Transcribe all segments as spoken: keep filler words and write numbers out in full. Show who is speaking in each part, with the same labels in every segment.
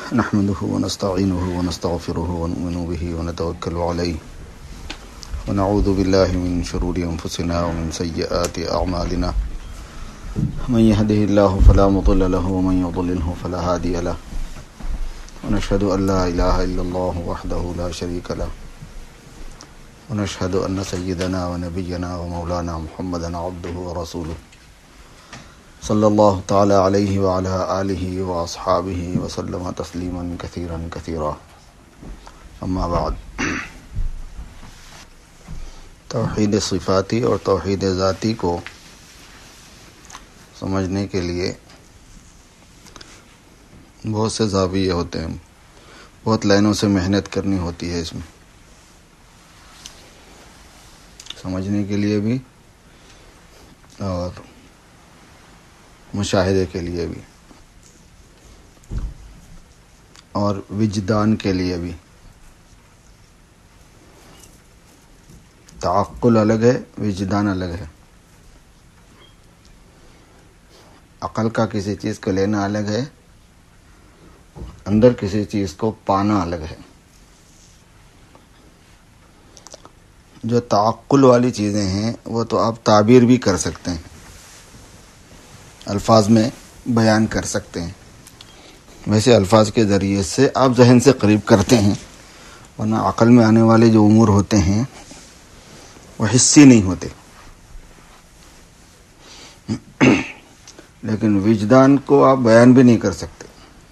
Speaker 1: نحمده ونستعينه ونستغفره ونؤمن به ونتوكل عليه ونعوذ بالله من شرور أنفسنا ومن سيئات أعمالنا من يهده الله فلا مضل له ومن يضلله فلا هادي له ونشهد أن لا إله إلا الله وحده لا شريك له ونشهد أن سيدنا ونبينا ومولانا محمدا عبده ورسوله صلی اللہ تعالی علیہ وعلی آلہ واصحابہ وسلم تسلیما کثیرا کثیرا اما بعد. توحید صفاتی اور توحید ذاتی کو سمجھنے کے لیے بہت سے زاویے ہوتے ہیں، بہت لائنوں سے محنت کرنی ہوتی ہے اس میں، سمجھنے کے لیے بھی اور مشاہدے کے لیے بھی اور وجدان کے لیے بھی. تعقل الگ ہے، وجدان الگ ہے. عقل کا کسی چیز کو لینا الگ ہے، اندر کسی چیز کو پانا الگ ہے. جو تعقل والی چیزیں ہیں وہ تو آپ تعبیر بھی کر سکتے ہیں، الفاظ میں بیان کر سکتے ہیں، ویسے الفاظ کے ذریعے سے آپ ذہن سے قریب کرتے ہیں، ورنہ عقل میں آنے والے جو امور ہوتے ہیں وہ حسی نہیں ہوتے. لیکن وجدان کو آپ بیان بھی نہیں کر سکتے.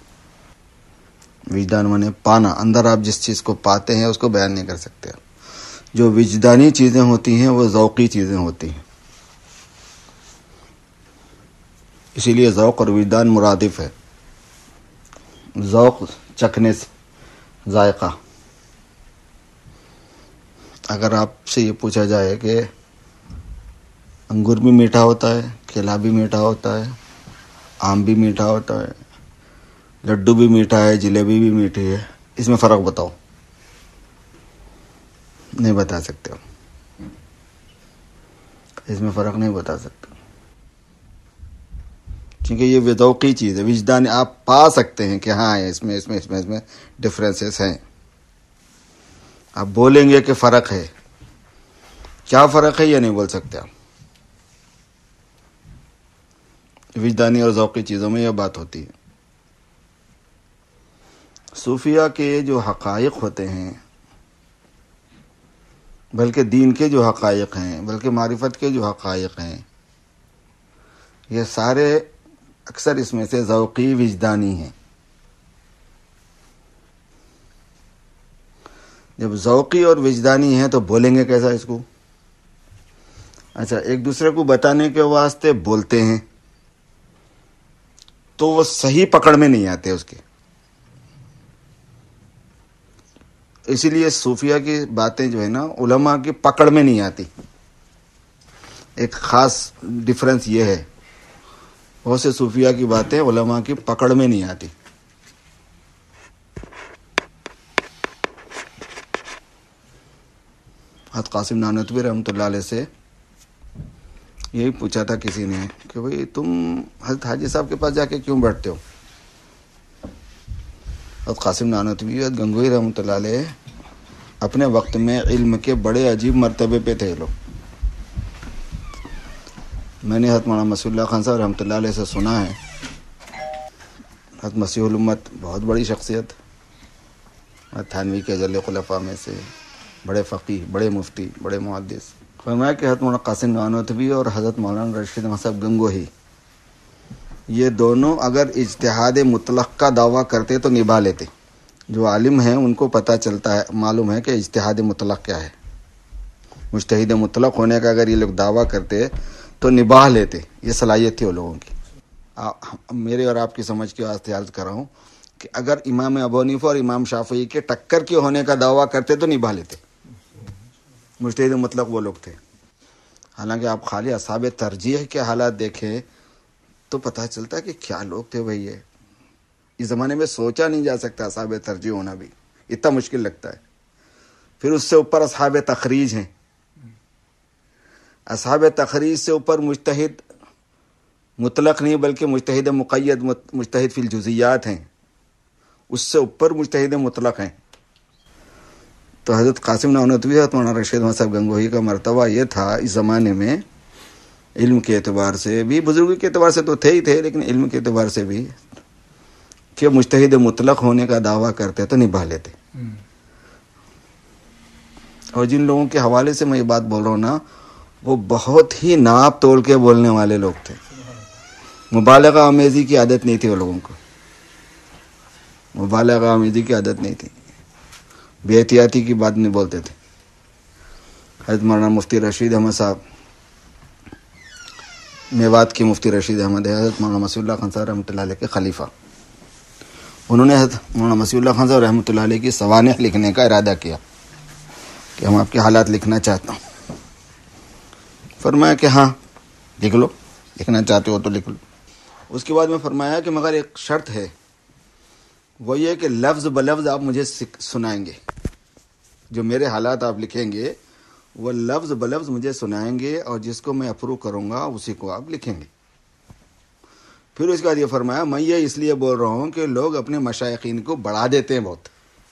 Speaker 1: وجدان مانے پانا، اندر آپ جس چیز کو پاتے ہیں اس کو بیان نہیں کر سکتے. جو وجدانی چیزیں ہوتی ہیں وہ ذوقی چیزیں ہوتی ہیں، اسی لیے ذوق اور وجدان مرادف ہے. ذوق چکھنے سے، ذائقہ. اگر آپ سے یہ پوچھا جائے کہ انگور بھی میٹھا ہوتا ہے، کیلا بھی میٹھا ہوتا ہے، آم بھی میٹھا ہوتا ہے، لڈو بھی میٹھا ہے، جلیبی بھی میٹھی ہے، اس میں فرق بتاؤ. نہیں بتا سکتے ہو، اس میں فرق نہیں بتا سکتے، کیونکہ یہ ذوقی چیز ہے. وجدان آپ پا سکتے ہیں کہ ہاں اس میں اس میں اس میں اس میں ڈفرینسز ہیں. آپ بولیں گے کہ فرق ہے، کیا فرق ہے یہ نہیں بول سکتے آپ. وجدانی اور ذوقی چیزوں میں یہ بات ہوتی ہے. صوفیہ کے جو حقائق ہوتے ہیں، بلکہ دین کے جو حقائق ہیں، بلکہ معرفت کے جو حقائق ہیں، یہ سارے اکثر اس میں سے ذوقی وجدانی ہیں. جب ذوقی اور وجدانی ہیں تو بولیں گے کیسا اس کو؟ اچھا، ایک دوسرے کو بتانے کے واسطے بولتے ہیں تو وہ صحیح پکڑ میں نہیں آتے اس کے. اسی لیے صوفیہ کی باتیں جو ہے نا علماء کی پکڑ میں نہیں آتی. ایک خاص ڈفرنس یہ ہے، بہت سے صوفیہ کی باتیں علماء کی پکڑ میں نہیں آتی. حضرت قاسم نانوتوی رحمۃ اللہ علیہ سے یہی پوچھا تھا کسی نے کہ بھئی تم حضرت حاجی صاحب کے پاس جا کے کیوں بیٹھتے ہو؟ حضرت قاسم نانوتوی حضرت گنگوئی رحمۃ اللہ علیہ اپنے وقت میں علم کے بڑے عجیب مرتبے پہ تھے لوگ. میں نے حضرت مولانا مسیح اللہ خان صاحب رحمۃ اللہ علیہ سے سنا ہے، حضرت مسیح الامت بہت بڑی شخصیت، تھانوی کے اجل خلفاء میں سے، بڑے فقیہ، بڑے مفتی، بڑے محدث. فرمایا کہ حضرت مولانا قاسم نانوتوی اور حضرت مولانا رشید احمد صاحب گنگوہی یہ دونوں اگر اجتہاد مطلق کا دعویٰ کرتے تو نبھا لیتے. جو عالم ہیں ان کو پتہ چلتا ہے، معلوم ہے کہ اجتہاد مطلق کیا ہے. مجتہد مطلق ہونے کا اگر یہ لوگ دعویٰ کرتے تو نبھا لیتے. یہ صلاحیت تھی وہ لوگوں کی. میرے اور آپ کی سمجھ کے واسطے عرض کر رہا ہوں کہ اگر امام ابو حنیفہ اور امام شافعی کے ٹکر کے ہونے کا دعویٰ کرتے تو نبھا لیتے. مجتہد مطلق وہ لوگ تھے. حالانکہ آپ خالی اصحاب ترجیح کے حالات دیکھیں تو پتہ چلتا ہے کہ کیا لوگ تھے بھائی. یہ اس زمانے میں سوچا نہیں جا سکتا اصحاب ترجیح ہونا بھی اتنا مشکل لگتا ہے. پھر اس سے اوپر اصحاب تخریج ہیں. اصحاب تخریج سے اوپر مجتہد مطلق نہیں بلکہ مجتہد مقید، مجتہد فی الجزیات ہیں. اس سے اوپر مجتہد مطلق ہیں. تو حضرت قاسم نانوتوی حضرت مولانا رشید احمد صاحب گنگوہی کا مرتبہ یہ تھا اس زمانے میں، علم کے اعتبار سے بھی، بزرگی کے اعتبار سے تو تھے ہی تھے، لیکن علم کے اعتبار سے بھی، کہ مجتہد مطلق ہونے کا دعویٰ کرتے تو نبھا لیتے. اور جن لوگوں کے حوالے سے میں یہ بات بول رہا ہوں نا، وہ بہت ہی ناپ تول کے بولنے والے لوگ تھے. مبالغہ آمیزی کی عادت نہیں تھی وہ لوگوں کو، مبالغہ آمیزی کی عادت نہیں تھی، بے احتیاطی کی بات نہیں بولتے تھے. حضرت مولانا مفتی رشید احمد صاحب، میوات کی مفتی رشید احمد ہے، حضرت مولانا مسیح اللہ خان صاحب رحمۃ اللہ علیہ کے خلیفہ. انہوں نے حضرت مولانا مسیح اللہ خان صاحب رحمۃ اللہ علیہ کی سوانح لکھنے کا ارادہ کیا کہ ہم آپ کے حالات لکھنا چاہتا ہوں. فرمایا کہ ہاں لکھ لو، لکھنا چاہتے ہو تو لکھ لو. اس کے بعد میں فرمایا کہ مگر ایک شرط ہے، وہ یہ کہ لفظ بلفظ آپ مجھے سنائیں گے، جو میرے حالات آپ لکھیں گے وہ لفظ بلفظ مجھے سنائیں گے، اور جس کو میں اپروو کروں گا اسی کو آپ لکھیں گے. پھر اس کے بعد یہ فرمایا میں یہ اس لیے بول رہا ہوں کہ لوگ اپنے مشائقین کو بڑھا دیتے ہیں، بہت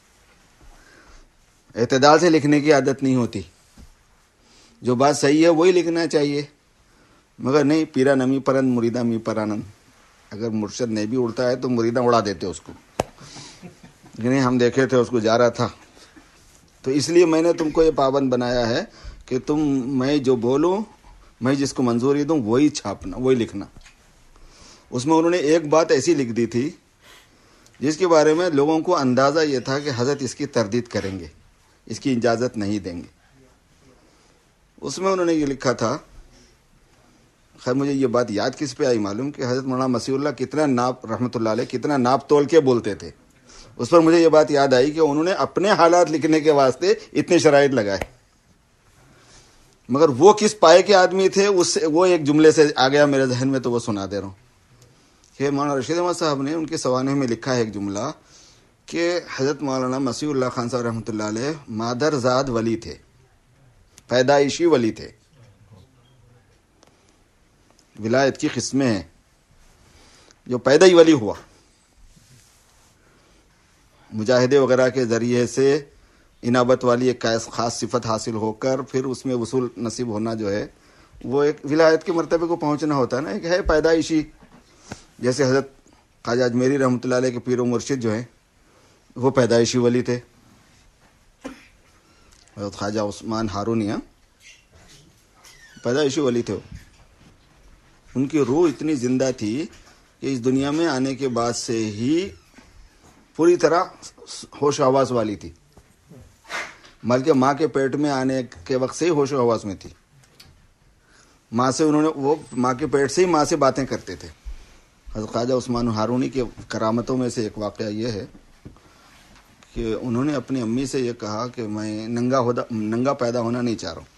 Speaker 1: اعتدال سے لکھنے کی عادت نہیں ہوتی. جو بات صحیح ہے وہی لکھنا چاہیے، مگر نہیں پیرا نمی پرند مریدہ می پرانند. اگر مرشد نہیں بھی اڑتا ہے تو مریدہ اڑا دیتے اس کو. نہیں ہم دیکھے تھے اس کو جا رہا تھا، تو اس لیے میں نے تم کو یہ پابند بنایا ہے کہ تم میں جو بولوں، میں جس کو منظوری دوں وہی چھاپنا، وہی لکھنا. اس میں انہوں نے ایک بات ایسی لکھ دی تھی جس کے بارے میں لوگوں کو اندازہ یہ تھا کہ حضرت اس کی تردید کریں گے، اس کی اجازت نہیں دیں گے. اس میں انہوں نے یہ لکھا تھا، خیر مجھے یہ بات یاد کس پہ آئی معلوم، کہ حضرت مولانا مسیح اللہ کتنا ناپ رحمۃ اللہ علیہ کتنا ناپ تول کے بولتے تھے. اس پر مجھے یہ بات یاد آئی کہ انہوں نے اپنے حالات لکھنے کے واسطے اتنے شرائط لگائے، مگر وہ کس پائے کے آدمی تھے اس سے وہ ایک جملے سے آ گیا میرے ذہن میں، تو وہ سنا دے رہا ہوں. کہ مولانا رشید احمد صاحب نے ان کے سوانح میں لکھا ہے ایک جملہ کہ حضرت مولانا مسیح اللہ خان صاحب رحمۃ اللہ علیہ مادر زاد ولی تھے، پیدائشی ولی تھے. ولایت کی قسمیں ہیں، جو پیدا ہی ولی ہوا، مجاہدے وغیرہ کے ذریعے سے انابت والی ایک خاص صفت حاصل ہو کر پھر اس میں وصول نصیب ہونا جو ہے وہ ایک ولایت کے مرتبے کو پہنچنا ہوتا ہے نا. ایک ہے پیدائشی، جیسے حضرت خواجہ اجمیری رحمۃ اللہ علیہ کے پیر و مرشد جو ہیں وہ پیدائشی ولی تھے. حضرت خواجہ عثمان ہارونیہ پیدائشی ولی تھے. ان کی روح اتنی زندہ تھی کہ اس دنیا میں آنے کے بعد سے ہی پوری طرح ہوش و حواس والی تھی، بلکہ ماں کے پیٹ میں آنے کے وقت سے ہی ہوش و حواس میں تھی. ماں سے انہوں نے وہ ماں کے پیٹ سے ہی ماں سے باتیں کرتے تھے. حضرت خواجہ عثمان ہارونی کے کرامتوں میں سے ایک واقعہ یہ ہے کہ انہوں نے اپنی امی سے یہ کہا کہ میں ننگا ہودا ننگا پیدا ہونا نہیں چاہ رہا ہوں،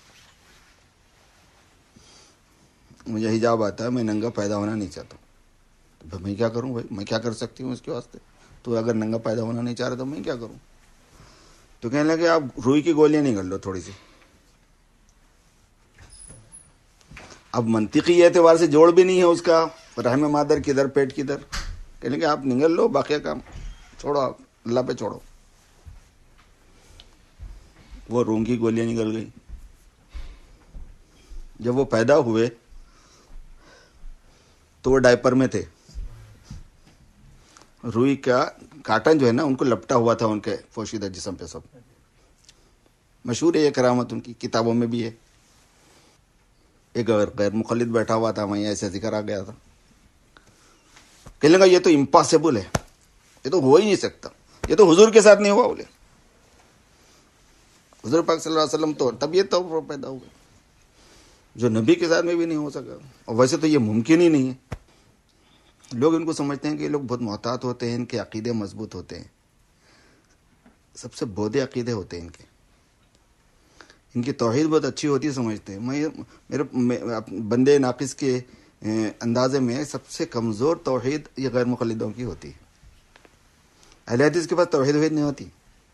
Speaker 1: مجھے حجاب آتا ہے، میں ننگا پیدا ہونا نہیں چاہتا ہوں. تو میں کیا کروں بھائی، میں کیا کر سکتی ہوں اس کے واسطے؟ تو اگر ننگا پیدا ہونا نہیں چاہ رہا تو میں کیا کروں؟ تو کہنے لگے آپ روئی کی گولیاں نہیں کر لو تھوڑی سی. اب منطقی اعتبار سے جوڑ بھی نہیں ہے اس کا، رحم مادر کدھر پیٹ کدھر، کہنے لگے آپ نگل لو، باقی کام چھوڑو، آپ اللہ پہ چھوڑو. وہ روم کی گولیاں نکل گئی. جب وہ پیدا ہوئے تو وہ ڈائپر میں تھے. روئی کا کاٹن جو ہے نا ان کو لپٹا ہوا تھا ان کے پوشیدہ جسم پہ. سب مشہور ہے یہ کرامت، ان کی کتابوں میں بھی ہے. ایک غیر مقلد بیٹھا ہوا تھا وہیں، ایسے ذکر آ گیا تھا. کہنے لگا یہ تو امپاسبل ہے، یہ تو ہو ہی نہیں سکتا، یہ تو حضور کے ساتھ نہیں ہوا. بولے حضور پاک صلی اللہ علیہ وسلم تو تب یہ تو پیدا ہو گئے جو نبی کے ساتھ میں بھی نہیں ہو سکا، اور ویسے تو یہ ممکن ہی نہیں ہے. لوگ ان کو سمجھتے ہیں کہ یہ لوگ بہت محتاط ہوتے ہیں، ان کے عقیدے مضبوط ہوتے ہیں. سب سے بودے عقیدے ہوتے ہیں ان کے. ان کی توحید بہت اچھی ہوتی ہے سمجھتے ہیں. میں میرے بندے ناقص کے اندازے میں سب سے کمزور توحید یہ غیر مقلدوں کی ہوتی ہے. اہل حدیث کے پاس توحید وحید نہیں ہوتی،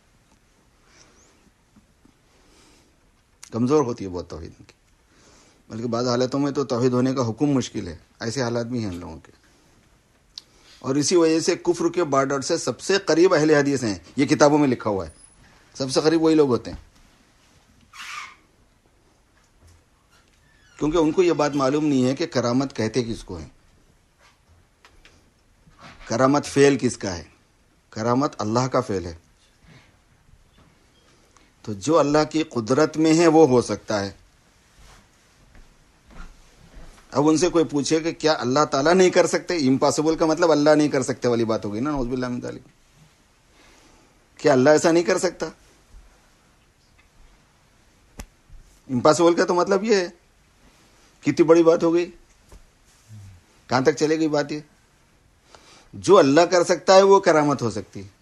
Speaker 1: کمزور ہوتی ہے بہت توحید ان کی. بلکہ بعض حالتوں میں تو توحید ہونے کا حکم مشکل ہے. ایسے حالات بھی ہیں ان لوگوں کے. اور اسی وجہ سے کفر کے بارڈر سے سب سے قریب اہل حدیث ہیں، یہ کتابوں میں لکھا ہوا ہے، سب سے قریب وہی لوگ ہوتے ہیں، کیونکہ ان کو یہ بات معلوم نہیں ہے کہ کرامت کہتے کس کو ہے، کرامت فعل کس کا ہے، کرامت اللہ کا فعل ہے، تو جو اللہ کی قدرت میں ہے وہ ہو سکتا ہے۔ اب ان سے کوئی پوچھے کہ کیا اللہ تعالیٰ نہیں کر سکتے، امپاسبل کا مطلب اللہ نہیں کر سکتے والی بات ہوگی نا، نعوذ باللہ من ذالک، کیا اللہ ایسا نہیں کر سکتا؟ امپاسبل کا تو مطلب یہ ہے، کتنی بڑی بات ہو گئی، کہاں تک چلے گئی بات؟ یہ جو اللہ کر سکتا ہے وہ کرامت ہو سکتی ہے،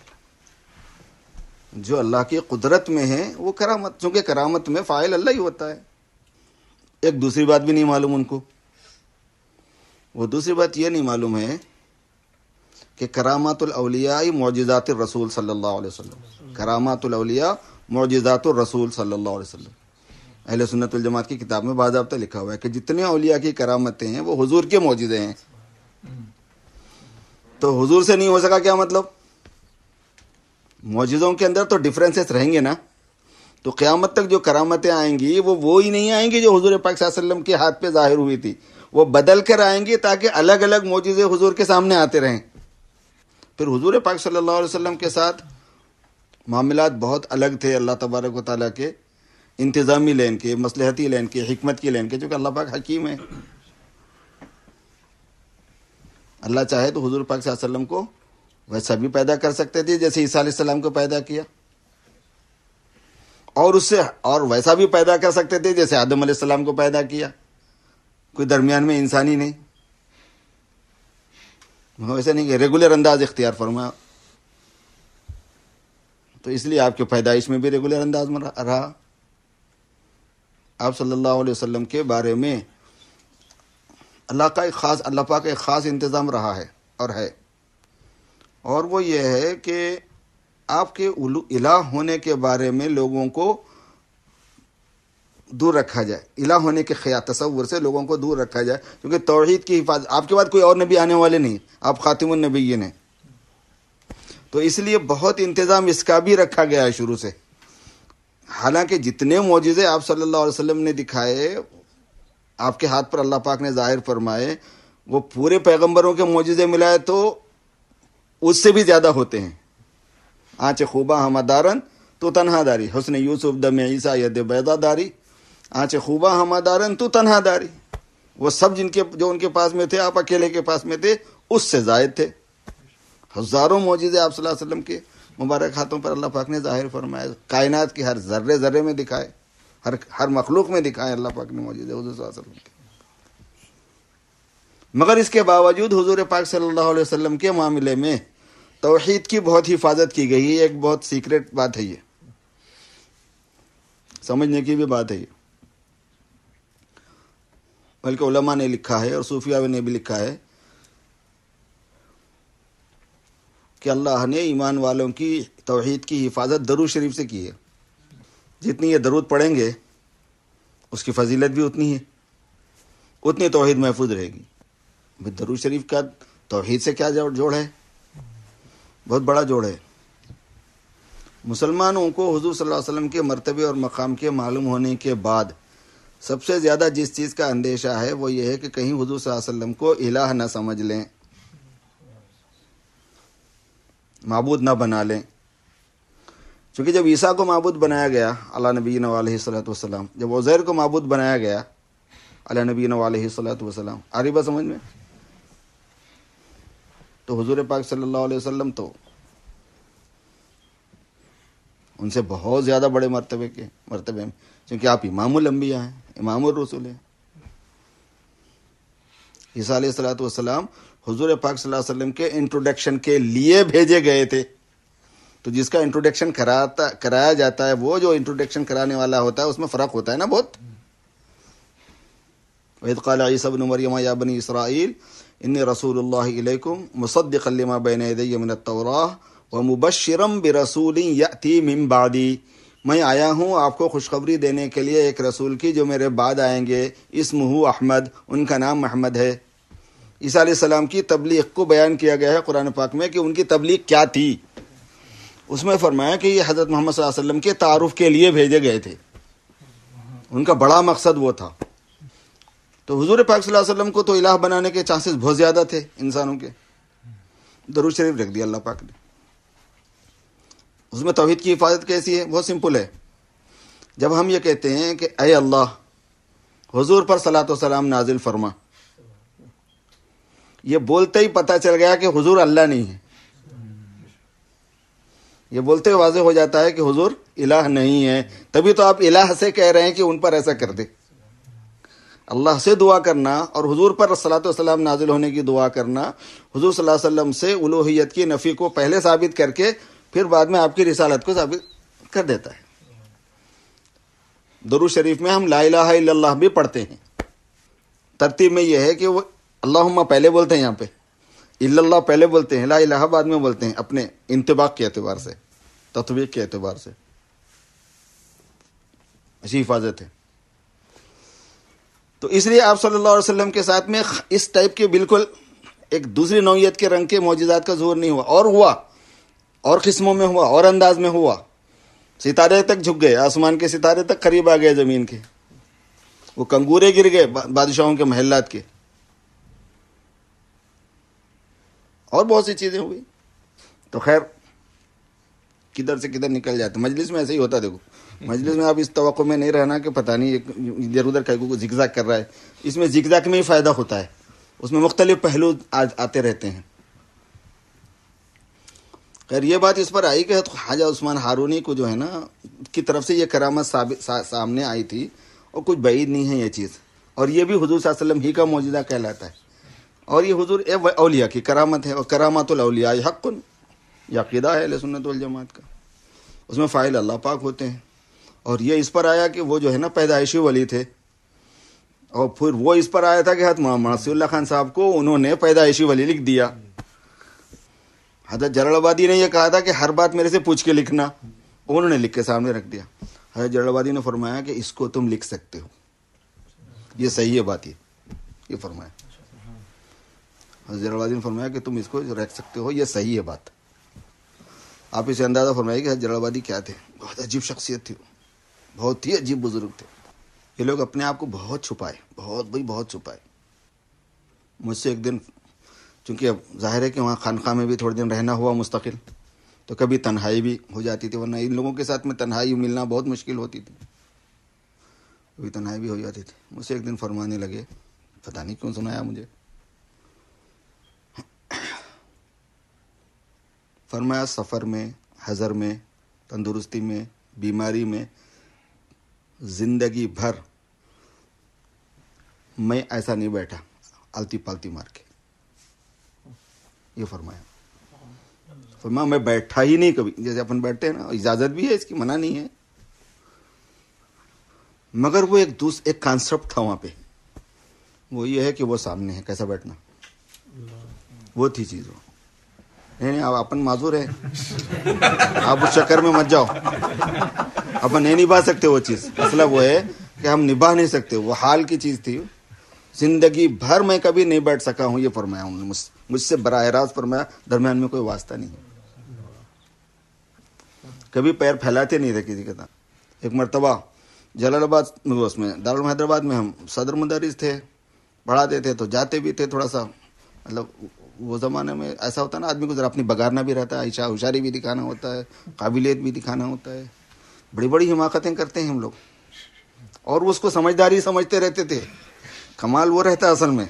Speaker 1: جو اللہ کی قدرت میں ہے وہ کرامت، چونکہ کرامت میں فاعل اللہ ہی ہوتا ہے۔ ایک دوسری بات بھی نہیں معلوم ان کو، وہ دوسری بات یہ نہیں معلوم ہے کہ کرامات الاولیاء معجزات الرسول صلی اللہ علیہ وسلم، کرامات الاولیاء معجزات الرسول صلی اللہ علیہ وسلم، اہل سنت والجماعت کی کتاب میں باضابطہ لکھا ہوا ہے کہ جتنے اولیاء کی کرامتیں ہیں وہ حضور کے معجزے ہیں، تو حضور سے نہیں ہو سکا کیا مطلب؟ معجزوں کے اندر تو ڈفرینسز رہیں گے نا، تو قیامت تک جو کرامتیں آئیں گی وہ وہی نہیں آئیں گی جو حضور پاک صلی اللہ علیہ وسلم کے ہاتھ پہ ظاہر ہوئی تھی، وہ بدل کر آئیں گی تاکہ الگ الگ معجزے حضور کے سامنے آتے رہیں۔ پھر حضور پاک صلی اللہ علیہ وسلم کے ساتھ معاملات بہت الگ تھے اللہ تبارک و تعالیٰ کے، انتظامی لین کے، مصلحتی لین کے، حکمت کی لین کے، چونکہ اللہ پاک حکیم ہے۔ اللہ چاہے تو حضور پاک صلی اللہ علیہ وسلم کو ویسا بھی پیدا کر سکتے تھے جیسے عیسیٰ علیہ السلام کو پیدا کیا، اور اس سے اور ویسا بھی پیدا کر سکتے تھے جیسے آدم علیہ السلام کو پیدا کیا، کوئی درمیان میں انسانی نہیں، ویسے نہیں کہ ریگولر انداز اختیار فرمایا، تو اس لیے آپ کے پیدائش میں بھی ریگولر انداز میں رہا۔ آپ صلی اللہ علیہ وسلم کے بارے میں اللہ کا ایک خاص اللہ پاک کا ایک خاص انتظام رہا ہے اور ہے، اور وہ یہ ہے کہ آپ کے الہ ہونے کے بارے میں لوگوں کو دور رکھا جائے، الہ ہونے کے خیال تصور سے لوگوں کو دور رکھا جائے، کیونکہ توحید کی حفاظت، آپ کے بعد کوئی اور نبی آنے والے نہیں، آپ خاتم النبیین ہیں، تو اس لیے بہت انتظام اس کا بھی رکھا گیا ہے شروع سے۔ حالانکہ جتنے معجزے آپ صلی اللہ علیہ وسلم نے دکھائے، آپ کے ہاتھ پر اللہ پاک نے ظاہر فرمائے، وہ پورے پیغمبروں کے معجزے ملائے تو اس سے بھی زیادہ ہوتے ہیں۔ آنچ خوبہ ہمادارن تو تنہا داری، حسن یوسف دم عیسیٰ ید بیضا داری، آنچ خوبہ ہمادارن تو تنہا داری، وہ سب جن کے جو ان کے پاس میں تھے آپ اکیلے کے پاس میں تھے، اس سے زائد تھے۔ ہزاروں معجزے آپ صلی اللہ علیہ وسلم کے مبارک ہاتھوں پر اللہ پاک نے ظاہر فرمائے، کائنات کی ہر ذرے ذرے میں دکھائے، ہر ہر مخلوق میں دکھائے اللہ پاک نے معجزے حضور صلی اللہ علیہ وسلم کے۔ مگر اس کے باوجود حضور پاک صلی اللہ علیہ وسلم کے معاملے میں توحید کی بہت حفاظت کی گئی ہے، ایک بہت سیکرٹ بات ہے، یہ سمجھنے کی بھی بات ہے یہ، بلکہ علماء نے لکھا ہے اور صوفیاء نے بھی لکھا ہے کہ اللہ نے ایمان والوں کی توحید کی حفاظت درود شریف سے کی ہے، جتنی یہ درود پڑھیں گے اس کی فضیلت بھی اتنی ہے، اتنی توحید محفوظ رہے گی۔ درود شریف کا توحید سے کیا جوڑ ہے؟ بہت بڑا جوڑ ہے۔ مسلمانوں کو حضور صلی اللہ علیہ وسلم کے مرتبے اور مقام کے معلوم ہونے کے بعد سب سے زیادہ جس چیز کا اندیشہ ہے وہ یہ ہے کہ کہیں حضور صلی اللہ علیہ وسلم کو الہ نہ سمجھ لیں، معبود نہ بنا لیں، چونکہ جب عیسیٰ کو معبود بنایا گیا علی نبینا علیہ الصلوۃ والسلام، جب عزیر کو معبود بنایا گیا علی نبینا علیہ الصلوۃ والسلام، آ رہی بات سمجھ میں؟ تو حضور پاک صلی اللہ علیہ وسلم تو ان سے بہت زیادہ بڑے مرتبے کے مرتبے میں، کیونکہ آپ امام الانبیاء ہیں، امام الرسول ہیں۔ عیسیٰ علیہ الصلوۃ والسلام حضور پاک صلی اللہ علیہ وسلم کے انٹروڈکشن کے لیے بھیجے گئے تھے، تو جس کا انٹروڈکشن کراتا کرایا جاتا ہے، وہ جو انٹروڈکشن کرانے والا ہوتا ہے اس میں فرق ہوتا ہے نا بہت۔ وَإِذْ قَالَ عِيسَى ابْنُ مَرْيَمَ يَا بَنِي إِسْرَائِيلَ إِنِّي رَسُولُ اللَّهِ إِلَيْكُمْ مُصَدِّقًا لِمَا بَيْنَ يَدَيَّ مِنَ التَّوْرَاةِ وَمُبَشِّرًا بِرَسُولٍ يَأْتِي مِن بَعْدِي، میں آیا ہوں آپ کو خوشخبری دینے کے لیے ایک رسول کی جو میرے بعد آئیں گے، اسمہ احمد، ان کا نام احمد ہے۔ عیسیٰ علیہ السلام کی تبلیغ کو بیان کیا گیا ہے قرآن پاک میں کہ ان کی تبلیغ کیا تھی. اس میں فرمایا کہ یہ حضرت محمد صلی اللہ علیہ وسلم کے تعارف کے لیے بھیجے گئے تھے، ان کا بڑا مقصد وہ تھا. تو حضور پاک صلی اللہ علیہ وسلم کو تو الہ بنانے کے چانسز بہت زیادہ تھے انسانوں کے. درود شریف رکھ دیا اللہ پاک نے. اس میں توحید کی حفاظت کیسی ہے؟ بہت سمپل ہے. جب ہم یہ کہتے ہیں کہ اے اللہ حضور پر صلاۃ و سلام نازل فرما، یہ بولتے ہی پتہ چل گیا کہ حضور اللہ نہیں ہے. یہ بولتے ہوئے واضح ہو جاتا ہے کہ حضور الہ نہیں ہے. تبھی تو آپ الہ سے کہہ رہے ہیں کہ ان پر ایسا کر دے. اللہ سے دعا کرنا اور حضور پر صلاۃ و سلام نازل ہونے کی دعا کرنا حضور صلی اللہ علیہ وسلم سے الوہیت کی نفی کو پہلے ثابت کر کے پھر بعد میں آپ کی رسالت کو ثابت کر دیتا ہے. درود شریف میں ہم لا الہ الا اللہ بھی پڑھتے ہیں. ترتیب میں یہ ہے کہ وہ اللہم پہلے بولتے ہیں، یہاں پہ الا اللہ پہلے بولتے ہیں، لا الہ بعد میں بولتے ہیں، اپنے انطباق کے اعتبار سے، تطبیق کے اعتبار سے. اچھی حفاظت ہے. تو اس لیے آپ صلی اللہ علیہ وسلم کے ساتھ میں اس ٹائپ کے بالکل ایک دوسری نوعیت کے رنگ کے معجزات کا ظہور نہیں ہوا، اور ہوا اور قسموں میں ہوا اور انداز میں ہوا. ستارے تک جھک گئے، آسمان کے ستارے تک قریب آ گئے زمین کے. وہ کنگورے گر گئے بادشاہوں کے محلات کے، اور بہت سی چیزیں ہوئی. تو خیر کدھر سے کدھر نکل جاتے. مجلس میں ایسے ہی ہوتا. دیکھو مجلس میں آپ اس توقع میں نہیں رہنا کہ پتہ نہیں ادھر ادھر کہیں کو زگزاگ کر رہا ہے. اس میں زگزاگ میں ہی فائدہ ہوتا ہے، اس میں مختلف پہلو آتے رہتے ہیں. خیر یہ بات اس پر آئی کہ خواجہ عثمان ہارونی کو جو ہے نا کی طرف سے یہ کرامت سامنے آئی تھی، اور کچھ بعید نہیں ہے یہ چیز. اور یہ بھی حضور صلی اللہ علیہ وسلم ہی کا معجزہ کہلاتا ہے. اور یہ حضور اولیاء کی کرامت ہے، اور کرامات الاولیاء حق، یہ عقیدہ ہے اہل سنت والجماعت کا. اس میں فاعل اللہ پاک ہوتے ہیں. اور یہ اس پر آیا کہ وہ جو ہے نا پیدائشی ولی تھے، اور پھر وہ اس پر آیا تھا کہ حضرت مولانا نصیر اللہ خان صاحب کو انہوں نے پیدائشی ولی لکھ دیا. حضرت جلال آبادی نے یہ کہا تھا کہ ہر بات میرے سے پوچھ کے لکھنا، انہوں نے لکھ کے سامنے رکھ دیا. حضرت جلال آبادی نے فرمایا کہ اس کو تم لکھ سکتے ہو، یہ صحیح ہے بات. یہ یہ فرمایا حضرت جلال آبادی نے فرمایا کہ تم اس کو رکھ سکتے ہو، یہ صحیح ہے بات. آپ اسے اندازہ فرمائیے کہ حضرت جلال آبادی کیا تھے. بہت عجیب شخصیت تھی، بہت ہی عجیب بزرگ تھے. یہ لوگ اپنے آپ کو بہت چھپائے، بہت بھائی بہت چھپائے. مجھ سے ایک دن، چونکہ اب ظاہر ہے کہ وہاں خانقاہ میں بھی تھوڑے دن رہنا ہوا مستقل، تو کبھی تنہائی بھی ہو جاتی تھی، ورنہ ان لوگوں کے ساتھ میں تنہائی ملنا بہت مشکل ہوتی تھی. کبھی تنہائی بھی ہو جاتی تھی. مجھ سے ایک دن فرمانے لگے، پتہ نہیں کیوں سنایا مجھے، فرمایا سفر میں، حضر میں، تندرستی میں، بیماری میں، زندگی بھر میں ایسا نہیں بیٹھا التی پالتی مار کے. یہ فرمایا فرمایا میں بیٹھا ہی نہیں کبھی. جیسے اپن بیٹھتے ہیں نا، اجازت بھی ہے اس کی، منع نہیں ہے، مگر وہ ایک دوسرا ایک کانسیپٹ تھا وہاں پہ. وہ یہ ہے کہ وہ سامنے ہے، کیسا بیٹھنا، وہ تھی چیز. وہ نہیں نہیں آپ اپن معذور ہیں، آپ اس چکر میں مت جاؤ. اپن نہیں نبھا سکتے وہ چیز. مسئلہ وہ ہے کہ ہم نبھا نہیں سکتے. وہ حال کی چیز تھی. زندگی بھر میں کبھی نہیں بیٹھ سکا ہوں، یہ فرمایا انہوں نے مجھ سے براہ راست فرمایا. درمیان میں کوئی واسطہ نہیں، کبھی پیر پھیلاتے نہیں تھے کسی کے ساتھ. ایک مرتبہ جلال آباد اس میں دارالعلوم حیدرآباد میں ہم صدر مدرس تھے، پڑھاتے تھے، تو جاتے بھی تھے تھوڑا سا. مطلب وہ زمانے میں ایسا ہوتا ہے نا، آدمی کو ذرا اپنی بگارنا بھی رہتا ہے، ہوشیاری بھی دکھانا ہوتا ہے، قابلیت بھی دکھانا ہوتا ہے. بڑی بڑی حماقتیں کرتے ہیں ہم لوگ، اور وہ اس کو سمجھداری سمجھتے رہتے تھے. کمال وہ رہتا ہے اصل میں.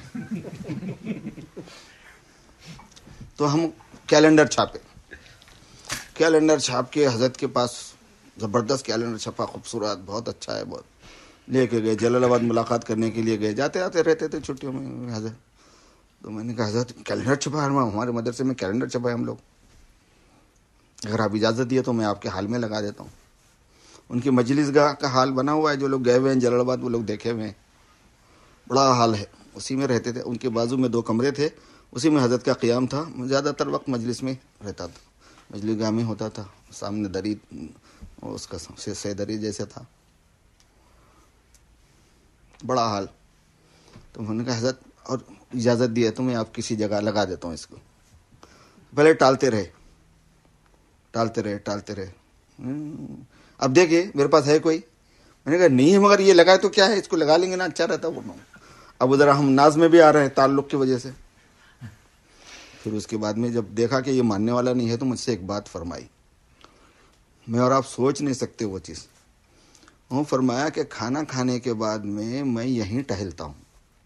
Speaker 1: تو ہم کیلنڈر چھاپے، کیلنڈر چھاپ کے حضرت کے پاس زبردست کیلنڈر چھپا، خوبصورت، بہت اچھا ہے، بہت لے کے گئے. جلال آباد ملاقات کرنے کے لیے گئے، جاتے آتے رہتے تھے چھٹیوں میں حضرت. تو میں نے کہا حضرت کیلنڈر چھپا ہے، ہمارے مدرسے میں کیلنڈر چھپا ہے ہم لوگ، اگر آپ اجازت دیے تو میں آپ کے حال میں لگا دیتا ہوں. ان کی مجلس گاہ کا حال بنا ہوا ہے، جو لوگ گئے ہوئے ہیں جلال آباد وہ لوگ دیکھے ہوئے ہیں. بڑا حال ہے، اسی میں رہتے تھے. ان کے بازو میں دو کمرے تھے، اسی میں حضرت کا قیام تھا. زیادہ تر وقت مجلس میں رہتا تھا، مجلس گاہ میں ہوتا تھا. سامنے دری اس کا سے دری جیسے تھا، بڑا حال. تو انہوں نے کہا حضرت، اور اجازت دی ہے تمہیں, آپ کسی جگہ لگا دیتا ہوں اس کو. پہلے ٹالتے رہے ٹالتے رہے ٹالتے رہے اب دیکھیے میرے پاس ہے کوئی, میں نے کہا نہیں ہے مگر یہ لگائے تو کیا ہے, اس کو لگا لیں گے نا, اچھا رہتا وہ. اب ادھر ہم ناز میں بھی آ رہے ہیں تعلق کی وجہ سے. پھر اس کے بعد میں جب دیکھا کہ یہ ماننے والا نہیں ہے تو مجھ سے ایک بات فرمائی, میں اور آپ سوچ نہیں سکتے وہ چیز. وہ فرمایا کہ کھانا کھانے کے بعد میں میں یہیں ٹہلتا ہوں,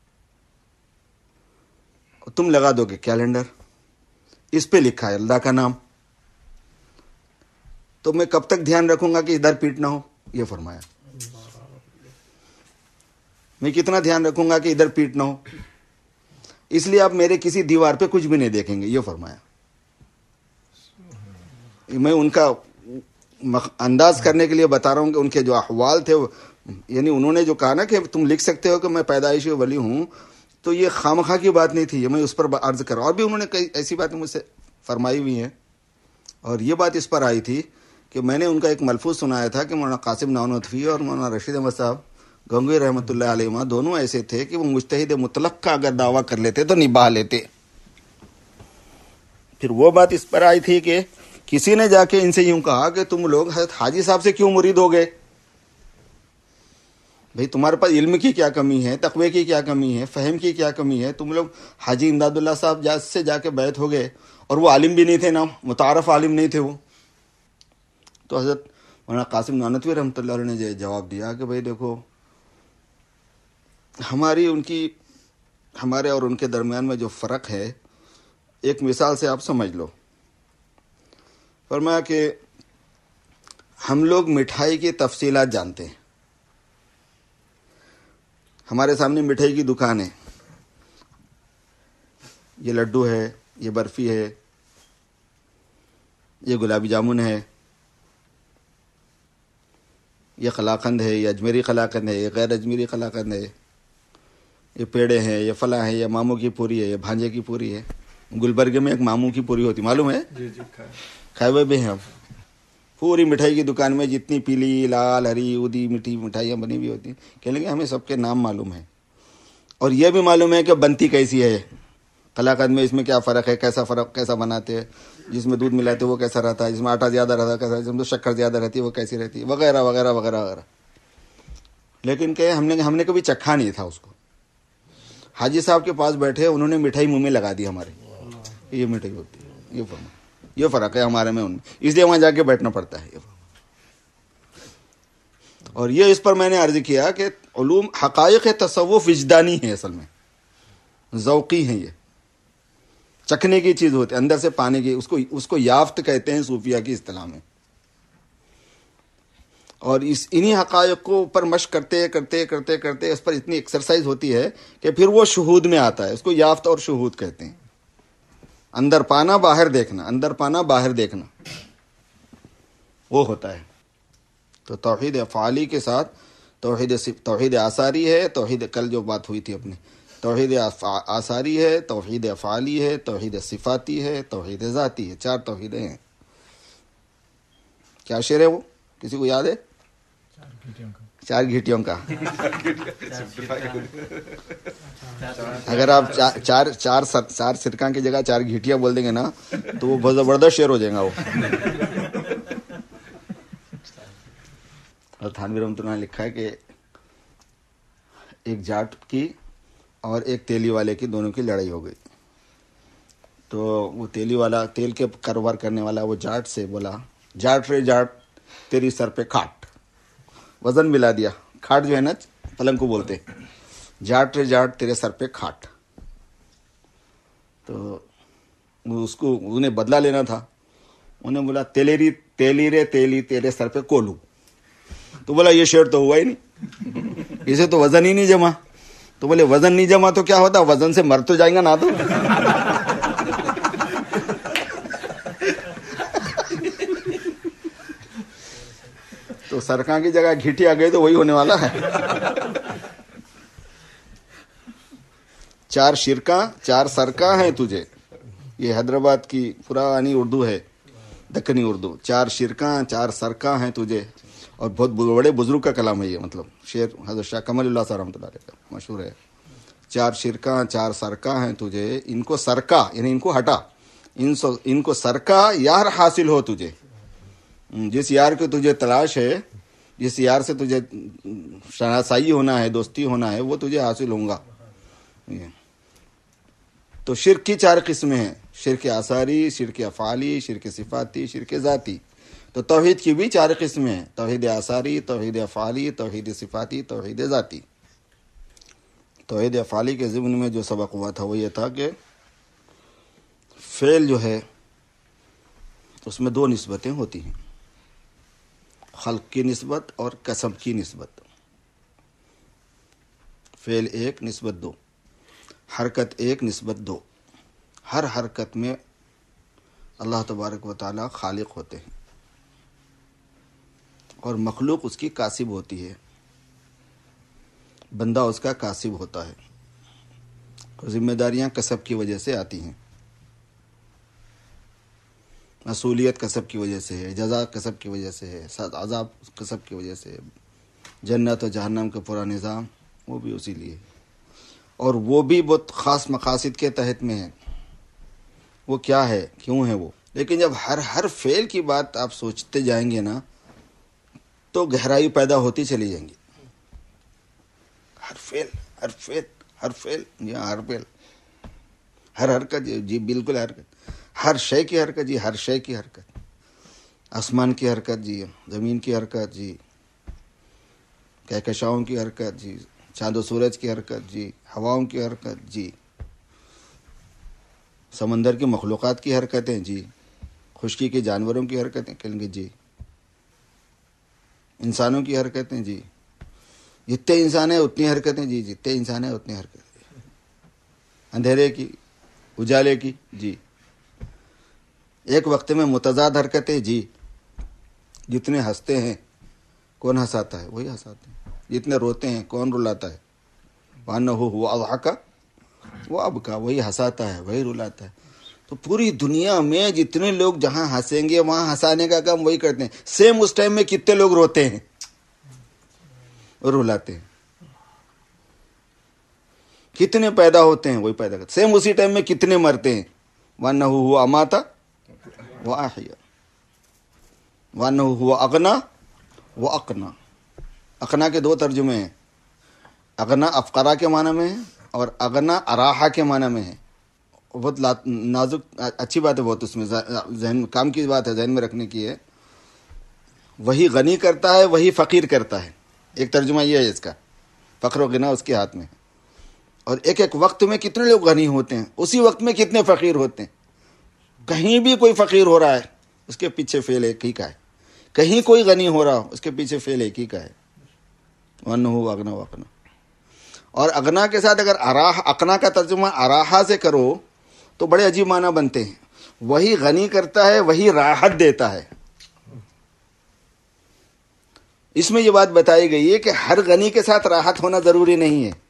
Speaker 1: تم لگا دو گے کیلنڈر, اس پہ لکھا ہے اللہ کا نام, تو میں کب تک دھیان رکھوں گا کہ ادھر پیٹ نہ ہو. یہ فرمایا, میں کتنا دھیان رکھوں گا کہ ادھر پیٹ نہ ہو, اس لیے آپ میرے کسی دیوار پہ کچھ بھی نہیں دیکھیں گے. یہ فرمایا. میں ان کا انداز کرنے کے لیے بتا رہا ہوں کہ ان کے جو احوال تھے, یعنی انہوں نے جو کہا نا کہ تم لکھ سکتے ہو کہ میں پیدائشی ولی ہوں, تو یہ خامخواہ کی بات نہیں تھی, یہ میں اس پر عرض کر رہا ہوں. اور بھی انہوں نے کئی ایسی باتیں مجھ سے فرمائی ہوئی ہیں, اور یہ بات اس پر آئی تھی کہ میں نے ان کا ایک ملفوظ سنایا تھا کہ مولانا قاسم نانوتوی اور مولانا رشید احمد صاحب گنگوئی رحمۃ اللہ علیہ دونوں ایسے تھے کہ وہ مجتہد مطلق کا اگر دعویٰ کر لیتے تو نبھا لیتے. پھر وہ بات اس پر آئی تھی کہ کسی نے جا کے ان سے یوں کہا کہ تم لوگ حضرت حاجی صاحب سے کیوں مرید ہو گئے, بھئی تمہارے پاس علم کی کیا کمی ہے, تقوی کی کیا کمی ہے, فہم کی کیا کمی ہے, تم لوگ حاجی امداد اللہ صاحب جا سے جا کے بیعت ہو گئے, اور وہ عالم بھی نہیں تھے, نا متعارف عالم نہیں تھے وہ. تو حضرت مولانا قاسم نانوتوی رحمۃ اللہ علیہ نے جواب دیا کہ بھئی دیکھو, ہماری ان کی ہمارے اور ان کے درمیان میں جو فرق ہے ایک مثال سے آپ سمجھ لو. فرمایا کہ ہم لوگ مٹھائی کی تفصیلات جانتے ہیں, ہمارے سامنے مٹھائی کی دکان ہے, یہ لڈو ہے, یہ برفی ہے, یہ گلابی جامن ہے, یہ قلاقند ہے, یہ اجمیری قلاقند ہے, یہ غیر اجمیری قلاقند ہے, یہ پیڑے ہیں, یہ فلاں ہے, یہ ماموں کی پوری ہے, یہ بھانجے کی پوری ہے. گلبرگے میں ایک ماموں کی پوری ہوتی, معلوم ہے,
Speaker 2: جی جی
Speaker 1: کھائے ہوئے بھی ہیں. اب پوری مٹھائی کی دکان میں جتنی پیلی, لال, ہری, اودی میٹھی مٹھائیاں بنی ہوئی ہوتی ہیں, کہنے لگے ہمیں سب کے نام معلوم ہے, اور یہ بھی معلوم ہے کہ بنتی کیسی ہے, قلاقند میں اس میں کیا فرق ہے, کیسا فرق کیسا بناتے ہیں, جس میں دودھ ملاتے وہ کیسا رہتا ہے, جس میں آٹا زیادہ رہتا ہے کیسا, جس میں شکر زیادہ رہتی ہے وہ کیسی رہتی ہے, وغیرہ وغیرہ وغیرہ وغیرہ. لیکن کہ ہم نے ہم نے کبھی چکھا نہیں تھا اس کو. حاجی صاحب کے پاس بیٹھے, انہوں نے مٹھائی منہ میں لگا دی ہمارے, یہ مٹھائی ہوتی ہے, یہ فرما, یہ فرق ہے ہمارے میں ان میں, اس لیے وہاں جا کے بیٹھنا پڑتا ہے. یہ اور یہ اس پر میں نے عرض کیا کہ علوم حقائق تصوف وجدانی ہے, اصل میں ذوقی ہیں, یہ چکھنے کی چیز ہوتی ہے, اندر سے پانے کی, اس کو اس کو یافت کہتے ہیں صوفیہ کی اصطلاح میں. اور اس انہی حقائق کو اوپر مشق کرتے کرتے کرتے کرتے اس پر اتنی ایکسرسائز ہوتی ہے کہ پھر وہ شہود میں آتا ہے, اس کو یافت اور شہود کہتے ہیں. اندر پانا باہر دیکھنا, اندر پانا باہر دیکھنا, وہ ہوتا ہے. تو توحید افعالی کے ساتھ توحید توحید آثاری ہے, توحید کل جو بات ہوئی تھی اپنی, توحید آثاری ہے, توحید افعالی ہے, توحید صفاتی ہے, توحید ذاتی ہے. چار توحیدیں ہیں. کیا شعر ہے وہ, کسی کو یاد ہے؟ چار گھیٹیوں کا. اگر آپ چار چار چار سرکاں کی جگہ چار گھیٹیاں بول دیں گے نا تو وہ بہت زبردست شعر ہو جائے گا وہ. اور تھانوی رحمۃ اللہ نے لکھا ہے کہ ایک جاٹ کی اور ایک تیلی والے کی, دونوں کی لڑائی ہو گئی. تو وہ تیلی والا, تیل کے کاروبار کرنے والا, وہ جاٹ سے بولا, جاٹ رے جاٹ تیری سر پہ کھاٹ. وزن ملا دیا, کھاٹ جو ہے نا پلنگ کو بولتے, جاٹ رے جاٹ تیرے سر پہ کھاٹ. تو اس کو انہیں بدلہ لینا تھا, انہیں بولا تیلیری تیلی رے تیلی تیرے سر پہ کولو. تو بولا یہ شعر تو ہوا ہی نہیں, اسے تو وزن ہی نہیں جمع. تو بولے وزن نہیں جمع تو کیا ہوتا, وزن سے مر تو جائیں گا نا. تو تو سرکاں کی جگہ گھیٹی آ گئی تو وہی ہونے والا ہے. چار شرکاں چار سرکاں ہیں تجھے, یہ حیدرآباد کی پرانی اردو ہے, دکنی اردو. چار شرکاں چار سرکاں ہیں تجھے, اور بہت بڑے بزرگ کا کلام ہے یہ, مطلب شعر حضرت شاہ کمال اللہ صاحب رحمۃ اللہ علیہ کا مشہور ہے. چار شرکاں چار سرکا ہیں تجھے، ان کو سرکا یعنی ان کو ہٹا، ان سو ان کو سرکا یار حاصل ہو تجھے، جس یار کی تجھے تلاش ہے، جس یار سے تجھے شناسائی ہونا ہے، دوستی ہونا ہے، وہ تجھے حاصل ہوں گا۔ تو شرک کی چار قسمیں ہیں، شرک آثاری، شرک افعالی، شرک صفاتی، شرک ذاتی۔ تو توحید کی بھی چار قسمیں ہیں، توحید آثاری، توحید افعالی، توحید صفاتی، توحید ذاتی۔ توحید افعالی کے ضمن میں جو سبق ہوا تھا وہ یہ تھا کہ فعل جو ہے اس میں دو نسبتیں ہوتی ہیں، خلق کی نسبت اور کسب کی نسبت۔ فعل ایک نسبت دو، حرکت ایک نسبت دو۔ ہر حرکت میں اللہ تبارک و تعالی خالق ہوتے ہیں اور مخلوق اس کی کاسب ہوتی ہے، بندہ اس کا کاسب ہوتا ہے۔ ذمہ داریاں کسب کی وجہ سے آتی ہیں، مسئولیت کسب کی وجہ سے ہے، جزا کسب کی وجہ سے ہے، عذاب کسب کی وجہ سے ہے، جنت و جہنم کا پورا نظام وہ بھی اسی لیے، اور وہ بھی بہت خاص مقاصد کے تحت میں ہے۔ وہ کیا ہے، کیوں ہے وہ؟ لیکن جب ہر ہر فعل کی بات آپ سوچتے جائیں گے نا تو گہرائی پیدا ہوتی چلی جائیں گی۔ ہر فعل ہر فعل ہر فعل جی ہر فعل ہر حرکت، جی بالکل حرکت، ہر شے کی حرکت، جی ہر شے کی حرکت، آسمان کی حرکت، جی زمین کی حرکت، جی کہکشاؤں کی حرکت، جی چاند و سورج کی حرکت، جی ہواؤں کی حرکت، جی سمندر کی مخلوقات کی حرکتیں، جی خشکی کے جانوروں کی حرکتیں کہیں گے، جی انسانوں کی حرکتیں، جی جتنے انسان ہیں اتنی حرکتیں، جی جتنے انسان ہیں اتنی حرکتیں، اندھیرے کی، اجالے کی، جی ایک وقت میں متضاد حرکتیں، جی جتنے ہنستے ہیں کون ہنساتا ہے؟ وہی ہنساتے ہیں، جتنے روتے ہیں کون رلاتا ہے؟ وَأَنَّهُ هُوَ أَضْحَكَ وَأَبْكَى، وہی ہنساتا ہے وہی رلاتا ہے۔ تو پوری دنیا میں جتنے لوگ جہاں ہنسیں گے وہاں ہنسانے کا کام وہی کرتے ہیں، سیم اس ٹائم میں کتنے لوگ روتے ہیں اور رلاتے ہیں، کتنے پیدا ہوتے ہیں وہی پیدا کرتے ہیں، سیم اسی ٹائم میں کتنے مرتے ہیں۔ وَأَنَّهُ هُوَ أَمَاتَ وَأَحْيَا وَأَنَّهُ هُوَ أَغْنَى وَأَقْنَى۔ اقنا کے دو ترجمے ہیں، اغنا افقرا کے معنی میں ہے اور اغنا اراحا کے معنی میں ہے۔ بہت نازک اچھی بات ہے، بہت اس میں ذہن کام کی بات ہے، ذہن میں رکھنے کی ہے۔ وہی غنی کرتا ہے وہی فقیر کرتا ہے، ایک ترجمہ یہ ہے اس کا، فقر و غنا اس کے ہاتھ میں ہے۔ اور ایک ایک وقت میں کتنے لوگ غنی ہوتے ہیں، اسی وقت میں کتنے فقیر ہوتے ہیں۔ کہیں بھی کوئی فقیر ہو رہا ہے اس کے پیچھے فعل ایک ہی کا ہے، کہیں کوئی غنی ہو رہا ہو اس کے پیچھے فعل ایک ہی کا ہے، وَأَنَّهُ أَغْنَى وَأَقْنَى۔ اور اغنا کے ساتھ اگر اراح اقنا کا ترجمہ اراحا سے کرو تو بڑے عجیب معنی بنتے ہیں۔ وہی غنی کرتا ہے وہی راحت دیتا ہے۔ اس میں یہ بات بتائی گئی ہے کہ ہر غنی کے ساتھ راحت ہونا ضروری نہیں ہے،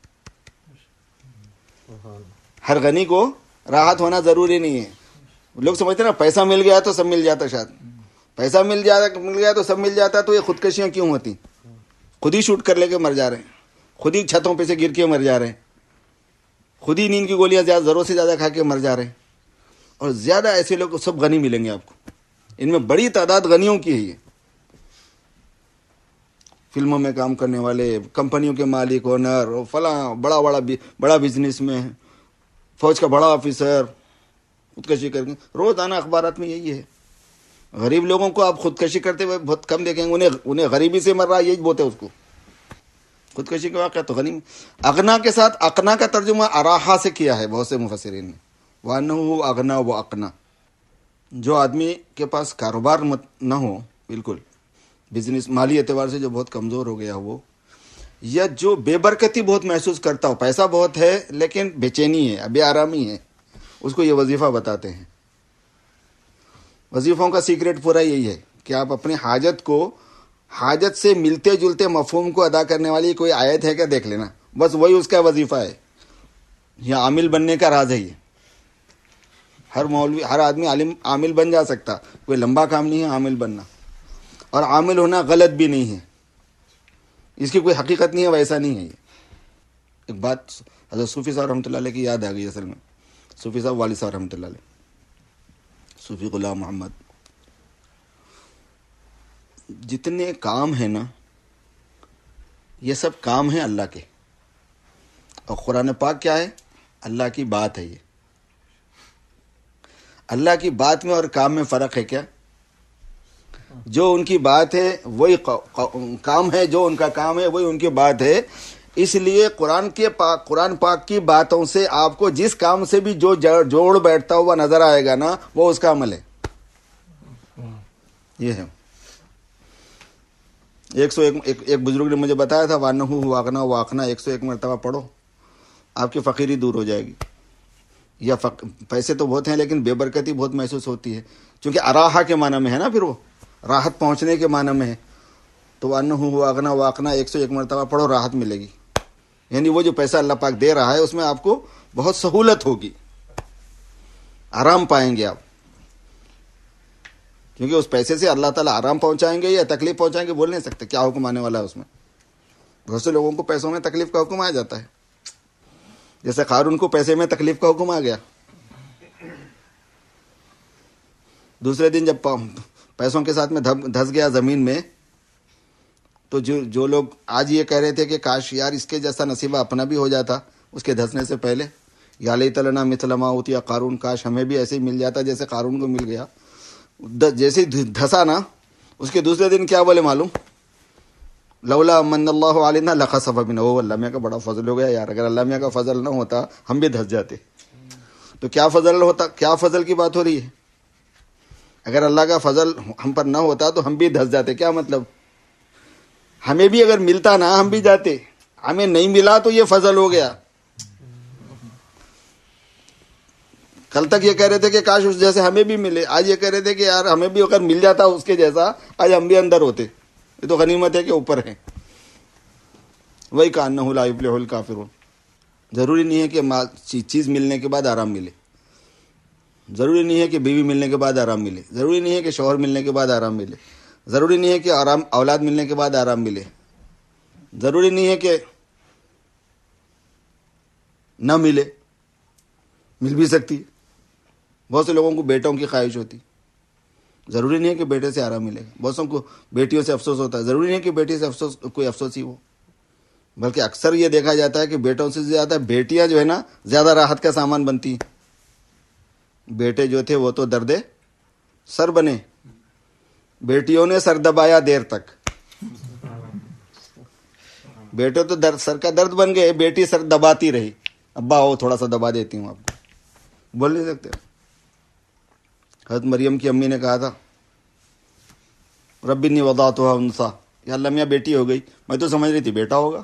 Speaker 1: ہر غنی کو راحت ہونا ضروری نہیں ہے۔ لوگ سمجھتے ہیں نا پیسہ مل گیا تو سب مل جاتا، شاید پیسہ مل جاتا مل گیا تو سب مل جاتا، تو یہ خودکشیاں کیوں ہوتی؟ خود ہی شوٹ کر لے کے مر جا رہے ہیں، خود ہی چھتوں پہ سے گر کے مر جا رہے ہیں، خود ہی نیند کی گولیاں زیادہ ضرورت سے زیادہ کھا کے مر جا رہے ہیں۔ اور زیادہ ایسے لوگ سب غنی ملیں گے آپ کو، ان میں بڑی تعداد غنیوں کی ہے۔ یہ فلموں میں کام کرنے والے، کمپنیوں کے مالک، اونر، فلاں بڑا بڑا بڑا بزنس میں، فوج کا بڑا آفیسر خودکشی کر کے، روزانہ اخبارات میں یہی ہے۔ غریب لوگوں کو آپ خودکشی کرتے ہوئے بہت کم دیکھیں گے، انہیں انہیں غریبی سے مر رہا ہے یہی بہت ہے اس کو، خودکشی کا واقعہ تو غنی۔ اغنا کے ساتھ اقنا کا ترجمہ اراحا سے کیا ہے بہت سے مفسرین نے، وَأَنَّهُ أَغْنَى وَأَقْنَى۔ جو آدمی کے پاس کاروبار نہ ہو، بالکل بزنس مالی اعتبار سے جو بہت کمزور ہو گیا وہ، یا جو بے برکتی بہت محسوس کرتا ہو، پیسہ بہت ہے لیکن بے چینی ہے، بے آرامی ہے، اس کو یہ وظیفہ بتاتے ہیں۔ وظیفوں کا سیکریٹ پورا یہی ہے کہ آپ اپنی حاجت کو، حاجت سے ملتے جلتے مفہوم کو ادا کرنے والی کوئی آیت ہے کیا دیکھ لینا، بس وہی اس کا وظیفہ ہے۔ یہ عامل بننے کا راز ہے۔ یہ ہر مولوی، ہر آدمی عالم عامل بن جا سکتا، کوئی لمبا کام نہیں ہے عامل بننا، اور عامل ہونا غلط بھی نہیں ہے، اس کی کوئی حقیقت نہیں ہے، ویسا نہیں ہے۔ یہ ایک بات حضرت صوفی صاحب رحمۃ اللہ علیہ کی یاد آ گئی اصل میں. صوفی صاحب والد صاحب رحمۃ اللہ علیہ, صوفی غلام محمد. جتنے کام ہیں نا یہ سب کام ہیں اللہ کے, اور قرآن پاک کیا ہے؟ اللہ کی بات ہے. یہ اللہ کی بات میں اور کام میں فرق ہے کیا؟ جو ان کی بات ہے وہی کام ہے, جو ان کا کام ہے وہی ان کی بات ہے. اس لیے قرآن کے پاک قرآن پاک کی باتوں سے آپ کو جس کام سے بھی جو جوڑ بیٹھتا ہوا نظر آئے گا نا وہ اس کا عمل ہے. یہ ہے. ایک سو ایک ایک بزرگ نے مجھے بتایا تھا, وانہو واغنا واقنا ایک سو ایک مرتبہ پڑھو, آپ کی فقیری دور ہو جائے گی. یا فق... پیسے تو بہت ہیں لیکن بے برکتی بہت محسوس ہوتی ہے, چونکہ اراحا کے معنی میں ہے نا, پھر وہ راحت پہنچنے کے معنی میں ہے. تو وانہو واغنا واقنا ایک سو ایک مرتبہ پڑھو, راحت ملے گی. یعنی وہ جو پیسہ اللہ پاک دے رہا ہے اس میں آپ کو بہت سہولت ہوگی, آرام پائیں گے آپ, کیونکہ اس پیسے سے اللہ تعالیٰ آرام پہنچائیں گے یا تکلیف پہنچائیں گے بول نہیں سکتے. کیا حکم آنے والا ہے اس میں؟ بہت سے لوگوں کو پیسوں میں تکلیف کا حکم آ جاتا ہے, جیسے قارون کو پیسے میں تکلیف کا حکم آ گیا. دوسرے دن جب پیسوں کے ساتھ میں دھس گیا زمین میں, تو جو جو لوگ آج یہ کہہ رہے تھے کہ کاش یار اس کے جیسا نصیبہ اپنا بھی ہو جاتا اس کے دھسنے سے پہلے, یا لیت لنا مثل ما اوتی قارون, کاش ہمیں بھی ایسے ہی مل جاتا جیسے قارون کو مل گیا. جیسے دھسا نا اس کے دوسرے دن کیا بولے معلوم؟ لولا من اللہ علینا لخسف بنا, وہ اللہ میاں کا بڑا فضل ہو گیا یار, اگر اللہ میاں کا فضل نہ ہوتا ہم بھی دھس جاتے. تو کیا فضل ہوتا, کیا فضل کی بات ہو رہی ہے؟ اگر اللہ کا فضل ہم پر نہ ہوتا تو ہم بھی دھس جاتے. کیا مطلب؟ ہمیں بھی اگر ملتا نا ہم بھی جاتے, ہمیں نہیں ملا تو یہ فضل ہو گیا. کل تک یہ کہہ رہے تھے کہ کاش اس جیسے ہمیں بھی ملے, آج یہ کہہ رہے تھے کہ یار ہمیں بھی اگر مل جاتا اس کے جیسا آج ہم بھی اندر ہوتے. یہ تو غنیمت ہے کہ اوپر ہیں. وہی کانہ لا یفلح الکافرون. ضروری نہیں ہے کہ چیز ملنے کے بعد آرام ملے, ضروری نہیں ہے کہ بیوی ملنے کے بعد آرام ملے, ضروری نہیں ہے کہ شوہر ملنے کے بعد آرام ملے, ضروری نہیں ہے کہ آرام اولاد ملنے کے بعد آرام ملے, ضروری نہیں ہے کہ نہ ملے, مل بھی سکتی ہے. بہت سے لوگوں کو بیٹوں کی خواہش ہوتی, ضروری نہیں ہے کہ بیٹے سے آرام ملے گا. بہت سو کو بیٹیوں سے افسوس ہوتا ہے, ضروری نہیں ہے کہ بیٹی سے افسوس کوئی افسوس ہی ہو, بلکہ اکثر یہ دیکھا جاتا ہے کہ بیٹوں سے زیادہ بیٹیاں جو ہے نا زیادہ راحت کا سامان بنتی ہیں. بیٹے جو تھے وہ تو درد سر بنے, بیٹیوں نے سر دبایا دیر تک. بیٹے تو درد سر کا درد بن گئے, بیٹی سر دباتی رہی, ابا وہ تھوڑا سا دبا دیتی ہوں آپ کو, بول نہیں سکتے. حضرت مریم کی امی نے کہا تھا رب انی وضعتها انثى, یا اللہ میاں بیٹی ہو گئی, میں تو سمجھ رہی تھی بیٹا ہوگا,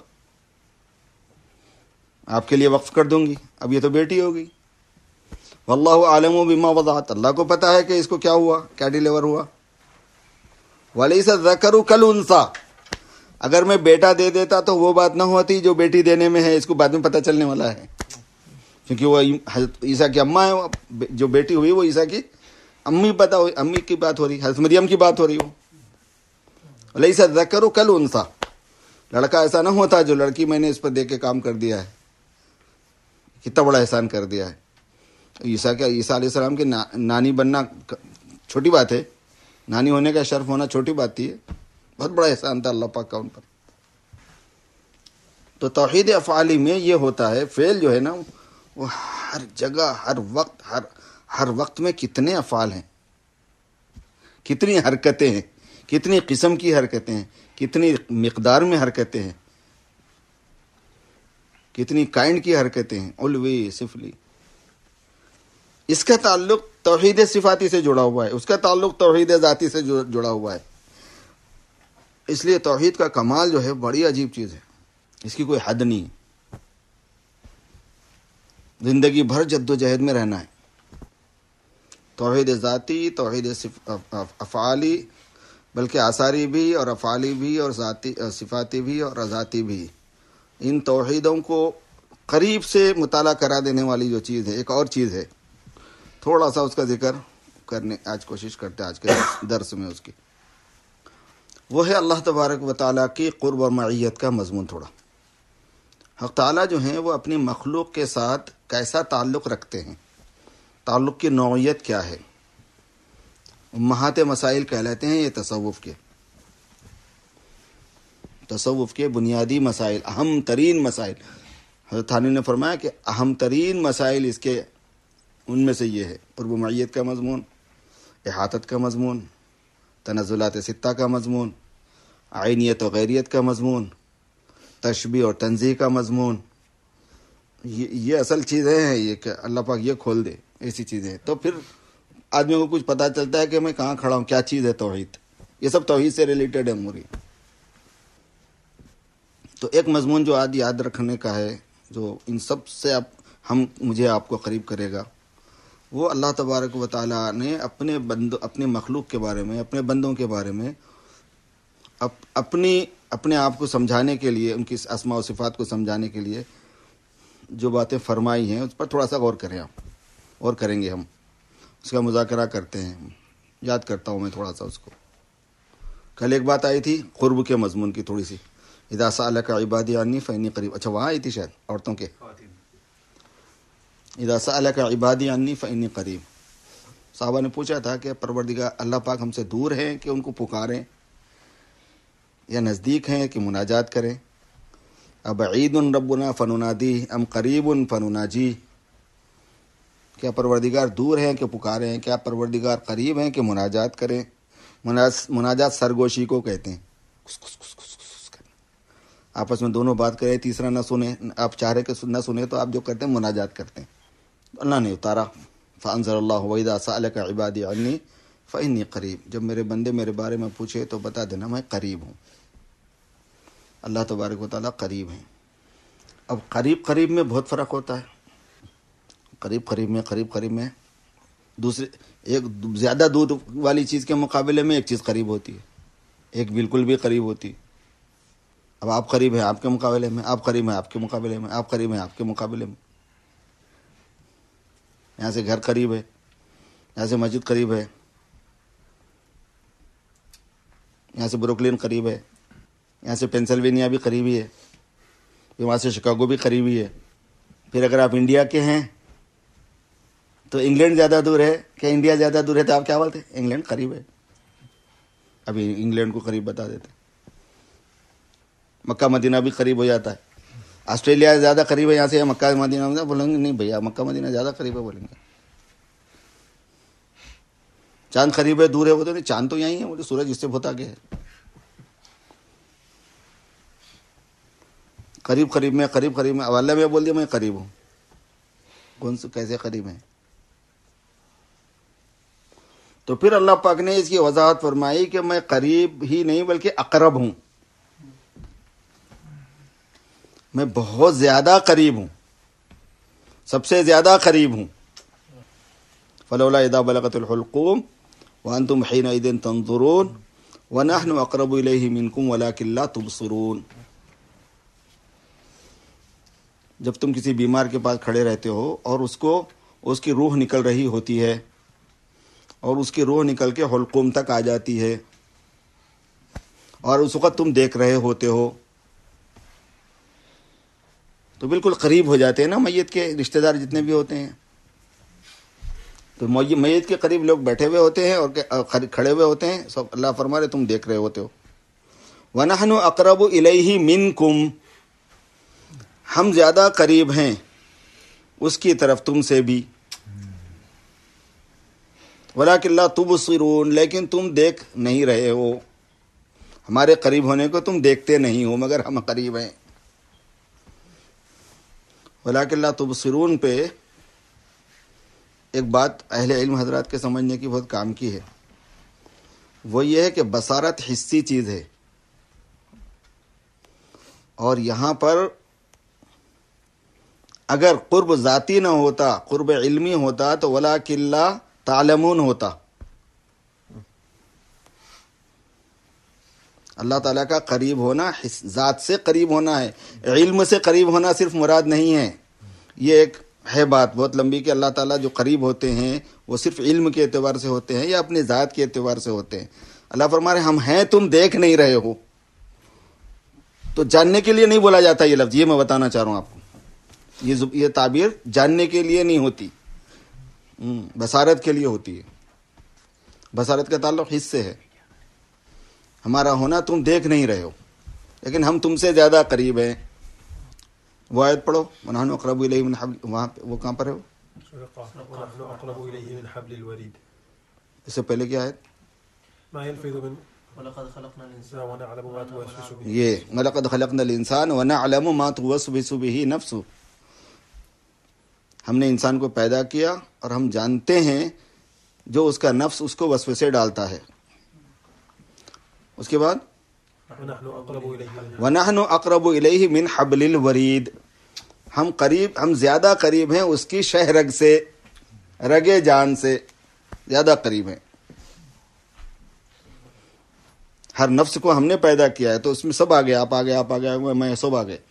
Speaker 1: آپ کے لیے وقف کر دوں گی, اب یہ تو بیٹی ہو گئی. واللہ عالم بما وضعت, اللہ کو پتا ہے کہ اس کو کیا ہوا, کیا ڈیلیور ہوا. ولیس الذکر کالانثی, اگر میں بیٹا دے دیتا تو وہ بات نہ ہوتی جو بیٹی دینے میں ہے, اس کو بعد میں پتہ چلنے والا ہے, کیونکہ وہ حضرت عیسیٰ کی اماں ہے, جو بیٹی ہوئی وہ عیسیٰ کی امی پتہ ہوئی, امی کی بات ہو رہی, حضرت مریم کی بات ہو رہی. وہ لیس الذکر کالانثی, لڑکا ایسا نہ ہوتا جو لڑکی میں نے اس پر دے کے کام کر دیا ہے, کتنا بڑا احسان کر دیا ہے. عیسیٰ کا عیسیٰ علیہ السلام کی نانی بننا چھوٹی بات ہے, نانی ہونے کا شرف ہونا چھوٹی بات تھی, بہت بڑا احسان تھا اللہ پاک کا ان پر. تو توحید افعالی میں یہ ہوتا ہے, فعل جو ہے نا وہ ہر جگہ ہر وقت ہر ہر وقت میں کتنے افعال ہیں, کتنی حرکتیں ہیں, کتنی قسم کی حرکتیں ہیں, کتنی مقدار میں حرکتیں ہیں, کتنی کائنڈ کی حرکتیں ہیں, علوی سفلی. اس کا تعلق توحید صفاتی سے جڑا ہوا ہے, اس کا تعلق توحید ذاتی سے جڑا ہوا ہے. اس لیے توحید کا کمال جو ہے بڑی عجیب چیز ہے, اس کی کوئی حد نہیں. زندگی بھر جد و جہد میں رہنا ہے. توحید ذاتی, توحید افعالی, بلکہ آثاری بھی اور افعالی بھی اور ذاتی صفاتی بھی اور ذاتی بھی, ان توحیدوں کو قریب سے مطالعہ کرا دینے والی جو چیز ہے, ایک اور چیز ہے, تھوڑا سا اس کا ذکر کرنے آج کوشش کرتے ہیں آج کے درس میں اس کی. وہ ہے اللہ تبارک و تعالیٰ کی قرب و معیت کا مضمون. تھوڑا حق تعالیٰ جو ہیں وہ اپنی مخلوق کے ساتھ کیسا تعلق رکھتے ہیں، تعلق کی نوعیت کیا ہے، امہات مسائل کہلاتے ہیں یہ تصوف کے تصوف کے بنیادی مسائل، اہم ترین مسائل۔ حضرت تھانوی نے فرمایا کہ اہم ترین مسائل اس کے ان میں سے یہ ہے: قرب و معیت کا مضمون، احاطت کا مضمون، تنزلات ستہ کا مضمون، عینیت و غیریت کا مضمون، تشبیہ اور تنزیہ کا مضمون۔ یہ یہ اصل چیزیں ہیں، یہ کہ اللہ پاک یہ کھول دے، ایسی چیزیں تو پھر آدمی کو کچھ پتہ چلتا ہے کہ میں کہاں کھڑا ہوں، کیا چیز ہے توحید۔ یہ سب توحید سے ریلیٹڈ ہے موری۔ تو ایک مضمون جو آج یاد رکھنے کا ہے، جو ان سب سے اب ہم مجھے آپ کو قریب کرے گا، وہ اللہ تبارک و تعالیٰ نے اپنے بندوں اپنے مخلوق کے بارے میں، اپنے بندوں کے بارے میں اپنی اپنے آپ کو سمجھانے کے لیے، ان کی اسماء و صفات کو سمجھانے کے لیے جو باتیں فرمائی ہیں اس پر تھوڑا سا غور کریں آپ، اور کریں گے ہم، اس کا مذاکرہ کرتے ہیں۔ یاد کرتا ہوں میں تھوڑا سا اس کو۔ کل ایک بات آئی تھی قرب کے مضمون کی، تھوڑی سی، اذا سألک عبادی عنی فإنی قریب۔ اچھا وہاں آئی تھی شاید عورتوں کے، اذا سألک عبادی عنی فإنی قریب۔ صحابہ نے پوچھا تھا کہ پروردگار اللہ پاک ہم سے دور ہیں کہ ان کو پکاریں، یا نزدیک ہیں کہ مناجات کریں؟ ابعید ربنا فننادی ام قریب فنناجی؟ کیا پروردگار دور ہیں کہ پکاریں، کیا پروردگار قریب ہیں کہ مناجات کریں؟ مناجات سرگوشی کو کہتے ہیں، کس کس کس کس کس کریں، آپس میں دونوں بات کریں، تیسرا نہ سنیں، آپ چاہ رہے کہ نہ سنیں تو آپ جو کرتے ہیں مناجات کرتے ہیں۔ اللہ نے اتارا فانزل اللہ وَإِذَا سَأَلَكَ عِبَادِي عَنِّي فَإِنِّي قریب، جب میرے بندے میرے بارے میں پوچھے تو بتا دینا میں قریب ہوں۔ اللہ تبارک و تعالیٰ قریب ہیں۔ اب قریب قریب میں بہت فرق ہوتا ہے، قریب قریب میں قریب قریب میں دوسرے ایک زیادہ دور والی چیز کے مقابلے میں ایک چیز قریب ہوتی ہے، ایک بالکل بھی قریب ہوتی ہے۔ اب آپ قریب ہیں آپ کے مقابلے میں، آپ قریب ہیں آپ کے مقابلے میں، آپ قریب ہیں آپ کے مقابلے میں۔ یہاں سے گھر قریب ہے، یہاں سے مسجد قریب ہے، یہاں سے بروکلین قریب ہے، یہاں سے پینسلوینیا بھی قریبی ہے، پھر وہاں سے شکاگو بھی قریبی ہے۔ پھر اگر آپ انڈیا کے ہیں تو انگلینڈ زیادہ دور ہے کہ انڈیا زیادہ دور ہے، تو آپ کیا بولتے ہیں؟ انگلینڈ قریب ہے۔ ابھی انگلینڈ کو قریب بتا دیتے۔ مکہ مدینہ بھی قریب ہو جاتا ہے۔ آسٹریلیا زیادہ قریب ہے یہاں سے، مکہ مدینہ میں بولیں گے نہیں بھیا مکہ مدینہ زیادہ قریب ہے، بولیں گے۔ چاند قریب ہے دور ہے، وہ تو نہیں، چاند تو یہیں ہے، وہ تو سورج اس سے بہت آگے ہے۔ قریب قریب میں قریب قریب میں اب اللہ میں بول دیا میں قریب ہوں، کون سے کیسے قریب ہیں؟ تو پھر اللہ پاک نے اس کی وضاحت فرمائی کہ میں قریب ہی نہیں بلکہ اقرب ہوں، میں بہت زیادہ قریب ہوں، سب سے زیادہ قریب ہوں۔ فلولا اذا بلغت الحلقوم وانتم حينئذ تنظرون ونحن اقرب اليه منكم ولكن لا تبصرون۔ جب تم کسی بیمار کے پاس کھڑے رہتے ہو اور اس کو اس کی روح نکل رہی ہوتی ہے، اور اس کی روح نکل کے حلقوم تک آ جاتی ہے، اور اس وقت تم دیکھ رہے ہوتے ہو، تو بالکل قریب ہو جاتے ہیں نا میت کے رشتہ دار جتنے بھی ہوتے ہیں۔ تو میت کے قریب لوگ بیٹھے ہوئے ہوتے ہیں اور کھڑے ہوئے ہوتے ہیں، سب اللہ فرما رہے تم دیکھ رہے ہوتے ہو۔ وَنَحْنُ أَقْرَبُ إِلَيْهِ مِنْكُمْ، ہم زیادہ قریب ہیں اس کی طرف تم سے بھی۔ وَلَكِنْ لَا تُبْصِرُونَ، لیکن تم دیکھ نہیں رہے ہو، ہمارے قریب ہونے کو تم دیکھتے نہیں ہو مگر ہم قریب ہیں۔ وَلَكِنْ لَا تُبْصِرُونَ پہ ایک بات اہل علم حضرات کے سمجھنے کی بہت کام کی ہے، وہ یہ ہے کہ بصارت حسی چیز ہے، اور یہاں پر اگر قرب ذاتی نہ ہوتا، قرب علمی ہوتا تو وَلَكِنْ لَا تَعْلَمُونَ ہوتا۔ اللہ تعالیٰ کا قریب ہونا ذات سے قریب ہونا ہے، علم سے قریب ہونا صرف مراد نہیں ہے۔ یہ ایک ہے بات بہت لمبی کہ اللہ تعالیٰ جو قریب ہوتے ہیں وہ صرف علم کے اعتبار سے ہوتے ہیں یا اپنی ذات کے اعتبار سے ہوتے ہیں۔ اللہ فرما رہے ہم ہیں، تم دیکھ نہیں رہے ہو۔ تو جاننے کے لیے نہیں بولا جاتا یہ لفظ، یہ میں بتانا چاہ رہا ہوں آپ کو. یہ یہ تعبیر جاننے کے لیے نہیں ہوتی، بصارت کے لیے ہوتی ہے. بصارت کا تعلق حس سے ہے. ہمارا ہونا تم دیکھ نہیں رہے ہو، لیکن ہم تم سے زیادہ قریب ہیں. وہ آیت پڑھو، وَنَحْنُ أَقْرَبُ إِلَيْهِ مِنْ حَبْلِ، وہاں پہ وہ کہاں پر ہے؟ وہ
Speaker 2: وَنَحْنُ أَقْرَبُ إِلَيْهِ مِنْ حَبْلِ الْوَرِيدِ.
Speaker 1: اس سے پہلے کیا آیت؟
Speaker 2: مَا يَلْفِظُ مِنْ وَلَقَدْ خَلَقْنَا الْإِنسَانَ وَنَعْلَمُ مَا تُوَسْوِسُ بِهِ.
Speaker 1: یہ وَلَقَدْ خَلَقْنَا الْإِنسَانَ وَنَعْلَمُ مَا تُوَسْوِسُ بِهِ نَفْسُهُ. ہم نے انسان کو پیدا کیا اور ہم جانتے ہیں جو اس کا نفس اس کو وسوسے ڈالتا ہے. اس کے بعد وَنَحْنُ أَقْرَبُ إِلَيْهِ مِنْ حَبْلِ الْوَرِيدِ، ہم قریب، ہم زیادہ قریب ہیں اس کی شہ رگ سے، رگے جان سے زیادہ قریب ہیں. ہر نفس کو ہم نے پیدا کیا ہے تو اس میں سب آ گئے، آپ آ گئے، آپ آ گئے، میں سب آ گئے.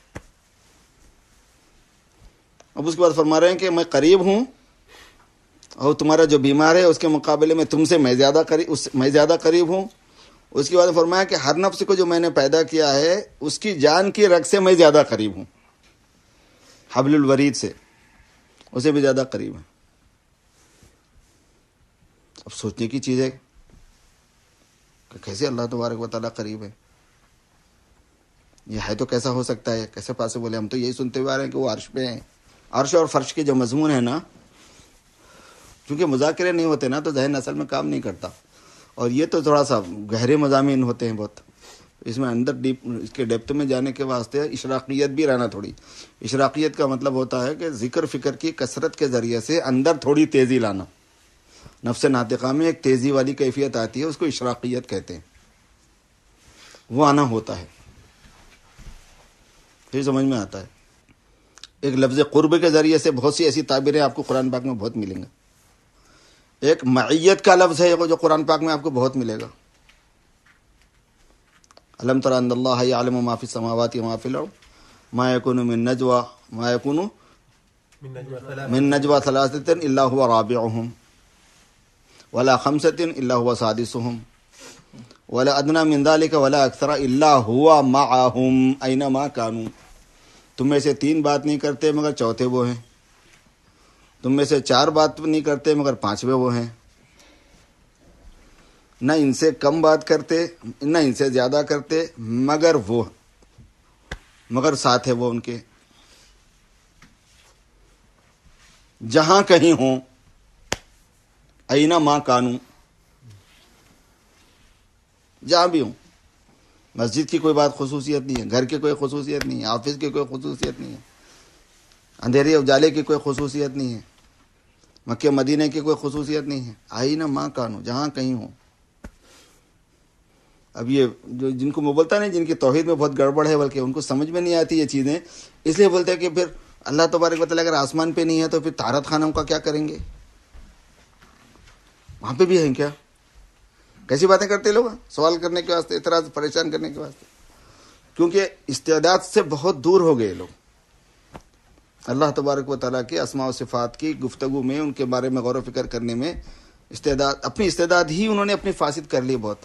Speaker 1: اب اس کے بعد فرما رہے ہیں کہ میں قریب ہوں اور تمہارا جو بیمار ہے اس کے مقابلے میں تم سے میں زیادہ قریب، اس میں زیادہ قریب ہوں. اس کے بعد فرمایا کہ ہر نفس کو جو میں نے پیدا کیا ہے اس کی جان کی رگ سے میں زیادہ قریب ہوں، حبل الورید سے، اسے بھی زیادہ قریب ہے. اب سوچنے کی چیز ہے کہ کیسے اللہ تبارک و تعالیٰ قریب ہے. یہ ہے تو کیسا ہو سکتا ہے، کیسے پاسبل ہے؟ ہم تو یہی سنتے ہوئے آ رہے ہیں کہ وہ عرش پہ ہیں. عرش اور فرش کے جو مضمون ہے نا، چونکہ مذاکرے نہیں ہوتے نا تو ذہن اصل میں کام نہیں کرتا. اور یہ تو تھوڑا سا گہرے مضامین ہوتے ہیں بہت، اس میں اندر ڈیپ، اس کے ڈیپتھ میں جانے کے واسطے اشراقیت بھی رہنا. تھوڑی اشراقیت کا مطلب ہوتا ہے کہ ذکر فکر کی کثرت کے ذریعے سے اندر تھوڑی تیزی لانا. نفس ناطقہ میں ایک تیزی والی کیفیت آتی ہے، اس کو اشراقیت کہتے ہیں. وہ آنا ہوتا ہے، پھر سمجھ میں آتا ہے. ایک لفظ قرب کے ذریعے سے بہت سی ایسی تعبیریں آپ کو قرآن پاک میں بہت ملیں گا. ایک معیت کا لفظ ہے جو قرآن پاک میں آپ کو بہت ملے گا. الم تر ان اللہ یعلم ما فی السماوات و ما فی الارض ما یکون من نجوا ما یکون من نجوا ثلاثۃ الا هو رابعهم ولا خمسۃ الا هو سادسهم ولا ادنى من ذلك ولا اکثر الا هو معهم اینما كانوا. تم میں سے تین بات نہیں کرتے مگر چوتھے وہ ہیں، تم میں سے چار بات نہیں کرتے مگر پانچویں وہ ہیں، نہ ان سے کم بات کرتے نہ ان سے زیادہ کرتے مگر وہ مگر ساتھ ہے وہ ان کے، جہاں کہیں ہوں، اینا ما کانو، جہاں بھی ہوں. مسجد کی کوئی بات خصوصیت نہیں ہے، گھر کی کوئی خصوصیت نہیں ہے، آفس کی کوئی خصوصیت نہیں ہے، اندھیرے اجالے کی کوئی خصوصیت نہیں ہے، مکہ مدینہ کی کوئی خصوصیت نہیں ہے. آئینہ ماں کانو، جہاں کہیں ہوں. اب یہ جو جن کو میں بولتا نہیں، جن کی توحید میں بہت گڑبڑ ہے، بلکہ ان کو سمجھ میں نہیں آتی یہ چیزیں، اس لیے بولتے ہیں کہ پھر اللہ تبارک و تعالیٰ اگر آسمان پہ نہیں ہے تو پھر طہارت خانوں کا کیا کریں گے؟ وہاں پہ بھی ہیں کیا؟ کیسی باتیں کرتے لوگ سوال کرنے کے واسطے، اعتراض پریشان کرنے کے واسطے، کیونکہ استعداد سے بہت دور ہو گئے لوگ. اللہ تبارک و تعالیٰ کے اسماء و صفات کی گفتگو میں، ان کے بارے میں غور و فکر کرنے میں استعداد، اپنی استعداد ہی انہوں نے اپنی فاسد کر لی بہت.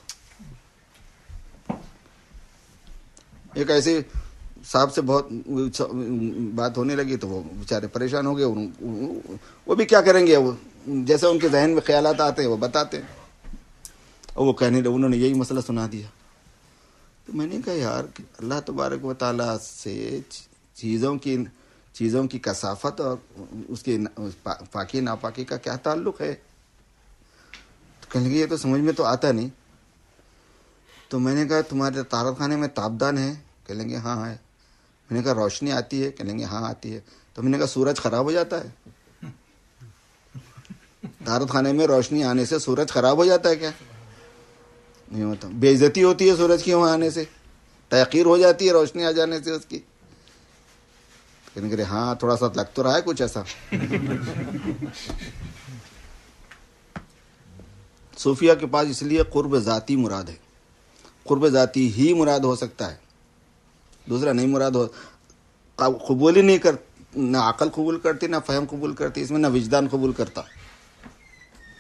Speaker 1: ایک ایسے صاحب سے بہت بات ہونے لگی تو وہ بیچارے پریشان ہو گئے. وہ بھی کیا کریں گے، وہ جیسے ان کے ذہن میں خیالات آتے ہیں وہ بتاتے ہیں، اور وہ کہنے لگے انہوں نے یہی مسئلہ سنا دیا. تو میں نے کہا یار اللہ تبارک و تعالیٰ سے چیزوں کی چیزوں کی کثافت اور اس کی پاکی ناپاکی کا کیا تعلق ہے؟ تو کہنے لگے یہ تو سمجھ میں تو آتا نہیں. تو میں نے کہا تمہارے طہارت خانے میں تابدان ہے؟ کہہ لیں گے ہاں ہے. میں نے کہا روشنی آتی ہے؟ کہہ لیں گے ہاں آتی ہے. تو میں نے کہا سورج خراب ہو جاتا ہے؟ طہارت خانے میں روشنی آنے سے سورج خراب ہو جاتا ہے کیا؟ نہیں ہوتا. بے عزتی ہوتی ہے سورج کی وہاں آنے سے، تحقیر ہو جاتی ہے روشنی آ جانے سے اس کی. کہنے کہ ہاں تھوڑا سا لگ تو رہا ہے کچھ ایسا. صوفیہ کے پاس اس لیے قرب ذاتی مراد ہے، قرب ذاتی ہی مراد ہو سکتا ہے، دوسرا نہیں مراد ہو. قبول ہی نہیں کر، نہ عقل قبول کرتی نہ فہم قبول کرتی، اس میں نہ وجدان قبول کرتا.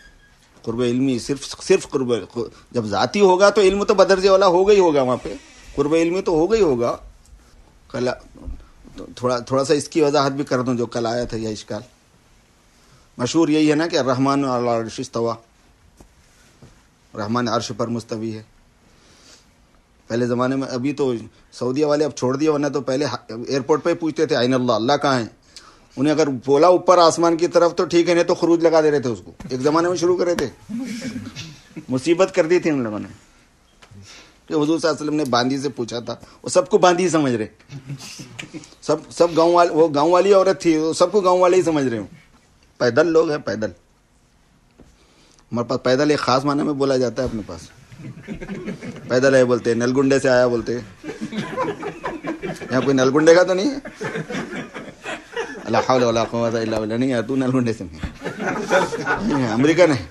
Speaker 1: قرب علمی صرف صرف قرب، جب ذاتی ہوگا تو علم تو بدرجے والا ہوگا ہی ہوگا وہاں پہ. قرب علمی تو ہوگا ہی ہوگا. کل تھوڑا تھوڑا سا اس کی وضاحت بھی کر دوں جو کل آیا تھا یہ اشکال. مشہور یہی ہے نا کہ الرحمن علی العرش استویٰ، رحمان عرش پر مستوی ہے. پہلے زمانے میں، ابھی تو سعودیہ والے اب چھوڑ دیا، ورنہ تو پہلے ایئرپورٹ پہ پوچھتے تھے آئین اللہ، اللہ کہاں ہے. انہیں اگر بولا اوپر آسمان کی طرف تو ٹھیک ہے، نہیں تو خروج لگا دے رہے تھے اس کو. ایک زمانے میں شروع کرے تھے، مصیبت کر دی تھی ان لوگوں نے کہ حضور صلی اللہ علیہ وسلم نے باندھی سے پوچھا تھا، وہ سب کو باندھی سمجھ رہے. سب سب گاؤں والے، وہ گاؤں والی عورت تھی، وہ سب کو گاؤں والے ہی سمجھ رہے ہوں. پیدل لوگ ہیں، پیدل. ہمارے پاس پیدل ایک خاص معنی میں بولا جاتا ہے اپنے پاس. پیدل ہے بولتے، نلگنڈے سے آیا بولتے. یہاں کوئی نلگنڈے کا تو نہیں ہے؟ لا حول ولا قوت الا باللہ. نہیں ہے تو نلگنڈے سے نہیں ہے، امریکن ہے.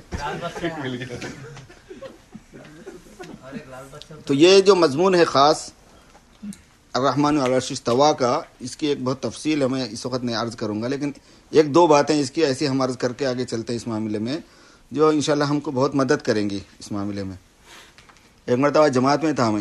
Speaker 1: تو یہ جو مضمون ہے خاص الرحمن علی العرش استویٰ کا، اس کی ایک بہت تفصیل ہے، میں اس وقت نہیں عرض کروں گا، لیکن ایک دو باتیں اس کی ایسی ہم عرض کر کے آگے چلتے ہیں اس معاملے میں، جو انشاءاللہ ہم کو بہت مدد کریں گی اس معاملے میں. ایک مرتبہ جماعت میں تھا، میں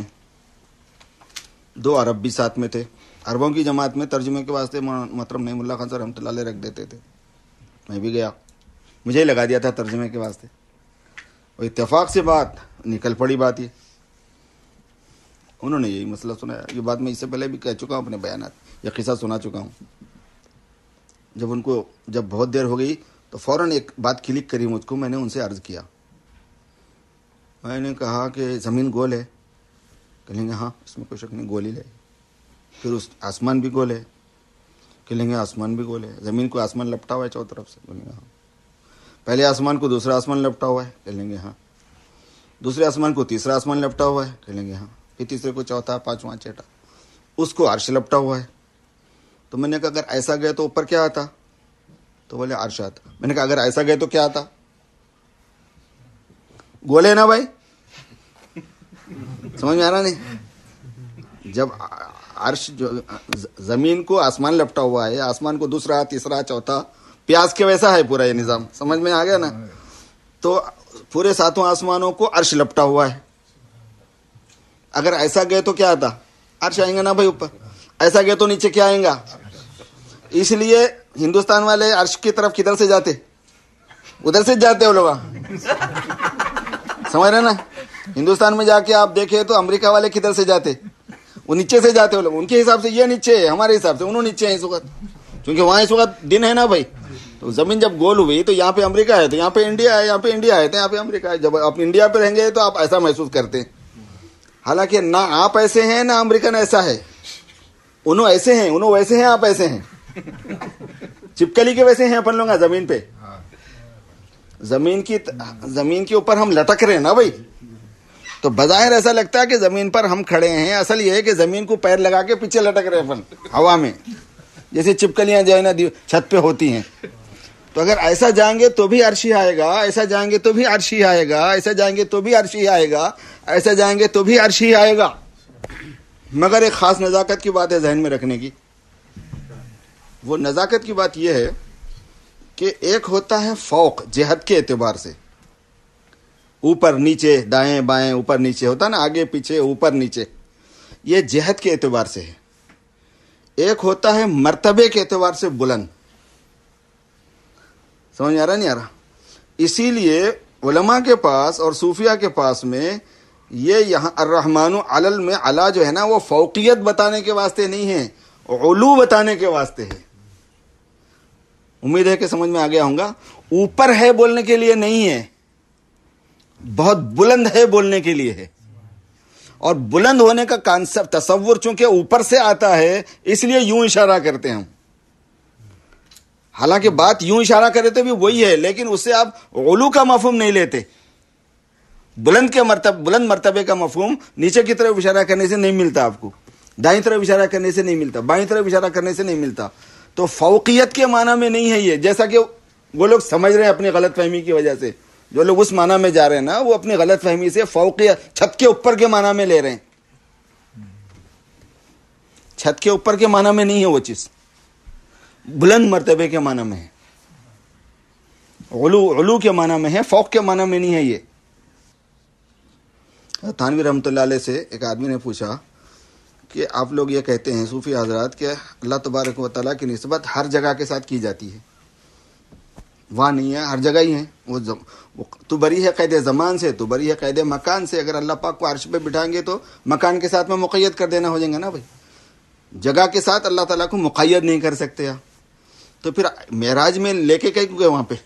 Speaker 1: دو عرب بھی ساتھ میں تھے. عربوں کی جماعت میں ترجمے کے واسطے محترم نعیم اللہ خان صاحب رحمۃ اللہ علیہ رکھ دیتے تھے. میں بھی گیا، مجھے ہی لگا دیا تھا ترجمے کے واسطے. اور اتفاق سے بات نکل پڑی بات یہ. انہوں نے یہی مسئلہ سنایا. یہ بات میں اس سے پہلے بھی کہہ چکا ہوں اپنے بیانات، یہ قصہ سنا چکا ہوں. جب ان کو جب بہت دیر ہو گئی تو فوراً ایک بات کلک کری مجھ کو. میں نے ان سے عرض کیا، میں نے کہا کہ زمین گول ہے؟ کہیں گے ہاں، اس میں کوئی شک نہیں، گول ہی ہے. پھر اس آسمان بھی گول ہے؟ کہیں گے آسمان بھی گول ہے. زمین کو آسمان لپٹا ہوا ہے چاروں طرف سے؟ بولیں گے ہاں. پہلے آسمان کو دوسرا آسمان لپٹا ہوا ہے؟ کہیں گے ہاں. دوسرے آسمان کو تیسرا آسمان لپٹا ہوا ہے؟ کہیں گے ہاں. پھر تیسرے کو چوتھا، پانچواں، چھٹا، اس کو عرش لپٹا ہوا ہے. تو میں نے کہا اگر ایسا گئے تو اوپر کیا آتا؟ تو بولے عرش آتا. میں نے کہا اگر ایسا گئے تو کیا آتا؟ گولے نا بھائی، سمجھ میں آ رہا نہیں؟ جب عرش جو زمین کو آسمان لپٹا ہوا ہے، آسمان کو دوسرا، تیسرا، چوتھا، پیاز کے ویسا ہے پورا یہ نظام. سمجھ میں آ گیا نا؟ تو پورے ساتوں آسمانوں کو عرش لپٹا ہوا ہے. اگر ایسا گئے تو کیا آتا؟ عرش آئیں گا نا بھائی اوپر. ایسا گئے تو نیچے کیا آئیں گا؟ اس لیے ہندوستان والے عرش کی طرف کدھر سے جاتے؟ ادھر سے جاتے وہ لوگ. سمجھ رہے نا؟ ہندوستان میں جا کے آپ دیکھیں تو امریکہ والے کدھر سے جاتے؟ وہ نیچے سے جاتے وہ لوگ. ان کے حساب سے یہ نیچے ہے، ہمارے حساب سے انہوں نیچے ہیں اس وقت، کیونکہ وہاں اس وقت دن ہے نا بھائی. تو زمین جب گول ہوئی تو یہاں پہ امریکہ ہے، تو یہاں پہ انڈیا ہے، یہاں پہ انڈیا ہے تو یہاں پہ امریکہ ہے. جب آپ انڈیا پہ رہیں گے تو آپ ایسا محسوس کرتے ہیں. حالانکہ نہ آپ ایسے ہیں نہ امریکن ایسا ہے. انہوں ایسے ہیں، انہوں ویسے ہیں، آپ ایسے ہیں. چپکلی کے ویسے ہیں اپن لوگ زمین پہ. زمین کی زمین کے اوپر ہم لٹک رہے ہیں نا بھائی. تو بظاہر ایسا لگتا ہے کہ زمین پر ہم کھڑے ہیں، اصل یہ ہے کہ زمین کو پیر لگا کے پیچھے لٹک رہے اپن ہوا میں، جیسے چپکلیاں جو ہے نا چھت پہ ہوتی ہیں. تو اگر ایسا جائیں گے تو بھی عرش ہی آئے گا، ایسا جائیں گے تو بھی عرش ہی آئے گا، ایسا جائیں گے تو بھی عرش ہی آئے گا، ایسا جائیں گے تو بھی عرش ہی آئے گا. مگر ایک خاص نزاکت کی بات ہے ذہن میں رکھنے کی. وہ نزاکت کی بات یہ ہے کہ ایک ہوتا ہے فوق، جہت کے اعتبار سے، اوپر نیچے، دائیں بائیں، اوپر نیچے ہوتا نا، آگے پیچھے، اوپر نیچے، یہ جہت کے اعتبار سے ہے. ایک ہوتا ہے مرتبے کے اعتبار سے بلند. سمجھ آ رہا نہیں آ رہا؟ اسی لیے علماء کے پاس اور صوفیہ کے پاس میں یہ یہاں الرحمن علل میں علا جو ہے نا، وہ فوقیت بتانے کے واسطے نہیں ہے، علو بتانے کے واسطے ہے. امید ہے کہ سمجھ میں آ گیا ہوں گا. اوپر ہے بولنے کے لیے نہیں ہے، بہت بلند ہے بولنے کے لیے ہے. اور بلند ہونے کا کانسیپٹ، تصور چونکہ اوپر سے آتا ہے، اس لیے یوں اشارہ کرتے ہیں ہم. حالانکہ بات یوں اشارہ کرے تو بھی وہی ہے، لیکن اس سے آپ علو کا مفہوم نہیں لیتے. بلند کے مرتبہ بلند مرتبے کا مفہوم نیچے کی طرف اشارہ کرنے سے نہیں ملتا، آپ کو دائیں طرف اشارہ کرنے سے نہیں ملتا، بائیں طرف اشارہ کرنے سے نہیں ملتا. تو فوقیت کے معنی میں نہیں ہے یہ، جیسا کہ وہ لوگ سمجھ رہے ہیں اپنی غلط فہمی کی وجہ سے. جو لوگ اس معنی میں جا رہے ہیں نا، وہ اپنی غلط فہمی سے فوقیت، چھت کے اوپر کے معنی میں لے رہے ہیں. چھت کے اوپر کے معنی میں نہیں ہے وہ چیز، بلند مرتبے کے معنی میں ہے، علو علو کے معنی میں ہے، فوق کے معنی میں نہیں ہے یہ. تھانوی رحمۃ اللہ علیہ سے ایک آدمی نے پوچھا کہ آپ لوگ یہ کہتے ہیں صوفی حضرات کہ اللہ تبارک و تعالیٰ کی نسبت ہر جگہ کے ساتھ کی جاتی ہے. وہاں نہیں ہے، ہر جگہ ہی ہے. وہ تو بری ہے قید زمان سے، تو بری ہے قید مکان سے. اگر اللہ پاک کو عرش پہ بٹھائیں گے تو مکان کے ساتھ میں مقید کر دینا ہو جائیں گے نا بھائی. جگہ کے ساتھ اللہ تعالیٰ کو مقید نہیں کر سکتے آپ. تو پھر معراج میں لے کے کہیں گئے وہاں پہ؟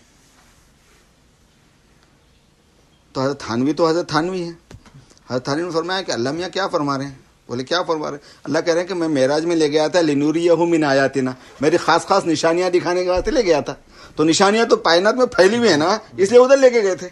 Speaker 1: تو حضرت تھانوی تو حضرت تھانوی ہے. حضرت تھانوی نے فرمایا کہ اللہ میاں کیا فرما رہے ہیں؟ بولے کیا فرما رہے ہیں؟ اللہ کہہ رہے ہیں کہ میں معراج میں لے گیا تھا لنوریہ من آیاتنا، میری خاص خاص نشانیاں دکھانے کے واسطے لے گیا تھا. تو نشانیاں تو کائنات میں پھیلی ہوئی ہیں نا، اس لیے ادھر لے کے گئے تھے.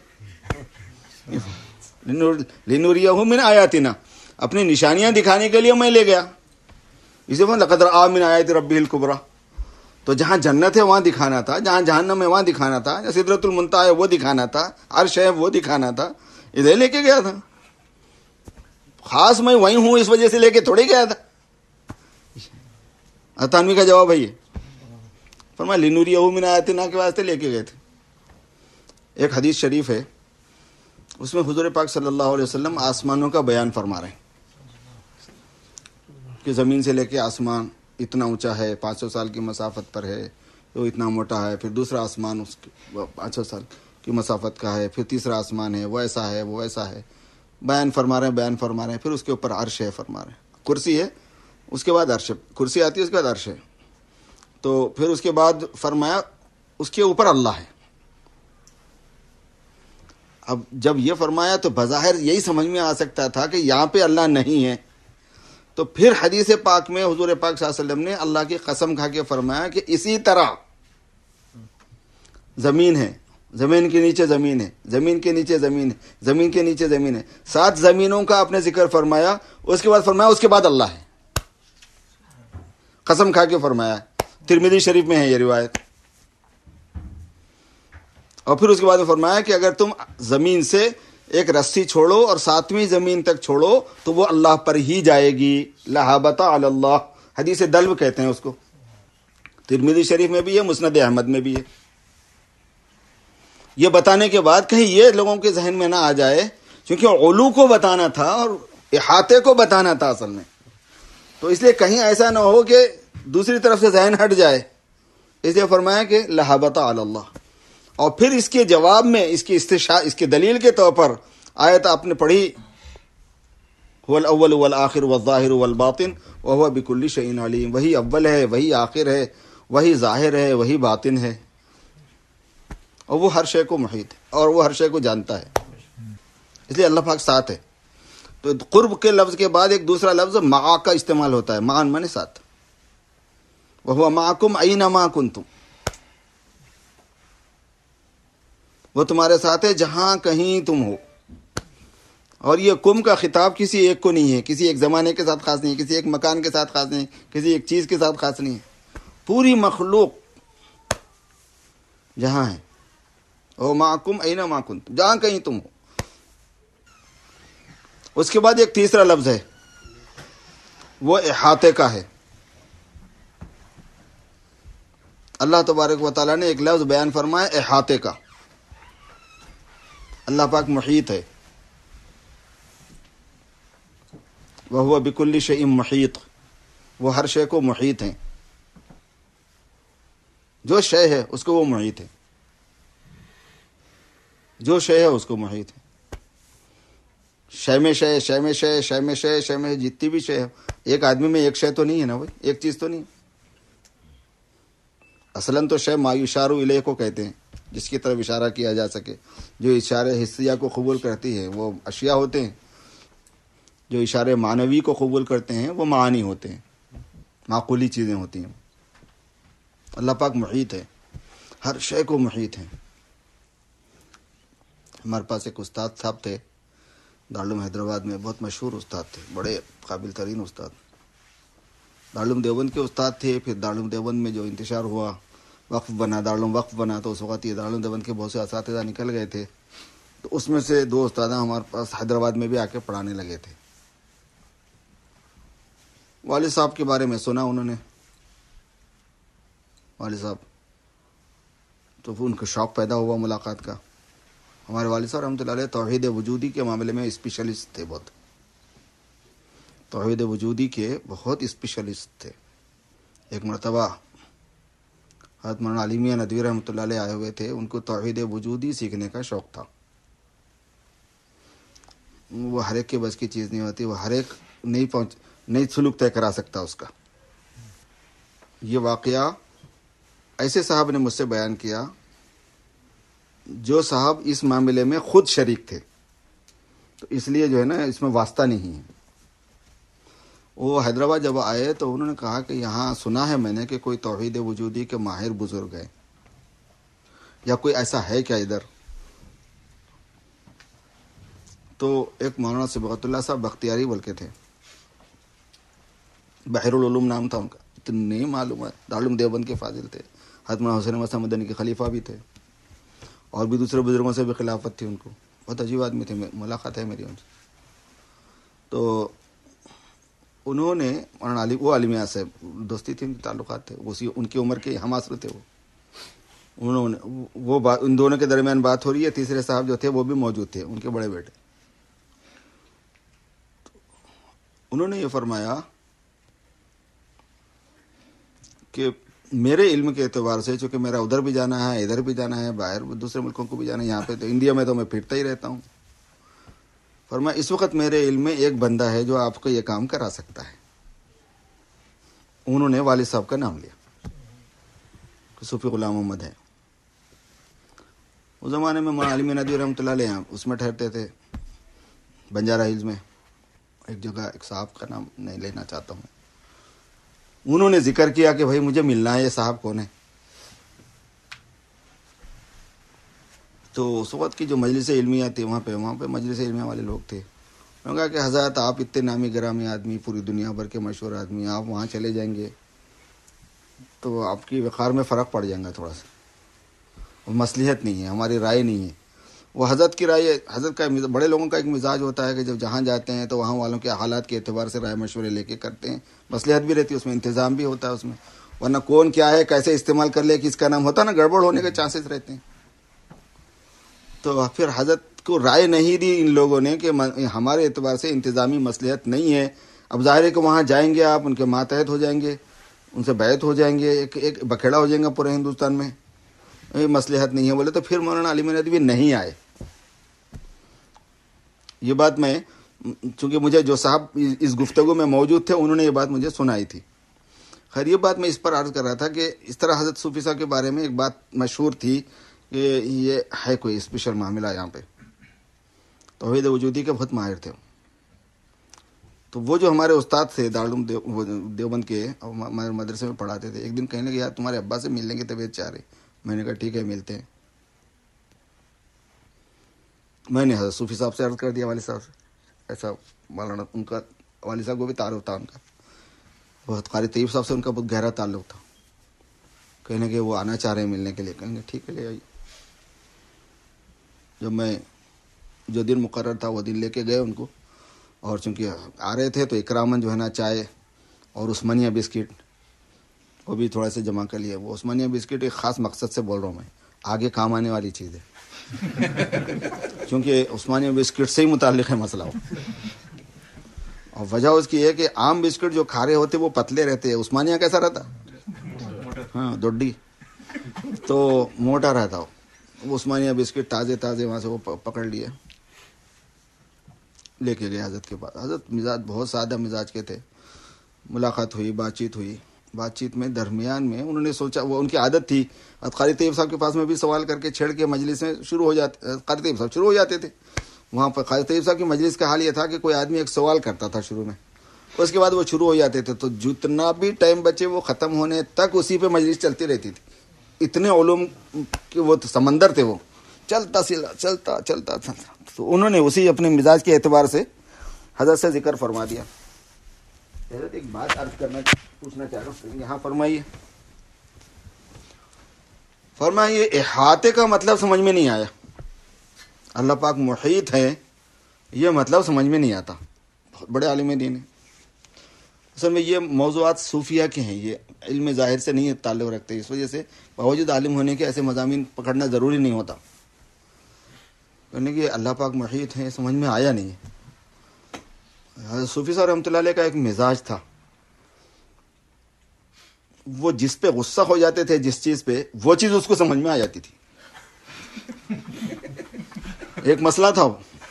Speaker 1: لنوریہ من آیاتنا، اپنی نشانیاں دکھانے کے لیے میں لے گیا. اسے وہ لقد رأى من آیات ربہ الکبریٰ. تو جہاں جنت ہے وہاں دکھانا تھا، جہاں جہنم ہے وہاں دکھانا تھا، جہاں سدرۃ المنتہا ہے وہ دکھانا تھا، عرش ہے وہ دکھانا تھا. ادھر لے کے گیا تھا. خاص میں وہیں ہوں اس وجہ سے لے کے تھوڑی گیا تھا. تھانوی کا جواب ہے یہ. فرمایا لنوریہ من آیاتنا کے واسطے لے کے گئے تھے. ایک حدیث شریف ہے، اس میں حضور پاک صلی اللہ علیہ وسلم آسمانوں کا بیان فرما رہے ہیں کہ زمین سے لے کے آسمان اتنا اونچا ہے، پانچ سو سال کی مسافت پر ہے، تو اتنا موٹا ہے. پھر دوسرا آسمان اس پانچ سو سال کی مسافت کا ہے. پھر تیسرا آسمان ہے، وہ ایسا ہے وہ ایسا ہے. بیان فرما رہے ہیں بیان فرما رہے ہیں. پھر اس کے اوپر عرش ہے فرما رہے ہیں. کرسی ہے، اس کے بعد عرش ہے. کرسی آتی ہے اس کے بعد عرش ہے. تو پھر اس کے بعد فرمایا اس کے اوپر اللہ ہے. اب جب یہ فرمایا تو بظاہر یہی سمجھ میں آ سکتا تھا کہ یہاں پہ اللہ نہیں ہے. تو پھر حدیث پاک میں حضور پاک صلی اللہ علیہ وسلم نے اللہ کی قسم کھا کے فرمایا کہ اسی طرح زمین ہے، زمین کے نیچے زمین ہے، زمین کے نیچے زمین ہے، زمین کے نیچے زمین ہے. سات زمینوں کا آپ نے ذکر فرمایا. اس کے بعد فرمایا اس کے بعد اللہ ہے. قسم کھا کے فرمایا. ترمذی شریف میں ہے یہ روایت. اور پھر اس کے بعد فرمایا کہ اگر تم زمین سے ایک رسی چھوڑو اور ساتویں زمین تک چھوڑو تو وہ اللہ پر ہی جائے گی. لہابت علی اللہ، حدیث دلو کہتے ہیں اس کو. ترمذی شریف میں بھی ہے، مسند احمد میں بھی ہے. یہ بتانے کے بعد کہیں یہ لوگوں کے ذہن میں نہ آ جائے، کیونکہ علو کو بتانا تھا اور احاطے کو بتانا تھا اصل میں. تو اس لیے کہیں ایسا نہ ہو کہ دوسری طرف سے ذہن ہٹ جائے. اس لیے فرمایا کہ لہابت علی اللہ. اور پھر اس کے جواب میں اس کی استشا اس کے دلیل کے طور پر آیت آپ نے پڑھی، هو الاول والآخر والظاہر والباطن وهو بكل شيء علیم. وہی اول ہے، وہی آخر ہے، وہی ظاہر ہے، وہی باطن ہے، اور وہ ہر شے کو محیط ہے اور وہ ہر شے کو جانتا ہے. اس لیے اللہ پاک ساتھ ہے. تو قرب کے لفظ کے بعد ایک دوسرا لفظ معا کا استعمال ہوتا ہے. معاً مانے ساتھ. وهو معکم اینما کنتم، وہ تمہارے ساتھ ہے جہاں کہیں تم ہو. اور یہ کم کا خطاب کسی ایک کو نہیں ہے، کسی ایک زمانے کے ساتھ خاص نہیں ہے، کسی ایک مکان کے ساتھ خاص نہیں ہے، کسی ایک چیز کے ساتھ خاص نہیں ہے. پوری مخلوق جہاں ہے. او معکم اینما کنتم، جہاں کہیں تم ہو. اس کے بعد ایک تیسرا لفظ ہے، وہ احاطے کا ہے. اللہ تبارک و تعالیٰ نے ایک لفظ بیان فرمایا احاطے کا. اللہ پاک محیط ہے. وَهُوَ بِكُلِّ شَيْءٍ محیط، وہ ہر شے کو محیط ہیں. جو شے ہے اس کو وہ محیط ہے. جو شے ہے اس کو محیط ہے. شے میں شے، شے میں شے، شے میں شے، شے میں جتنی بھی شے ہے. ایک آدمی میں ایک شے تو نہیں ہے نا بھائی، ایک چیز تو نہیں. اصلاً تو شے ما یشار الیہ کو کہتے ہیں، جس کی طرف اشارہ کیا جا سکے. جو اشارے حسیہ کو قبول کرتی ہے وہ اشیاء ہوتے ہیں، جو اشارے معنوی کو قبول کرتے ہیں وہ معانی ہوتے ہیں، معقولی چیزیں ہوتی ہیں. اللہ پاک محیط ہے، ہر شے کو محیط ہے. ہمارے پاس ایک استاد صاحب تھے دارالعلوم حیدرآباد میں، بہت مشہور استاد تھے، بڑے قابل ترین استاد. دارالعلوم دیوبند کے استاد تھے. پھر دارالعلوم دیوبند میں جو انتشار ہوا، وقف بنا، دارالعلوم وقف بنا، تو اس وقت یہ دارالعلوم دیوبند کے بہت سے اساتذہ نکل گئے تھے. تو اس میں سے دو استاد ہمارے پاس حیدرآباد میں بھی آ کے پڑھانے لگے تھے. والد صاحب کے بارے میں سنا انہوں نے. والد صاحب تو ان کو شوق پیدا ہوا ملاقات کا. ہمارے والد صاحب رحمۃ اللہ علیہ توحید وجودی کے معاملے میں اسپیشلسٹ تھے بہت. توحید وجودی کے بہت اسپیشلسٹ تھے. ایک مرتبہ حضرت مولانا علی میاں ندوی رحمۃ اللہ علیہ آئے ہوئے تھے. ان کو توحید وجودی سیکھنے کا شوق تھا. وہ ہر ایک کے بس کی چیز نہیں ہوتی, وہ ہر ایک نہیں پہنچ نہیں سلوک طے کرا سکتا اس کا. یہ واقعہ ایسے صاحب نے مجھ سے بیان کیا جو صاحب اس معاملے میں خود شریک تھے, تو اس لیے جو ہے نا اس میں واسطہ نہیں ہے. وہ حیدرآباد جب آئے تو انہوں نے کہا کہ یہاں سنا ہے میں نے کہ کوئی توحید وجودی کے ماہر بزرگ ہے, یا کوئی ایسا ہے کیا ادھر؟ تو ایک مولانا صبغت اللہ صاحب بختیاری بول کے تھے, بحر العلوم نام تھا ان کا, اتنی نہیں معلوم ہے. دارالعلوم دیوبند کے فاضل تھے. حضرت مولانا حسین مسعود مدنی کے خلیفہ بھی تھے, اور بھی دوسرے بزرگوں سے بھی خلافت تھی ان کو. بہت عجیب آدمی تھے, ملاقات ہے میری ان سے. تو انہوں نے مولانا علی وہ عالمیہ سے دوستی تھی, ان کے تعلقات تھے, اسی ان کی عمر کے ہم عصر تھے. وہ انہوں نے وہ بات ان دونوں کے درمیان بات ہو رہی ہے. تیسرے صاحب جو تھے وہ بھی موجود تھے, ان کے بڑے بیٹے. انہوں نے یہ فرمایا کہ میرے علم کے اعتبار سے, چونکہ میرا ادھر بھی جانا ہے, ادھر بھی جانا ہے, باہر دوسرے ملکوں کو بھی جانا ہے, یہاں پہ تو انڈیا میں تو میں پھرتا ہی رہتا ہوں. فرمایا اس وقت میرے علم میں ایک بندہ ہے جو آپ کو یہ کام کرا سکتا ہے. انہوں نے والد صاحب کا نام لیا, صوفی غلام محمد ہے. اس زمانے میں مولانا علی میاں ندوی رحمۃ اللہ علیہ اس میں ٹھہرتے تھے, بنجارہ ہلز میں ایک جگہ. ایک صاحب کا نام نہیں لینا چاہتا ہوں. انہوں نے ذکر کیا کہ بھائی مجھے ملنا ہے, یہ صاحب کون ہے؟ تو اس وقت کی جو مجلس علمیہ تھی وہاں پہ وہاں پہ مجلس علمیہ والے لوگ تھے. انہوں نے کہا کہ حضرت آپ اتنے نامی گرامی آدمی, پوری دنیا بھر کے مشہور آدمی, آپ وہاں چلے جائیں گے تو آپ کی وقار میں فرق پڑ جائے گا تھوڑا سا. وہ مصلحت نہیں ہے, ہماری رائے نہیں ہے. وہ حضرت کی رائے, حضرت کا بڑے لوگوں کا ایک مزاج ہوتا ہے کہ جب جہاں جاتے ہیں تو وہاں والوں کے حالات کے اعتبار سے رائے مشورے لے کے کرتے ہیں. مصلحت بھی رہتی ہے اس میں, انتظام بھی ہوتا ہے اس میں, ورنہ کون کیا ہے کیسے استعمال کر لے کس کا نام ہوتا ہے نا, گڑبڑ ہونے کے چانسز رہتے ہیں. تو پھر حضرت کو رائے نہیں دی ان لوگوں نے کہ ہمارے اعتبار سے انتظامی مصلحت نہیں ہے. اب ظاہر ہے کہ وہاں جائیں گے آپ, ان کے ماتحت ہو جائیں گے, ان سے بیعت ہو جائیں گے, ایک ایک بکھیڑا ہو جائیں گا پورے ہندوستان میں. مصلحت نہیں ہے بولے تو پھر مولانا علی میاں ندوی نہیں آئے. یہ بات میں, چونکہ مجھے جو صاحب اس گفتگو میں موجود تھے انہوں نے یہ بات مجھے سنائی تھی. خیر یہ بات میں اس پر عرض کر رہا تھا کہ اس طرح حضرت صوفی صاحب کے بارے میں ایک بات مشہور تھی کہ یہ ہے کوئی اسپیشل معاملہ یہاں پہ. توحید وجودی کے بہت ماہر تھے. تو وہ جو ہمارے استاد تھے دارالعلوم دیوبند کے, ہمارے مدرسے میں پڑھاتے تھے, ایک دن کہنے لگے یار تمہارے ابا سے ملنے کی طبیعت چاہ رہی. میں نے کہا ٹھیک ہے ملتے ہیں. میں نے حضرت صوفی صاحب سے عرض کر دیا والد صاحب سے, ایسا مولانا ان کا والد صاحب کو بھی تعارف تھا ان کا, بہت قاری طیب صاحب سے ان کا بہت گہرا تعلق تھا. کہنے کہ وہ آنا چاہ رہے ہیں ملنے کے لیے. کہیں گے ٹھیک ہے لے آئیے. جب میں جو دن مقرر تھا وہ دن لے کے گئے ان کو, اور چونکہ آ رہے تھے تو اکرامن جو ہے نا چائے اور عثمانیہ بسکٹ وہ بھی تھوڑا سا جمع کر لیا. وہ عثمانیہ بسکٹ ایک خاص مقصد سے بول رہا ہوں میں, آگے کام آنے والی چیز ہے, کیونکہ عثمانیہ بسکٹ سے ہی متعلق ہے مسئلہ وہ. اور وجہ اس کی ہے کہ عام بسکٹ جو کھارے ہوتے وہ پتلے رہتے ہیں, عثمانیہ کیسا رہتا, ہاں دوڈی, تو موٹا رہتا. وہ عثمانیہ بسکٹ تازے تازے وہاں سے وہ پکڑ لیے, لے کے گئے حضرت کے پاس. حضرت مزاج بہت سادہ مزاج کے تھے. ملاقات ہوئی, بات چیت ہوئی. بات چیت میں درمیان میں انہوں نے سوچا, وہ ان کی عادت تھی, قاری طیب صاحب کے پاس میں بھی سوال کر کے چھیڑ کے مجلس میں شروع ہو جاتے, قاری طیب صاحب شروع ہو جاتے تھے. وہاں پر قاری طیب صاحب کی مجلس کا حال یہ تھا کہ کوئی آدمی ایک سوال کرتا تھا شروع میں, اس کے بعد وہ شروع ہو جاتے تھے, تو جتنا بھی ٹائم بچے وہ ختم ہونے تک اسی پہ مجلس چلتی رہتی تھی. اتنے علوم کے وہ سمندر تھے, وہ چلتا چلتا چلتا چلتا. تو انہوں نے اسی اپنے مزاج کے اعتبار سے حضرت سے ذکر فرما دیا. حضرت ایک بات عرض کرنا پوچھنا چاہ رہا ہوں, یہاں فرمائیے. فرمائیے احاطے کا مطلب سمجھ میں نہیں آیا. اللہ پاک محیط ہے یہ مطلب سمجھ میں نہیں آتا. بہت بڑے عالم دین ہیں. اصل میں یہ موضوعات صوفیہ کے ہیں, یہ علم ظاہر سے نہیں تعلق رکھتے. اس وجہ سے باوجود عالم ہونے کے ایسے مضامین پکڑنا ضروری نہیں ہوتا. کہنے کہ اللہ پاک محیط ہے سمجھ میں آیا نہیں. حضرت صوفی صاحب رحمۃ اللہ علیہ کا ایک مزاج تھا، وہ جس پہ غصہ ہو جاتے تھے جس چیز پہ، وہ چیز اس کو سمجھ میں آ جاتی تھی. ایک مسئلہ تھا، وہ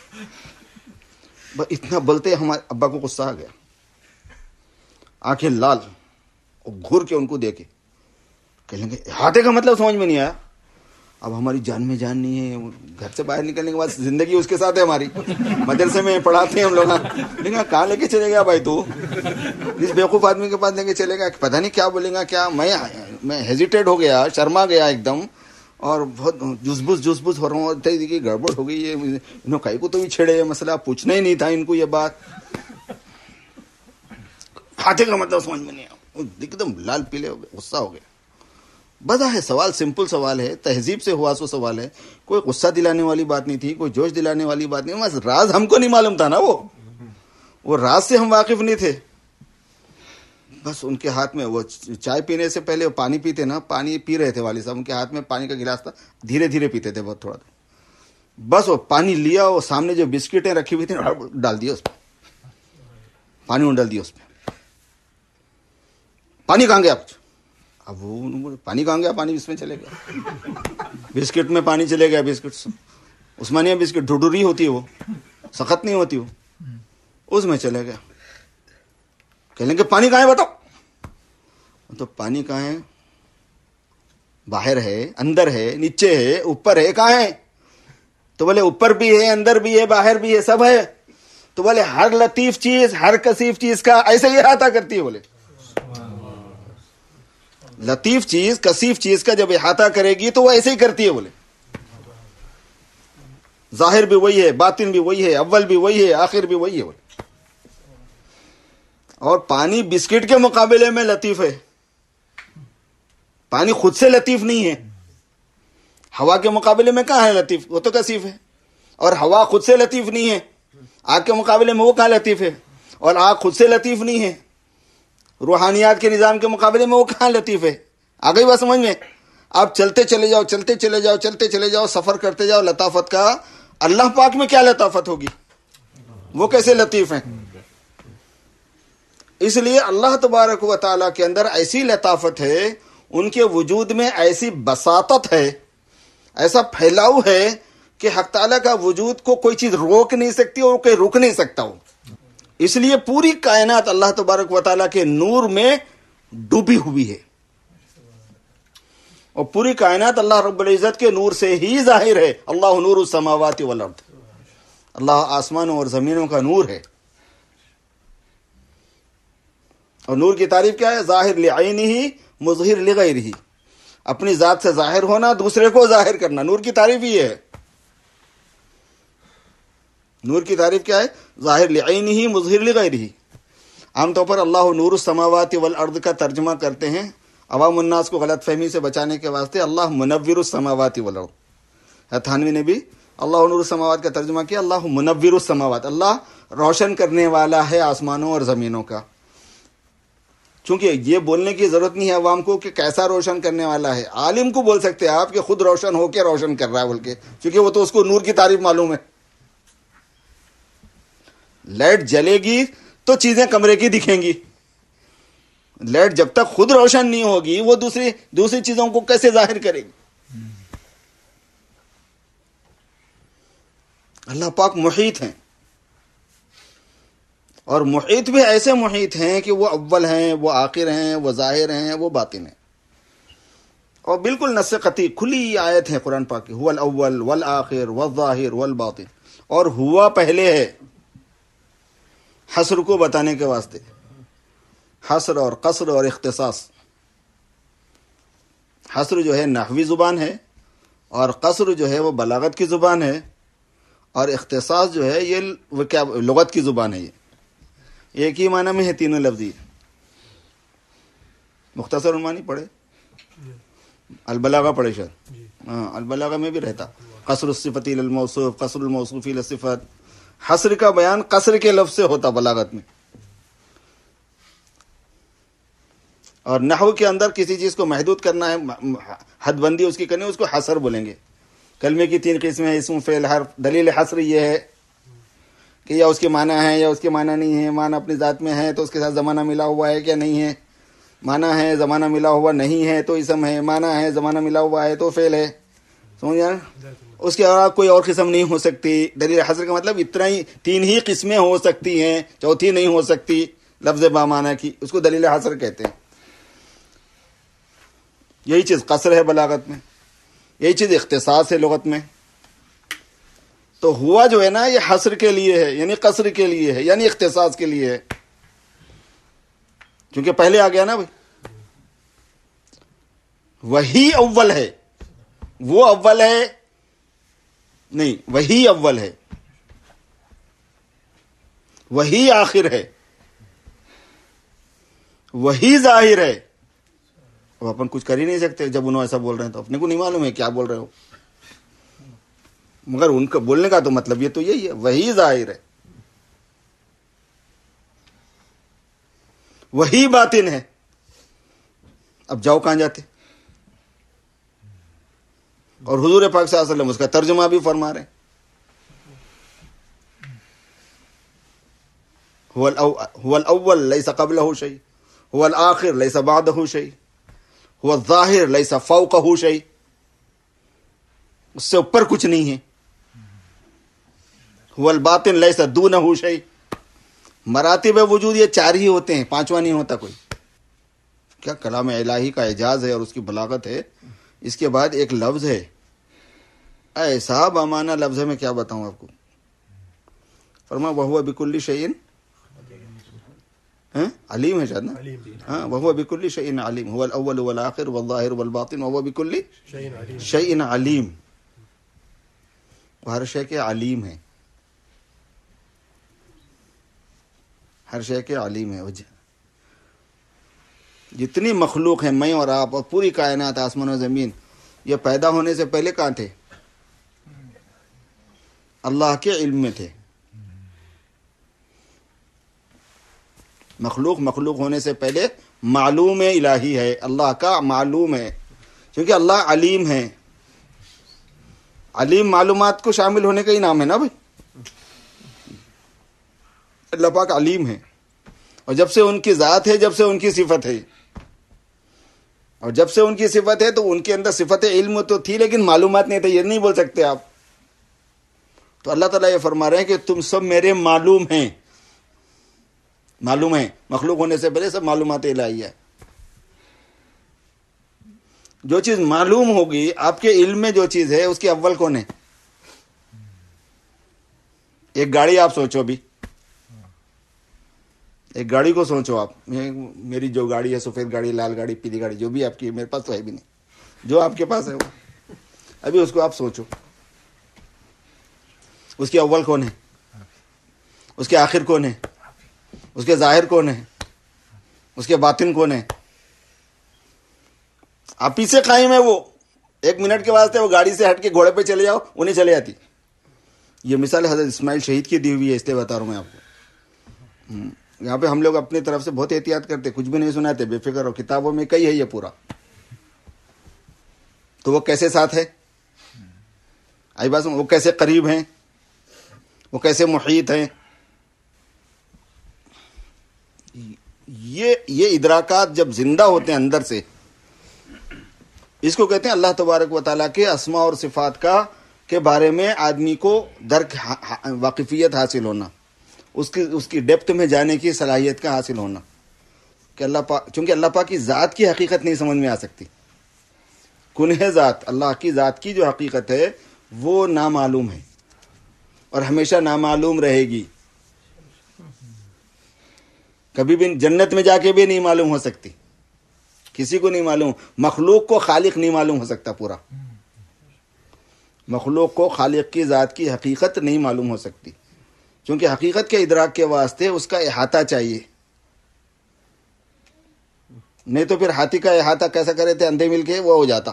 Speaker 1: بس اتنا بولتے ہمارے ابا کو غصہ آ گیا، آنکھیں لال، گھور کے ان کو دیکھے کہیں گے احاطے کا مطلب سمجھ میں نہیں آیا. اب ہماری جان میں جان نہیں ہے، گھر سے باہر نکلنے کے بعد زندگی اس کے ساتھ ہے ہماری، مدرسے میں پڑھاتے ہیں ہم لوگ، لیکن کہاں لے کے چلے گا بھائی تو، اس بیوقوف آدمی کے پاس لے کے چلے گا، پتہ نہیں کیا بولے گا کیا. میں میں ہیزیٹیٹ ہو گیا، شرما گیا ایک دم، اور بہت جزبز جزبز ہو رہا ہوں، کہ گڑبڑ ہو گئی ہے، انہوں کئی کو تو بھی چھیڑے، مسئلہ پوچھنا ہی نہیں تھا ان کو یہ بات. کھاتے کا مطلب سمجھ میں نہیں آیا، ایک دم لال پیلے ہو گئے، غصہ ہو گیا. بدا ہے سوال، سمپل سوال ہے، تہذیب سے ہوا سو سوال ہے، کوئی غصہ دلانے والی بات نہیں تھی، کوئی جوش دلانے والی بات نہیں. بس راز ہم کو نہیں معلوم تھا نا، وہ وہ راز سے ہم واقف نہیں تھے. بس ان کے ہاتھ میں وہ چائے پینے سے پہلے وہ پانی پیتے نا، پانی پی رہے تھے والد صاحب، ان کے ہاتھ میں پانی کا گلاس تھا، دھیرے دھیرے پیتے تھے بہت تھوڑا. بس وہ پانی لیا، وہ سامنے جو بسکٹیں رکھی ہوئی تھیں ڈال دیا اس پہ، پانی ڈال دیا اس پہ. پانی کہاں گیا؟ اب وہ پانی کہاں گیا؟ پانی اس میں چلے گیا، بسکٹ میں پانی چلے گیا. بسکٹ عثمانیہ بسکٹ ڈھڈوری ہوتی ہے، وہ سخت نہیں ہوتی، وہ اس میں چلے گیا. کہہ لیں گے پانی کہاں ہے بتاؤ؟ تو پانی کہاں ہے؟ باہر ہے، اندر ہے، نیچے ہے، اوپر ہے، کہاں ہے؟ تو بولے اوپر بھی ہے، اندر بھی ہے، باہر بھی ہے، سب ہے. تو بولے ہر لطیف چیز، ہر کثیف چیز کا ایسے ہی احاطہ کرتی ہے. بولے لطیف چیز کثیف چیز کا جب احاطہ کرے گی تو وہ ایسے ہی کرتی ہے. بولے ظاہر بھی وہی ہے، باطن بھی وہی ہے، اول بھی وہی ہے، آخر بھی وہی ہے. بولے اور پانی بسکٹ کے مقابلے میں لطیف ہے، پانی خود سے لطیف نہیں ہے. ہوا کے مقابلے میں کہاں ہے لطیف؟ وہ تو کثیف ہے. اور ہوا خود سے لطیف نہیں ہے، آگ کے مقابلے میں وہ کہاں لطیف ہے؟ اور آگ خود سے لطیف نہیں ہے. روحانیات کے نظام کے مقابلے میں وہ کہاں لطیف ہے؟ آ گئی بات سمجھ میں؟ آپ چلتے چلے جاؤ، چلتے چلے جاؤ، چلتے چلے جاؤ، سفر کرتے جاؤ لطافت کا. اللہ پاک میں کیا لطافت ہوگی؟ وہ کیسے لطیف ہیں؟ اس لیے اللہ تبارک و تعالیٰ کے اندر ایسی لطافت ہے، ان کے وجود میں ایسی بساطت ہے، ایسا پھیلاؤ ہے کہ حق تعالیٰ کا وجود کو کوئی چیز روک نہیں سکتی اور کوئی رک نہیں سکتا ہو. اس لیے پوری کائنات اللہ تبارک و تعالیٰ کے نور میں ڈوبی ہوئی ہے، اور پوری کائنات اللہ رب العزت کے نور سے ہی ظاہر ہے. اللہ نور السماوات والارض، اللہ آسمانوں اور زمینوں کا نور ہے. اور نور کی تعریف کیا ہے؟ ظاہر لعینہ مظہر لغیرہ، اپنی ذات سے ظاہر ہونا، دوسرے کو ظاہر کرنا. نور کی تعریف یہ ہے. نور کی تعریف کیا ہے؟ ظاہر لعینہ مظہر لغیرہ. عام طور پر اللہ نور السماوات والارض کا ترجمہ کرتے ہیں عوام الناس کو غلط فہمی سے بچانے کے واسطے اللہ منور السماوات والارض. تھانوی نے بھی اللہ نور السماوات کا ترجمہ کیا اللہ منور السماوات، اللہ روشن کرنے والا ہے آسمانوں اور زمینوں کا. چونکہ یہ بولنے کی ضرورت نہیں ہے عوام کو کہ کیسا روشن کرنے والا ہے. عالم کو بول سکتے ہیں آپ کہ خود روشن ہو کے روشن کر رہا ہے بول کے، کیونکہ وہ تو اس کو نور کی تعریف معلوم ہے. لائٹ جلے گی تو چیزیں کمرے کی دکھیں گی. لائٹ جب تک خود روشن نہیں ہوگی وہ دوسری دوسری چیزوں کو کیسے ظاہر کرے گی؟ اللہ پاک محیط ہیں، اور محیط بھی ایسے محیط ہیں کہ وہ اول ہیں، وہ آخر ہیں، وہ ظاہر ہیں، وہ باطن ہیں. اور بالکل نص قطعی کھلی آیت ہے قرآن پاک کی، هو الاول والآخر والظاہر والباطن. اور ہوا پہلے ہے حصر کو بتانے کے واسطے، حصر اور قصر اور اختصاص. حصر جو ہے نحوی زبان ہے، اور قصر جو ہے وہ بلاغت کی زبان ہے، اور اختصاص جو ہے یہ وہ کیا لغت کی زبان ہے. یہ ایک ہی معنی میں ہے تینوں لفظی. مختصر المانی پڑھے، البلاغہ پڑھے شاید. ہاں البلاغہ میں بھی رہتا قصر الصفت الی الموصوف، قصر الموصوف الی الصفت. حصر کا بیان قصر کے لفظ سے ہوتا بلاغت میں. اور نحو کے اندر کسی چیز کو محدود کرنا ہے، حد بندی اس کی کرنی ہے، اس کو حصر بولیں گے. کلمے کی تین قسمیں ہیں، اسم فعل حرف. دلیل حصر یہ ہے کہ یا اس کے معنی ہے یا اس کے معنی نہیں ہے. معنی اپنی ذات میں ہے تو اس کے ساتھ زمانہ ملا ہوا ہے کیا نہیں ہے. معنی ہے زمانہ ملا ہوا نہیں ہے تو اسم ہے. معنی ہے زمانہ ملا ہوا ہے تو فعل ہے. سمجھا؟ اس کے علاوہ کوئی اور قسم نہیں ہو سکتی. دلیل حصر کا مطلب اتنا ہی، تین ہی قسمیں ہو سکتی ہیں، چوتھی نہیں ہو سکتی لفظ بامانہ کی. اس کو دلیل حصر کہتے ہیں. یہی چیز قصر ہے بلاغت میں، یہی چیز اختصاص ہے لغت میں. تو ہوا جو ہے نا یہ حصر کے لیے ہے، یعنی قصر کے لیے ہے، یعنی اختصاص کے لیے ہے. کیونکہ پہلے آ گیا نا بھائی، وہی اول ہے، وہ اول ہے نہیں، وہی اول ہے، وہی آخر ہے، وہی ظاہر ہے. اب اپن کچھ کر ہی نہیں سکتے جب انہوں ایسا بول رہے ہیں تو اپنے کو نہیں معلوم ہے کیا بول رہے ہو، مگر ان کا بولنے کا تو مطلب یہ تو یہی ہے، وہی ظاہر ہے، وہی باطن ہے. اب جاؤ کہاں جاتے. اور حضور پاک صلی اللہ علیہ وسلم اس کا ترجمہ بھی فرما رہے ہیں. هو الاول ليس قبله شيء، هو الاخر ليس بعده شيء، هو الظاہر ليس فوقه شيء. اس سے اوپر کچھ نہیں ہے. هو الباطن ليس دونه شيء. مراتب وجود یہ چار ہی ہوتے ہیں، پانچواں نہیں ہوتا کوئی. کیا کلام الہی کا اعجاز ہے اور اس کی بلاغت ہے. اس کے بعد ایک لفظ ہے ایسا بامانہ لفظ ہے، میں کیا بتاؤں آپ کو. فرما وہو بکل شیء علیم ہے شاید نا. ہاں وہو بکل شیء علیم، هو الاول والآخر والظاہر والباطن وہو بکل شیء علیم. وہ ہر شے کے علیم ہے، ہر شے کے علیم ہے. جتنی مخلوق ہیں، میں اور آپ اور پوری کائنات، آسمان و زمین، یہ پیدا ہونے سے پہلے کہاں تھے؟ اللہ کے علم میں تھے. مخلوق مخلوق ہونے سے پہلے معلوم الہی ہے، اللہ کا معلوم ہے، کیونکہ اللہ علیم ہے. علیم معلومات کو شامل ہونے کا ہی نام ہے نا بھائی. اللہ پاک علیم ہے، اور جب سے ان کی ذات ہے، جب سے ان کی صفت ہے، اور جب سے ان کی صفت ہے تو ان کے اندر صفت علم تو تھی لیکن معلومات نہیں تھے. یہ نہیں بول سکتے آپ. تو اللہ تعالیٰ یہ فرما رہے ہیں کہ تم سب میرے معلوم ہیں. معلوم ہے، مخلوق ہونے سے پہلے سب معلومات الہی ہے. جو چیز معلوم ہوگی آپ کے علم میں، جو چیز ہے اس کے اول کون ہے؟ ایک گاڑی آپ سوچو بھی، ایک گاڑی کو سوچو آپ. میری جو گاڑی ہے، سفید گاڑی، لال گاڑی، پیلی گاڑی، جو بھی آپ کی، میرے پاس تو ہے بھی نہیں، جو آپ کے پاس ہے وہ ابھی اس کو آپ سوچو. اس کے اول کون ہے؟ اس کے آخر کون ہے؟ اس کے ظاہر کون ہے؟ اس کے باطن کون ہے؟ آپ ہی سے قائم ہے وہ. ایک منٹ کے واسطے وہ گاڑی سے ہٹ کے گھوڑے پہ چلے جاؤ، انہیں چلے جاتی. یہ مثال حضرت اسماعیل شہید کی دی ہوئی ہے، اس لیے بتا رہا ہوں میں آپ کو. یہاں پہ ہم لوگ اپنی طرف سے بہت احتیاط کرتے، کچھ بھی نہیں سناتے، بے فکر ہو. کتابوں میں کئی ہے یہ پورا. تو وہ کیسے ساتھ ہے؟ آئی بات، وہ کیسے قریب ہیں، وہ کیسے محیط ہیں. یہ یہ ادراکات جب زندہ ہوتے ہیں اندر سے، اس کو کہتے ہیں اللہ تبارک و تعالیٰ کے اسماء اور صفات کا کے بارے میں آدمی کو درک، واقفیت حاصل ہونا، اس کی اس کی ڈیپتھ میں جانے کی صلاحیت کا حاصل ہونا. کہ اللہ پاک، چونکہ اللہ پاک کی ذات کی حقیقت نہیں سمجھ میں آ سکتی. کنہ ذات، اللہ کی ذات کی جو حقیقت ہے وہ نامعلوم ہے اور ہمیشہ نامعلوم رہے گی. کبھی بھی جنت میں جا کے بھی نہیں معلوم ہو سکتی، کسی کو نہیں معلوم. مخلوق کو خالق نہیں معلوم ہو سکتا پورا. مخلوق کو خالق کی ذات کی حقیقت نہیں معلوم ہو سکتی، کیونکہ حقیقت کے ادراک کے واسطے اس کا احاطہ چاہیے. نہیں تو پھر ہاتھی کا احاطہ کیسا کرے تھے؟ اندھے مل کے وہ ہو جاتا.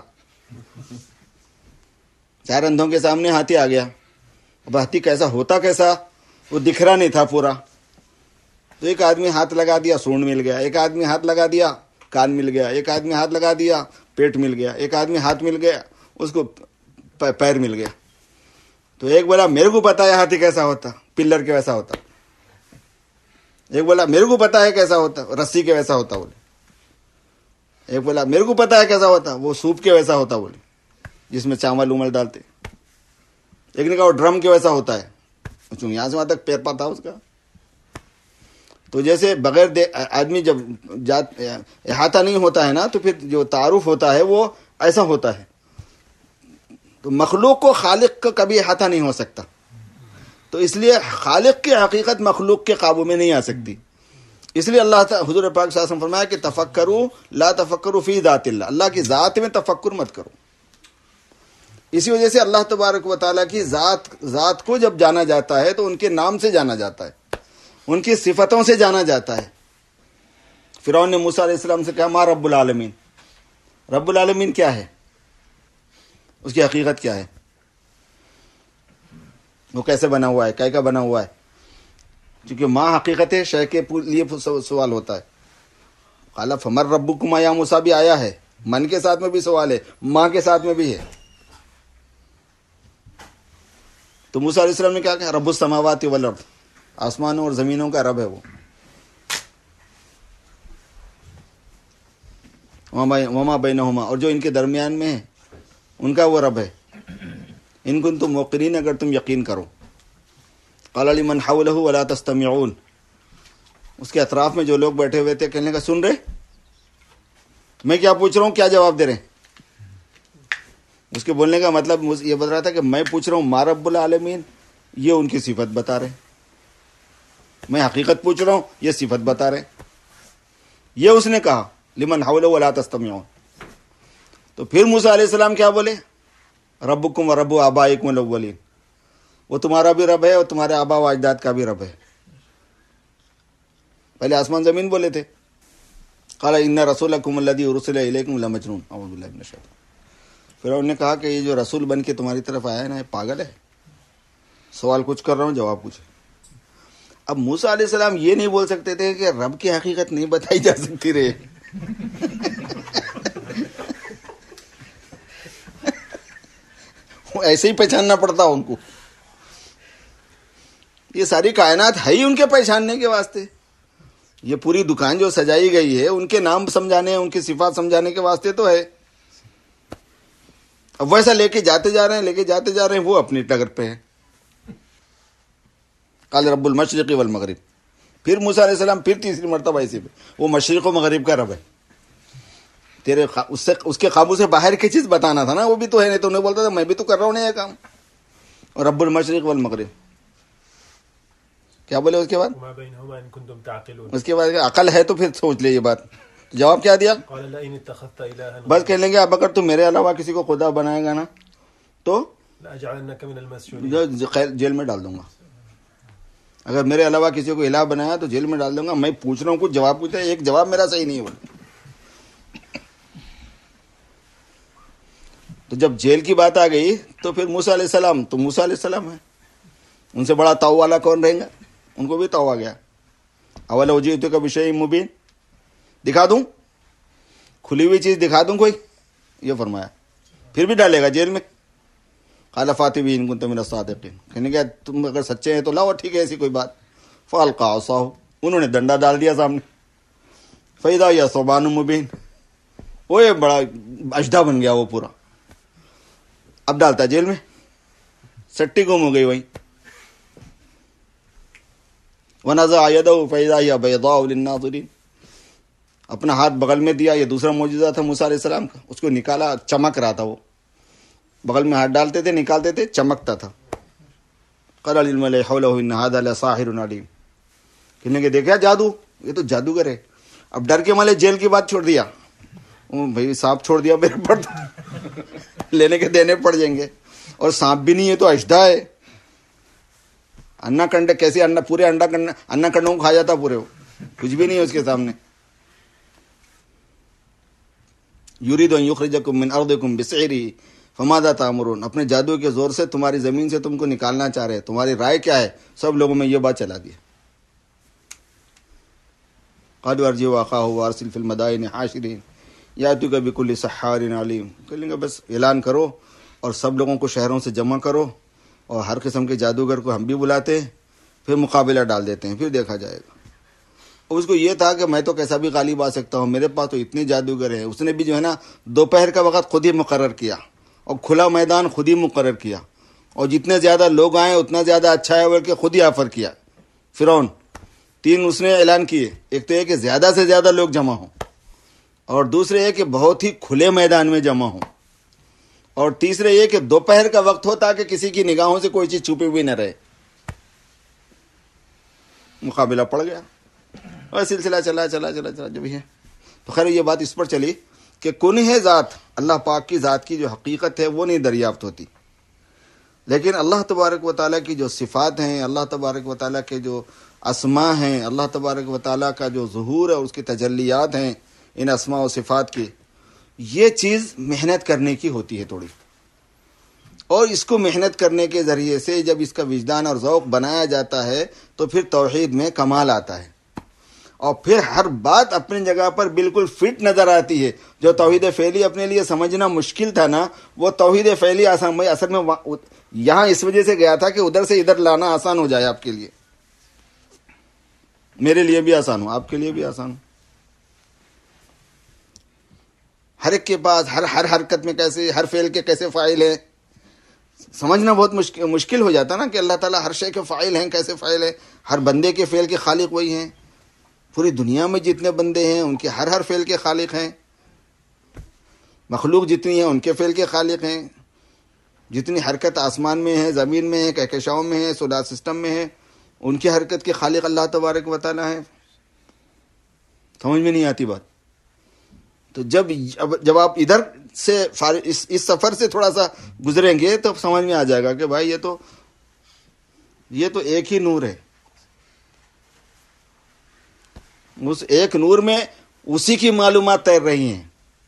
Speaker 1: چار اندھوں کے سامنے ہاتھی آ گیا، اب ہاتھی کیسا ہوتا، کیسا وہ دکھ رہا نہیں تھا پورا. تو ایک آدمی ہاتھ لگا دیا، سونڈ مل گیا. ایک آدمی ہاتھ لگا دیا، کان مل گیا. ایک آدمی ہاتھ لگا دیا، پیٹ مل گیا. ایک آدمی ہاتھ مل گیا، اس کو پیر مل گیا. تو ایک بولا میرے کو پتا ہے ہاتھی کیسا ہوتا، پلر کے ویسا ہوتا. ایک بولا میرے کو پتا ہے کیسا ہوتا، رسی کے ویسا ہوتا بولے. ایک بولا میرے کو پتا ہے کیسا ہوتا، وہ سوپ کے ویسا ہوتا بولے، جس میں چاول امل ڈالتے. ایک نے کہا وہ ڈرم کے ویسا ہوتا ہے، یہاں سے وہاں تک پیر پاتا اس کا. تو جیسے بغیر آدمی جب جات احاطہ نہیں ہوتا ہے نا تو پھر جو تعارف ہوتا ہے وہ ایسا ہوتا ہے. تو مخلوق کو خالق کا کبھی احاطہ نہیں ہو سکتا، تو اس لیے خالق کی حقیقت مخلوق کے قابو میں نہیں آ سکتی. اس لیے اللہ تعالی حضور پاک صلی اللہ علیہ وسلم فرمایا کہ تفکروا لا تفکروا فی ذات اللہ، اللہ کی ذات میں تفکر مت کرو. اسی وجہ سے اللہ تبارک و تعالیٰ کی ذات ذات کو جب جانا جاتا ہے تو ان کے نام سے جانا جاتا ہے، ان کی صفتوں سے جانا جاتا ہے. فرعون نے موسیٰ علیہ السلام سے کہا ما رب العالمین، رب العالمین کیا ہے، اس کی حقیقت کیا ہے، وہ کیسے بنا ہوا ہے، کیا کا بنا ہوا ہے. کیونکہ ماں حقیقت ہے، شے کے لیے سوال ہوتا ہے. قال فمن ربکما یا موسیٰ بھی آیا ہے، من کے ساتھ میں بھی سوال ہے، ماں کے ساتھ میں بھی ہے. تو موسیٰ علیہ السلام نے کیا کہا، رب السماوات والارض، آسمانوں اور زمینوں کا رب ہے وہ. وما بینہما، اور جو ان کے درمیان میں ہے ان کا وہ رب ہے. ان کنتم موقنین، اگر تم یقین کرو. قال لمن حولہ ولا تستمعون، اس کے اطراف میں جو لوگ بیٹھے ہوئے تھے کہنے کا سن رہے میں کیا پوچھ رہا ہوں، کیا جواب دے رہے ہیں. اس کے بولنے کا مطلب یہ بتا رہا تھا کہ میں پوچھ رہا ہوں ما رب العالمین، یہ ان کی صفت بتا رہے. میں حقیقت پوچھ رہا ہوں، یہ صفت بتا رہے. یہ اس نے کہا لمن حولہ ولا تستمعون. تو پھر موسیٰ علیہ السلام کیا بولے، ربکم و رب آبائکم الاولین، وہ تمہارا بھی رب ہے اور تمہارے آبا و اجداد کا بھی رب ہے. پہلے آسمان زمین بولے تھے. قال ان رسولکم الذی ارسل الیکم لمجنون، اعوذ باللہ من الشیطان. پھر انہوں نے کہا کہ یہ جو رسول بن کے تمہاری طرف آیا ہے نا، یہ پاگل ہے. سوال کچھ کر رہا ہوں، جواب پوچھے. اب موسیٰ علیہ السلام یہ نہیں بول سکتے تھے کہ رب کی حقیقت نہیں بتائی جا سکتی رہے. ایسے ہی پہچاننا پڑتا ان کو. یہ ساری کائنات ہے ہی ان کے پہچاننے کے واسطے. یہ پوری دکان جو سجائی گئی ہے ان کے نام سمجھانے، ان کی صفات سمجھانے کے واسطے تو ہے. اب ویسا لے کے جاتے جا رہے ہیں لے کے جاتے جا رہے ہیں وہ اپنی ٹگر پہ ہے. قال رب المشرق والمغرب. پھر موسیٰ علیہ السلام پھر تیسری مرتبہ اسی پہ، وہ مشرق و مغرب کا رب ہے. تیرے اس سے اس کے قابو سے باہر کی چیز بتانا تھا نا، وہ بھی تو ہے. نہیں تو انہیں بولتا تھا میں بھی تو کر رہا ہوں نا یہ کام. اور رب المشرق والمغرب کیا بولے اس کے بعد، اس کے بعد عقل ہے تو پھر سوچ لے یہ بات. جواب کیا دیا، بس کہہ لیں گے اب اگر تم میرے علاوہ کسی کو خدا بنائے گا نا تو جیل میں ڈال دوں گا. اگر میرے علاوہ کسی کو الہ بنایا تو جیل میں ڈال دوں گا. میں پوچھ رہا ہوں کچھ جواب پوچھتا ہے، ایک جواب میرا صحیح نہیں ہے. تو جب جیل کی بات آ گئی تو پھر موسیٰ علیہ السلام تو موسیٰ علیہ السلام ہے، ان سے بڑا تاؤ والا کون رہیں گا. ان کو بھی تاؤ آ گیا. اولو جئتک بشیء مبین، دکھا دوں کھلی ہوئی چیز دکھا دوں کوئی، یہ فرمایا. پھر بھی ڈالے گا جیل میں. قال فاتوا به ان کنتم من الصادقین، کہنے کہ تم اگر سچے ہیں تو لاؤ، ٹھیک ہے ایسی کوئی بات. فالقى عصاه، انہوں نے ڈنڈا ڈال دیا سامنے. فاذا هي ثعبان مبین، وہ یہ بڑا اژدھا بن گیا وہ پورا. اب ڈالتا جیل میں، سٹی گم ہو گئی وہیں. ونزع يده فاذا هي بيضاء للناظرين، اپنا ہاتھ بغل میں دیا. یہ دوسرا معجزہ تھا موسیٰ علیہ السلام کا. اس کو نکالا، چمک رہا تھا. وہ بغل میں ہاتھ ڈالتے تھے، نکالتے تھے، چمکتا تھا. قال للملأ حوله ان هذا لساحر علیم، کہنے کہ دیکھا جادو، یہ تو جادوگر ہے. اب ڈر کے مالے جیل کی بات چھوڑ دیا. بھائی سانپ چھوڑ دیا میرے پر، لینے کے دینے پڑ جائیں گے. اور سانپ بھی نہیں ہے تو اژدھا ہے. انا کنڈے کیسے انڈا، پورے انڈا کنڈا انا کنڈوں کو کھا جاتا پورے. وہ کچھ بھی نہیں ہے اس کے سامنے. یرید ان یخرجکم من ارضکم بسحرہ فماذا تأمرون، اپنے جادو کے زور سے تمہاری زمین سے تم کو نکالنا چاہ رہے، تمہاری رائے کیا ہے. سب لوگوں میں یہ بات چلا دی. قالوا ارجعوا اخاه وارسل في المدائن حاشرین یاتوک بکل سحار علیم. کہیں گے بس اعلان کرو اور سب لوگوں کو شہروں سے جمع کرو اور ہر قسم کے جادوگر کو ہم بھی بلاتے ہیں، پھر مقابلہ ڈال دیتے ہیں، پھر دیکھا جائے گا۔ اور اس کو یہ تھا کہ میں تو کیسا بھی غالب آ سکتا ہوں، میرے پاس تو اتنے جادوگر ہیں۔ اس نے بھی جو ہے نا دوپہر کا وقت خود ہی مقرر کیا اور کھلا میدان خود ہی مقرر کیا، اور جتنے زیادہ لوگ آئیں اتنا زیادہ اچھا ہے بول کے خود ہی آفر کیا فرعون۔ تین اس نے اعلان کیے، ایک تو یہ کہ زیادہ سے زیادہ لوگ جمع ہوں، اور دوسرے یہ کہ بہت ہی کھلے میدان میں جمع ہوں، اور تیسرے یہ کہ دوپہر کا وقت ہو تاکہ کسی کی نگاہوں سے کوئی چیز چھپی ہوئی نہ رہے۔ مقابلہ پڑ گیا اور سلسلہ چلا چلا چلا چلا جو بھی ہے۔ تو خیر یہ بات اس پر چلی کہ کنہ ذات، اللہ پاک کی ذات کی جو حقیقت ہے وہ نہیں دریافت ہوتی، لیکن اللہ تبارک و تعالیٰ کی جو صفات ہیں، اللہ تبارک و تعالیٰ کے جو اسماء ہیں، اللہ تبارک و تعالیٰ کا جو ظہور ہے، اس کی تجلیات ہیں ان اسماء و صفات کی، یہ چیز محنت کرنے کی ہوتی ہے تھوڑی، اور اس کو محنت کرنے کے ذریعے سے جب اس کا وجدان اور ذوق بنایا جاتا ہے تو پھر توحید میں کمال آتا ہے، اور پھر ہر بات اپنی جگہ پر بالکل فٹ نظر آتی ہے۔ جو توحید فعلی اپنے لیے سمجھنا مشکل تھا نا، وہ توحید فعلی آسان میں اصل میں یہاں اس وجہ سے گیا تھا کہ ادھر سے ادھر لانا آسان ہو جائے آپ کے لیے، میرے لیے بھی آسان ہو، آپ کے لیے بھی آسان ہو۔ ہر ایک کے پاس ہر ہر حرکت میں کیسے، ہر فعل کے کیسے فاعل ہیں، سمجھنا بہت مشکل مشکل ہو جاتا نا کہ اللہ تعالیٰ ہر شے کے فاعل ہیں، کیسے فاعل ہیں، ہر بندے کے فعل کے خالق وہی ہیں، پوری دنیا میں جتنے بندے ہیں ان کے ہر ہر فعل کے خالق ہیں، مخلوق جتنی ہیں ان کے فعل کے خالق ہیں، جتنی حرکت آسمان میں ہے، زمین میں ہے، کہکشاؤں میں ہے، سولار سسٹم میں ہے، ان کی حرکت کے خالق اللہ تبارک و تعالیٰ ہے۔ سمجھ میں نہیں آتی بات؟ تو جب جب آپ ادھر سے اس اس سفر سے تھوڑا سا گزریں گے تو سمجھ میں آ جائے گا کہ بھائی یہ تو یہ تو ایک ہی نور ہے، اس ایک نور میں اسی کی معلومات تیر رہی ہیں۔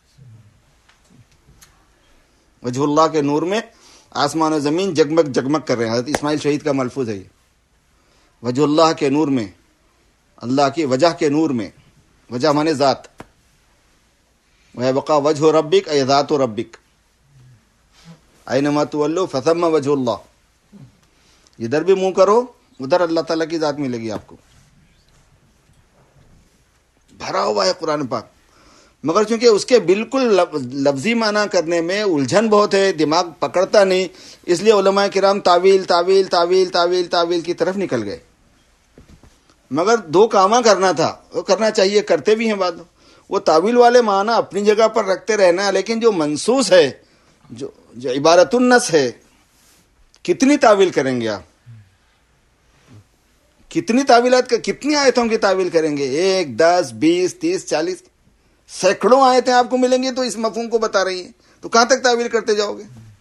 Speaker 1: وجہ اللہ کے نور میں آسمان و زمین جگمگ جگمگ کر رہے ہیں، حضرت اسماعیل شہید کا ملفوظ ہے یہ، وجہ اللہ کے نور میں، اللہ کی وجہ کے نور میں، وجہ مانے ذات، وَيَبْقَى وَجْهُ رَبِّكَ اَيْ ذَاتُ رَبِّكَ اَيْنَمَا تُوَلُّوا فَثَمَّ وَجْهُ اللَّهِ، ادھر بھی منہ کرو ادھر اللہ تعالیٰ کی ذات ملے گی آپ کو۔ بھرا ہوا ہے قرآن پاک، مگر چونکہ اس کے بالکل لفظی معنی کرنے میں الجھن بہت ہے، دماغ پکڑتا نہیں، اس لیے علماء کرام تعویل تعویل تعویل تعویل تعویل کی طرف نکل گئے۔ مگر دو کاماں کرنا تھا، وہ کرنا چاہیے، کرتے بھی ہیں بعد، وہ تعویل والے معنی اپنی جگہ پر رکھتے رہنا، لیکن جو منصوص ہے، جو جو عبارت النص ہے، کتنی تعویل کریں گے آپ؟ کتنی تعویلات کا، کتنی آیتوں کی تعویل کریں گے؟ ایک، دس، بیس، تیس، چالیس، سینکڑوں آیتیں آپ کو ملیں گی تو اس مفہوم کو بتا رہی ہیں، تو کہاں تک تعویل کرتے جاؤ گے؟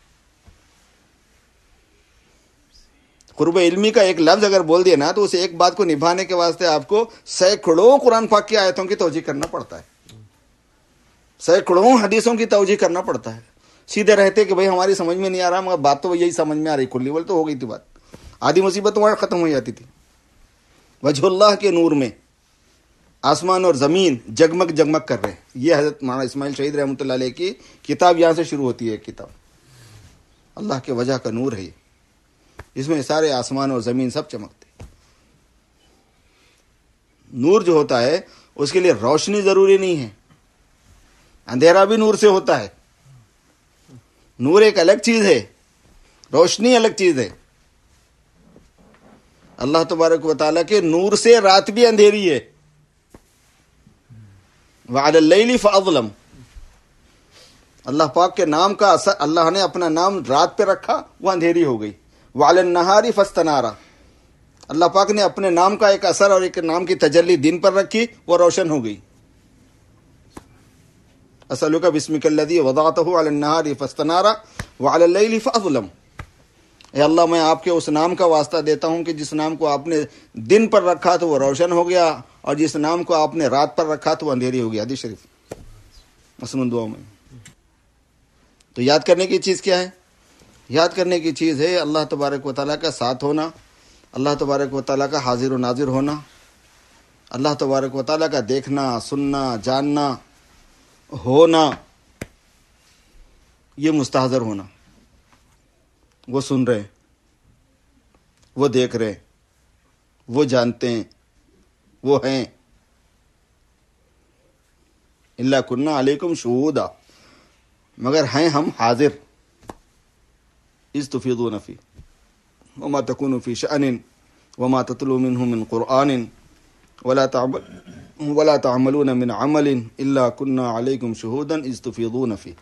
Speaker 1: قرب علمی کا ایک لفظ اگر بول دیا نا تو اس ایک بات کو نبھانے کے واسطے آپ کو سینکڑوں قرآن پاک کی آیتوں کی توجیہ کرنا پڑتا ہے، سینکڑوں حدیثوں کی توجیہ کرنا پڑتا ہے۔ سیدھے رہتے کہ بھائی ہماری سمجھ میں نہیں آ رہا، مگر بات تو یہی سمجھ میں آ رہی، کھلی بول تو ہو گئی تھی بات، آدھی مصیبت وہاں ختم ہو جاتی تھی۔ وجہ اللہ کے نور میں آسمان اور زمین جگمگ جگمگ کر رہے ہیں، یہ حضرت مولانا اسماعیل شہید رحمۃ اللہ علیہ کی کتاب یہاں سے شروع ہوتی ہے۔ ایک کتاب اللہ کے وجہ کا نور ہے، اس میں سارے آسمان اور زمین سب چمکتے۔ نور جو ہوتا ہے اس کے لیے روشنی ضروری نہیں ہے، اندھیرا بھی نور سے ہوتا ہے، نور ایک الگ چیز ہے، روشنی الگ چیز ہے۔ اللہ تبارک و تعالیٰ کے نور سے رات بھی اندھیری ہے، وَعَلَى اللَّيْلِ فَأَظْلَمَ، اللہ پاک کے نام کا اثر، اللہ نے اپنا نام رات پہ رکھا، وہ اندھیری ہو گئی۔ وَعَلَى النَّهَارِ فَاسْتَنَارَ، اللہ پاک نے اپنے نام کا ایک اثر اور ایک نام کی تجلی دن پر رکھی، وہ روشن ہو گئی۔ أَسْأَلُكَ بِاسْمِكَ الَّذِي وَضَعْتَهُ عَلَى النَّهَارِ فَاسْتَنَارَ وَعَلَى اللَّيْلِ فَأَظْلَمَ، اے اللہ میں آپ کے اس نام کا واسطہ دیتا ہوں کہ جس نام کو آپ نے دن پر رکھا تو وہ روشن ہو گیا، اور جس نام کو آپ نے رات پر رکھا تو وہ اندھیری ہو گیا۔ حدیث شریف مسنون دعاؤں میں۔ تو یاد کرنے کی چیز کیا ہے؟ یاد کرنے کی چیز ہے اللہ تبارک و تعالیٰ کا ساتھ ہونا، اللہ تبارک و تعالیٰ کا حاضر و ناظر ہونا، اللہ تبارک و تعالیٰ کا دیکھنا، سننا، جاننا، ہونا، یہ مستحضر ہونا، وہ سن رہے ہیں، وہ دیکھ رہے ہیں، وہ جانتے ہیں، وہ ہیں. الا کننا علیکم شہودا، مگر ہیں ہم حاضر. اذ تفیضون فی وما تکون فی شأن وما تتلو منه من قرآن ولا تعمل ولا تعملون من عمل الا كنا علیکم شہودا اذ تفیضون فی.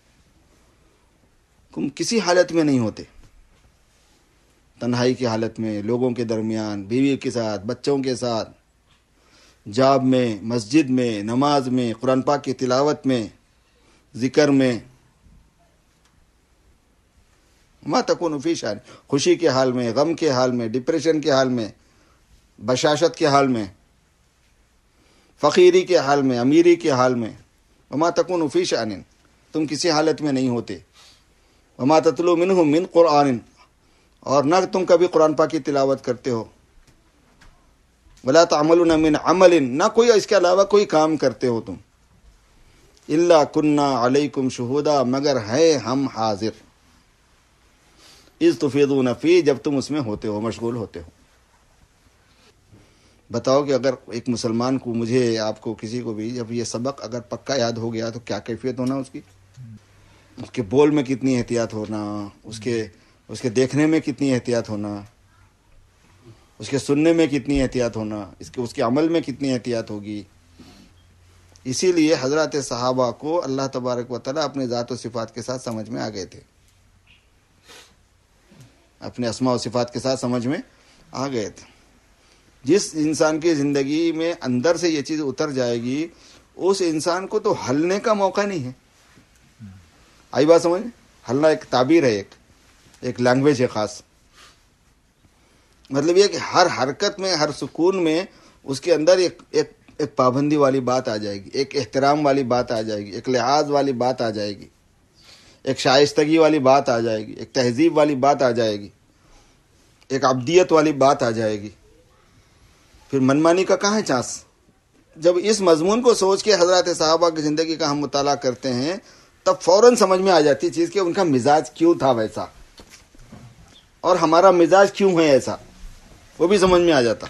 Speaker 1: تم کسی حالت میں نہیں ہوتے، تنہائی کی حالت میں، لوگوں کے درمیان، بیوی کے ساتھ، بچوں کے ساتھ، جاب میں، مسجد میں، نماز میں، قرآن پاک کی تلاوت میں، ذکر میں. ما تکون فی شأن، خوشی کے حال میں، غم کے حال میں، ڈپریشن کے حال میں، بشاشت کے حال میں، فقیری کے حال میں، امیری کے حال میں. وما تکون فی شأن، تم کسی حالت میں نہیں ہوتے. وما تتلو منہ من قرآن، اور نہ تم کبھی قرآن پاک کی تلاوت کرتے ہو. ولا تعملون من عمل، نہ کوئی اس کے علاوہ کوئی کام کرتے ہو تم. الا کننا علیکم شہودا، مگر ہے ہم حاضر. اذ تفیضون فی، جب تم اس میں ہوتے ہو، مشغول ہوتے ہو. بتاؤ کہ اگر ایک مسلمان کو، مجھے، آپ کو، کسی کو بھی جب یہ سبق اگر پکا یاد ہو گیا تو کیا کیفیت ہونا اس کی، اس کے بول میں کتنی احتیاط ہونا، اس کے اس کے دیکھنے میں کتنی احتیاط ہونا، اس کے سننے میں کتنی احتیاط ہونا، اس کے اس کے عمل میں کتنی احتیاط ہوگی. اسی لیے حضرات صحابہ کو اللہ تبارک و تعالیٰ اپنے ذات و صفات کے ساتھ سمجھ میں آ گئے تھے، اپنے اسماء و صفات کے ساتھ سمجھ میں آ گئے تھے. جس انسان کی زندگی میں اندر سے یہ چیز اتر جائے گی، اس انسان کو تو ہلنے کا موقع نہیں ہے. آئی بات سمجھ؟ ہلنا ایک تعبیر ہے، ایک ایک لینگویج ہے خاص. مطلب یہ کہ ہر حرکت میں، ہر سکون میں اس کے اندر ایک ایک ایک پابندی والی بات آ جائے گی، ایک احترام والی بات آ جائے گی، ایک لحاظ والی بات آ جائے گی، ایک شائستگی والی بات آ جائے گی، ایک تہذیب والی بات آ جائے گی، ایک عبدیت والی بات آ جائے گی. پھر منمانی کا کہاں ہے چانس؟ جب اس مضمون کو سوچ کے حضرات صحابہ کی زندگی کا ہم مطالعہ کرتے ہیں تب فوراً سمجھ میں آ جاتی چیز کہ ان کا مزاج کیوں تھا ویسا، اور ہمارا مزاج کیوں ہے ایسا، وہ بھی سمجھ میں آ جاتا.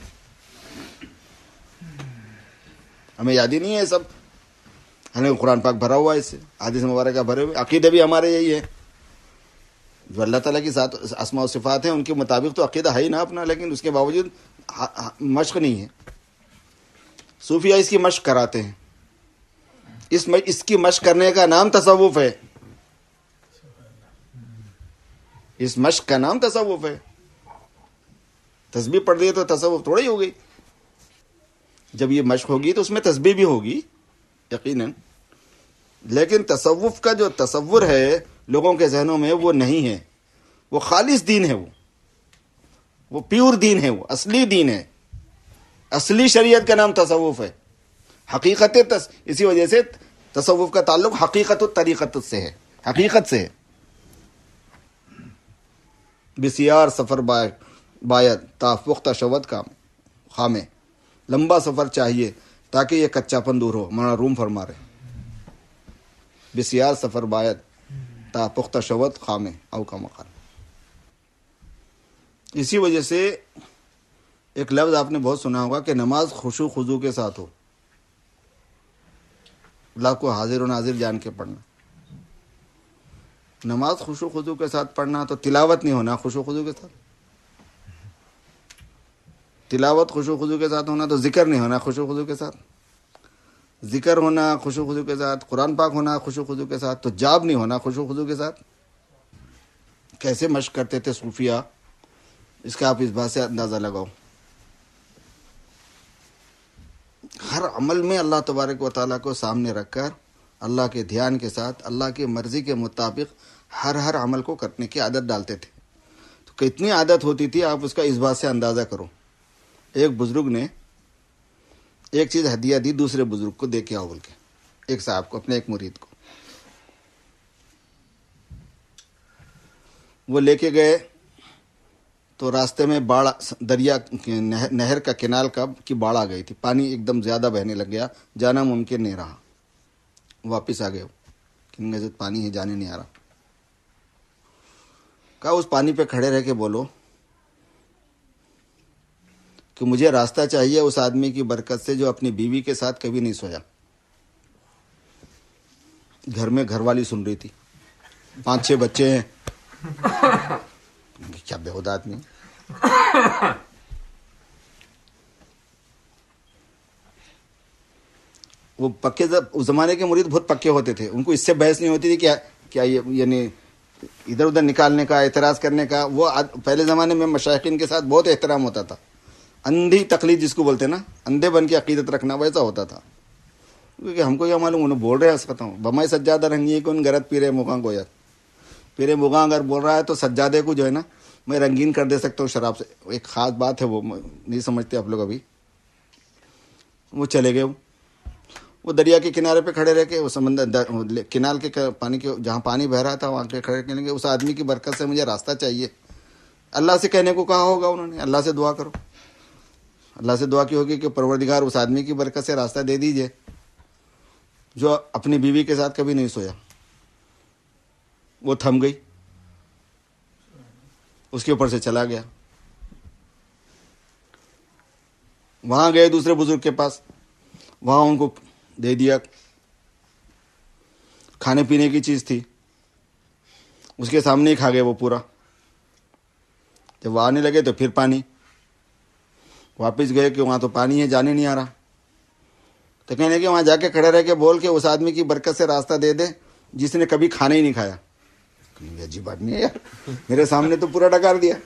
Speaker 1: ہمیں یاد ہی نہیں ہے سب، ہمیں قرآن پاک بھرا ہوا ہے، اس سے حدیث مبارکہ بھرے ہوئے. عقیدے بھی ہمارے یہی ہے، جو اللہ تعالیٰ کی ذات اسماء و صفات ہیں ان کے مطابق تو عقیدہ ہے ہی نا اپنا، لیکن اس کے باوجود مشق نہیں ہے. صوفیہ اس کی مشق کراتے ہیں. اس اس کی مشق کرنے کا نام تصوف ہے. اس مشق کا نام تصوف ہے. تسبیح پڑھ دی تو تصوف تھوڑا ہی ہو گئی. جب یہ مشق ہوگی تو اس میں تسبیح بھی ہوگی یقیناً، لیکن تصوف کا جو تصور ہے لوگوں کے ذہنوں میں وہ نہیں ہے. وہ خالص دین ہے، وہ وہ پیور دین ہے، وہ اصلی دین ہے. اصلی شریعت کا نام تصوف ہے. حقیقت تس اسی وجہ سے تصوف کا تعلق حقیقت و طریقت سے ہے، حقیقت سے ہے. بسیار سفر باید تا پختہ شود کا خامے، لمبا سفر چاہیے تاکہ یہ کچا پن دور ہو. مولانا روم فرما رہے بسیار سفر باید تا پختہ شود خامے او کا مقام. اسی وجہ سے ایک لفظ آپ نے بہت سنا ہوگا کہ نماز خشوع خضوع کے ساتھ ہو، اللہ کو حاضر و ناظر جان کے پڑھنا. نماز خشوع خضوع کے ساتھ پڑھنا تو تلاوت نہیں ہونا خشوع خضوع کے ساتھ. تلاوت خشوع خضوع کے ساتھ ہونا تو ذکر نہیں ہونا خشوع خضوع کے ساتھ. ذکر ہونا خشوع خضوع کے ساتھ، قرآن پاک ہونا خشوع خضوع کے ساتھ، تو جاب نہیں ہونا خشوع خضوع کے ساتھ. کیسے مشق کرتے تھے صوفیہ، اس کا آپ اس بات سے اندازہ لگاؤ. ہر عمل میں اللہ تبارک و تعالیٰ کو سامنے رکھ کر اللہ کے دھیان کے ساتھ اللہ کی مرضی کے مطابق ہر ہر عمل کو کرنے کی عادت ڈالتے تھے. تو کتنی عادت ہوتی تھی آپ اس کا اس بات سے اندازہ کرو. ایک بزرگ نے ایک چیز ہدیہ دی دوسرے بزرگ کو، دے کے آؤ بول کے، ایک صاحب کو، اپنے ایک مرید کو. وہ لے کے گئے تو راستے میں باڑھ، دریا نہر کا کنال کا کی باڑھ آ گئی تھی، پانی ایک دم زیادہ بہنے لگ گیا، جانا ممکن نہیں رہا. واپس آ گئے کہ پانی ہے، جانے نہیں آ رہا. کہا اس پانی پہ کھڑے رہ کے بولو کہ مجھے راستہ چاہیے اس آدمی کی برکت سے جو اپنی بیوی کے ساتھ کبھی نہیں سویا. گھر میں گھر والی سن رہی تھی, پانچ چھ بچے ہیں, کیا بےہودہ آدمی. وہ پکے اس زمانے کے مرید بہت پکے ہوتے تھے, ان کو اس سے بحث نہیں ہوتی تھی کیا کیا یعنی ادھر ادھر نکالنے کا, اعتراض کرنے کا. وہ پہلے زمانے میں مشائخین کے ساتھ بہت احترام ہوتا تھا. اندھی تقلید جس کو بولتے ہیں نا, اندھے بن کے عقیدت رکھنا, ویسا ہوتا تھا. کیونکہ ہم کو کیا معلوم, انہیں بول رہے ہیں اس ہوں بمائی سجادہ رنگی کون غرت پیرے مغاں کو, یار پیرے مغاں اگر بول رہا ہے تو سجادے کو جو ہے نا میں رنگین کر دے سکتا ہوں شراب سے. ایک خاص بات ہے, وہ نہیں سمجھتے آپ لوگ ابھی. وہ چلے گئے, وہ دریا کے کنارے پہ کھڑے رہ کے, وہ سمندر کنال کے پانی کے جہاں پانی بہ رہا تھا وہاں پہ کھڑے رہیں گے. اس آدمی کی برکت سے مجھے راستہ چاہیے. اللہ سے کہنے کو کہا ہوگا انہوں نے, اللہ سے دعا کرو. اللہ سے دعا کی ہوگی کہ پروردگار اس آدمی کی برکت سے راستہ دے دیجئے جو اپنی بیوی کے ساتھ کبھی نہیں سویا. وہ تھم گئی, اس کے اوپر سے چلا گیا. وہاں گئے دوسرے بزرگ کے پاس, وہاں ان کو دے دیا کھانے پینے کی چیز تھی, اس کے سامنے ہی کھا گئے وہ پورا. جب وہ آنے لگے تو پھر پانی, واپس گئے کہ وہاں تو پانی ہے, جانے نہیں آ رہا. تو کہنے کہ وہاں جا کے کھڑے رہ کے بول کے اس آدمی کی برکت سے راستہ دے دے جس نے کبھی کھانا ہی نہیں کھایا. عجیب آدمی ہے یار, میرے سامنے تو پورا ڈکار دیا.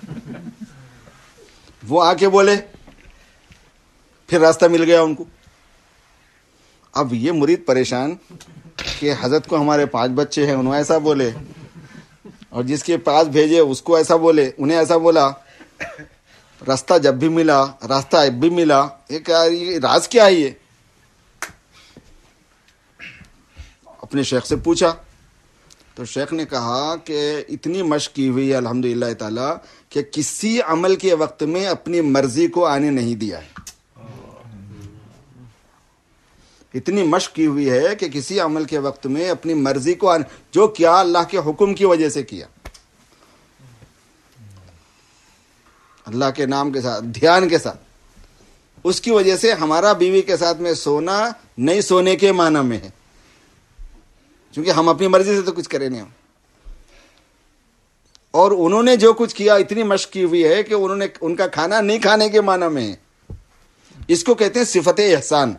Speaker 1: وہ آ کے بولے, پھر راستہ مل گیا ان کو. اب یہ مرید پریشان کہ حضرت کو ہمارے پانچ بچے ہیں, انہوں ایسا بولے, اور جس کے پاس بھیجے اس کو ایسا بولے, انہیں ایسا بولا. راستہ جب بھی ملا, راستہ اب بھی ملا, یہ راز کیا ہے یہ؟ اپنے شیخ سے پوچھا تو شیخ نے کہا کہ اتنی مشق کی ہوئی ہے الحمدللہ تعالی کہ کسی عمل کے وقت میں اپنی مرضی کو آنے نہیں دیا ہے. اتنی مشق کی ہوئی ہے کہ کسی عمل کے وقت میں اپنی مرضی کو آنے, جو کیا اللہ کے حکم کی وجہ سے کیا, اللہ کے نام کے ساتھ, دھیان کے ساتھ. اس کی وجہ سے ہمارا بیوی کے ساتھ میں سونا نہیں سونے کے معنی میں ہے, کیونکہ ہم اپنی مرضی سے تو کچھ کرے نہیں. اور انہوں نے جو کچھ کیا اتنی مشق کی ہوئی ہے کہ انہوں نے ان کا کھانا نہیں کھانے کے معنی میں ہے. اس کو کہتے ہیں صفت احسان.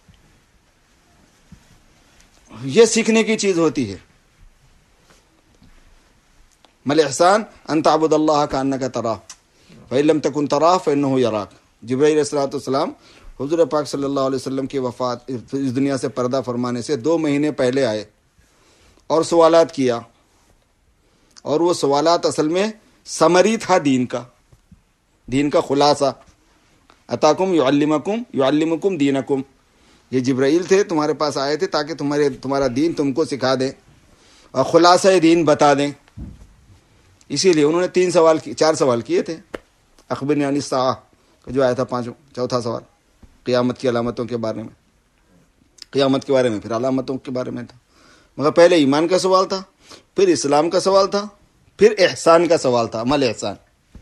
Speaker 1: یہ سیکھنے کی چیز ہوتی ہے. مل احسان ان تعبد اللہ کانک تراہ فإن لم تکن تراہ فإنہ یراک. جبرائیل علیہ الصلوۃ والسلام حضور پاک صلی اللہ علیہ وسلم کی وفات اس دنیا سے پردہ فرمانے سے دو مہینے پہلے آئے اور سوالات کیا, اور وہ سوالات اصل میں سمری تھا دین کا, دین کا خلاصہ. اتاکم یعلمکم یعلمکم دینکم. یہ جبرائیل تھے, تمہارے پاس آئے تھے تاکہ تمہارے تمہارا دین تم کو سکھا دیں اور خلاصہ دین بتا دیں. اسی لیے انہوں نے تین سوال چار سوال کیے تھے. اخبرنی عن الساعہ جو آیا تھا پانچوں, چوتھا سوال قیامت کی علامتوں کے بارے میں, قیامت کے بارے میں, پھر علامتوں کے بارے میں تھا. مگر پہلے ایمان کا سوال تھا, پھر اسلام کا سوال تھا, پھر احسان کا سوال تھا, عمل احسان.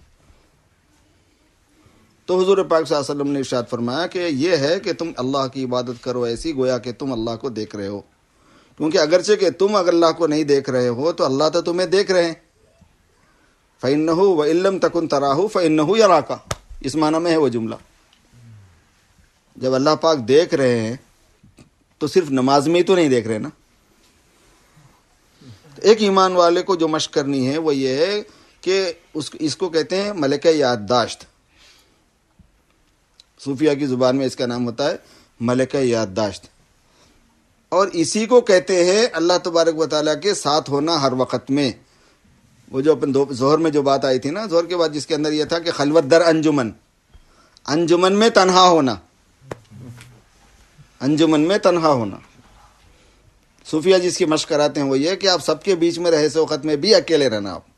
Speaker 1: تو حضور پاک صلی اللہ علیہ وسلم نے ارشاد فرمایا کہ یہ ہے کہ تم اللہ کی عبادت کرو ایسی گویا کہ تم اللہ کو دیکھ رہے ہو, کیونکہ اگرچہ کہ تم اگر اللہ کو نہیں دیکھ رہے ہو تو اللہ تو تمہیں دیکھ رہے ہیں. فَإِنَّهُ وَإِن لَّمْ تَكُن تَرَاهُ فَإِنَّهُ يَرَاكَ. اس معنی میں ہے وہ جملہ. جب اللہ پاک دیکھ رہے ہیں تو صرف نماز میں ہی تو نہیں دیکھ رہے نا. ایک ایمان والے کو جو مشق کرنی ہے وہ یہ ہے کہ اس اس کو کہتے ہیں ملکہ یادداشت. صوفیہ کی زبان میں اس کا نام ہوتا ہے ملکہ یادداشت. اور اسی کو کہتے ہیں اللہ تبارک و تعالیٰ کے ساتھ ہونا ہر وقت میں. وہ جو اپن ظہر میں جو بات آئی تھی نا, ظہر کے بعد جس کے اندر یہ تھا کہ خلوت در انجمن, انجمن میں تنہا ہونا, انجمن میں تنہا ہونا. صوفیہ جس کی مشق کراتے ہیں وہ یہ کہ آپ سب کے بیچ میں رہے سے وقت میں بھی اکیلے رہنا. آپ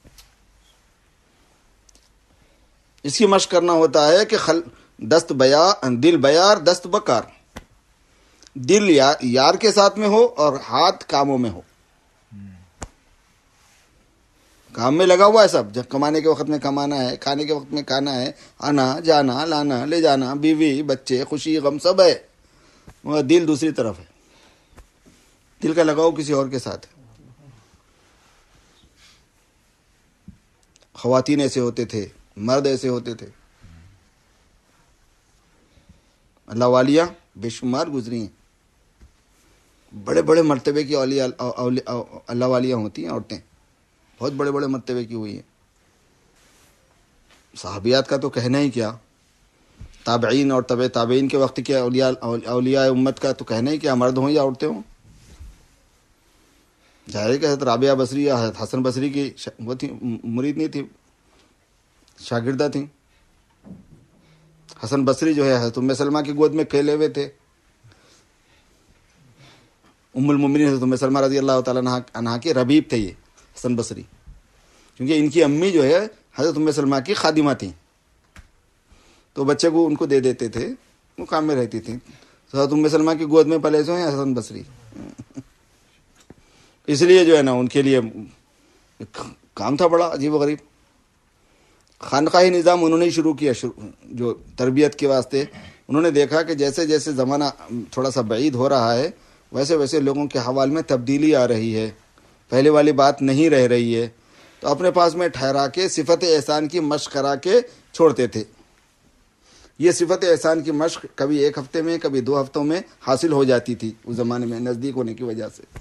Speaker 1: اس کی مشق کرنا ہوتا ہے کہ خل دست بیا دل بیار دست بکار, دل یار کے ساتھ میں ہو اور ہاتھ کاموں میں ہو. کام میں لگا ہوا ہے سب، جب کمانے کے وقت میں کمانا ہے، کھانے کے وقت میں کھانا ہے، آنا جانا لانا لے جانا، بیوی بچے خوشی غم سب ہے، مگر دل دوسری طرف ہے، دل کا لگاؤ کسی اور کے ساتھ ہے۔ خواتین ایسے ہوتے تھے، مرد ایسے ہوتے تھے، اللہ والیاں بے شمار گزری ہیں، بڑے بڑے مرتبے کی اولیاء اللہ والیاں ہوتی ہیں عورتیں، بہت بڑے بڑے مرتبے کی ہوئی ہیں۔ صحابیات کا تو کہنا ہی کیا، تابعین اور تبع تابعین کے وقت کے اولیاء اولیاء امت کا تو کہنا ہی کیا، مرد ہوں یا عورتیں ہوں۔ ظاہر کہ حضرت رابعہ بصری یا حضرت حسن بصری کی وہ تھی، مرید نہیں تھی، شاگردہ تھیں۔ حسن بصری جو ہے حضرت ام سلمہ کی گود میں کھیلے ہوئے تھے، ام المومنین حضرت ام سلمہ رضی اللہ تعالیٰ عنہا کے ربیب تھے یہ حسن بصری، کیونکہ ان کی امی جو ہے حضرت ام سلمہ کی خادمہ تھیں، تو بچے کو ان کو دے دیتے تھے، وہ کام میں رہتی تھیں، حضرت ام سلمہ کی گود میں پلے سو ہیں حسن بصری، اس لیے جو ہے نا ان کے لیے کام تھا بڑا عجیب و غریب۔ خانقاہی نظام انہوں نے شروع کیا، جو تربیت کے واسطے انہوں نے دیکھا کہ جیسے جیسے زمانہ تھوڑا سا بعید ہو رہا ہے ویسے ویسے لوگوں کے حوال میں تبدیلی آ رہی ہے، پہلے والی بات نہیں رہ رہی ہے، تو اپنے پاس میں ٹھہرا کے صفت احسان کی مشق کرا کے چھوڑتے تھے۔ یہ صفت احسان کی مشق کبھی ایک ہفتے میں کبھی دو ہفتوں میں حاصل ہو جاتی تھی، اس زمانے میں نزدیک ہونے کی وجہ سے۔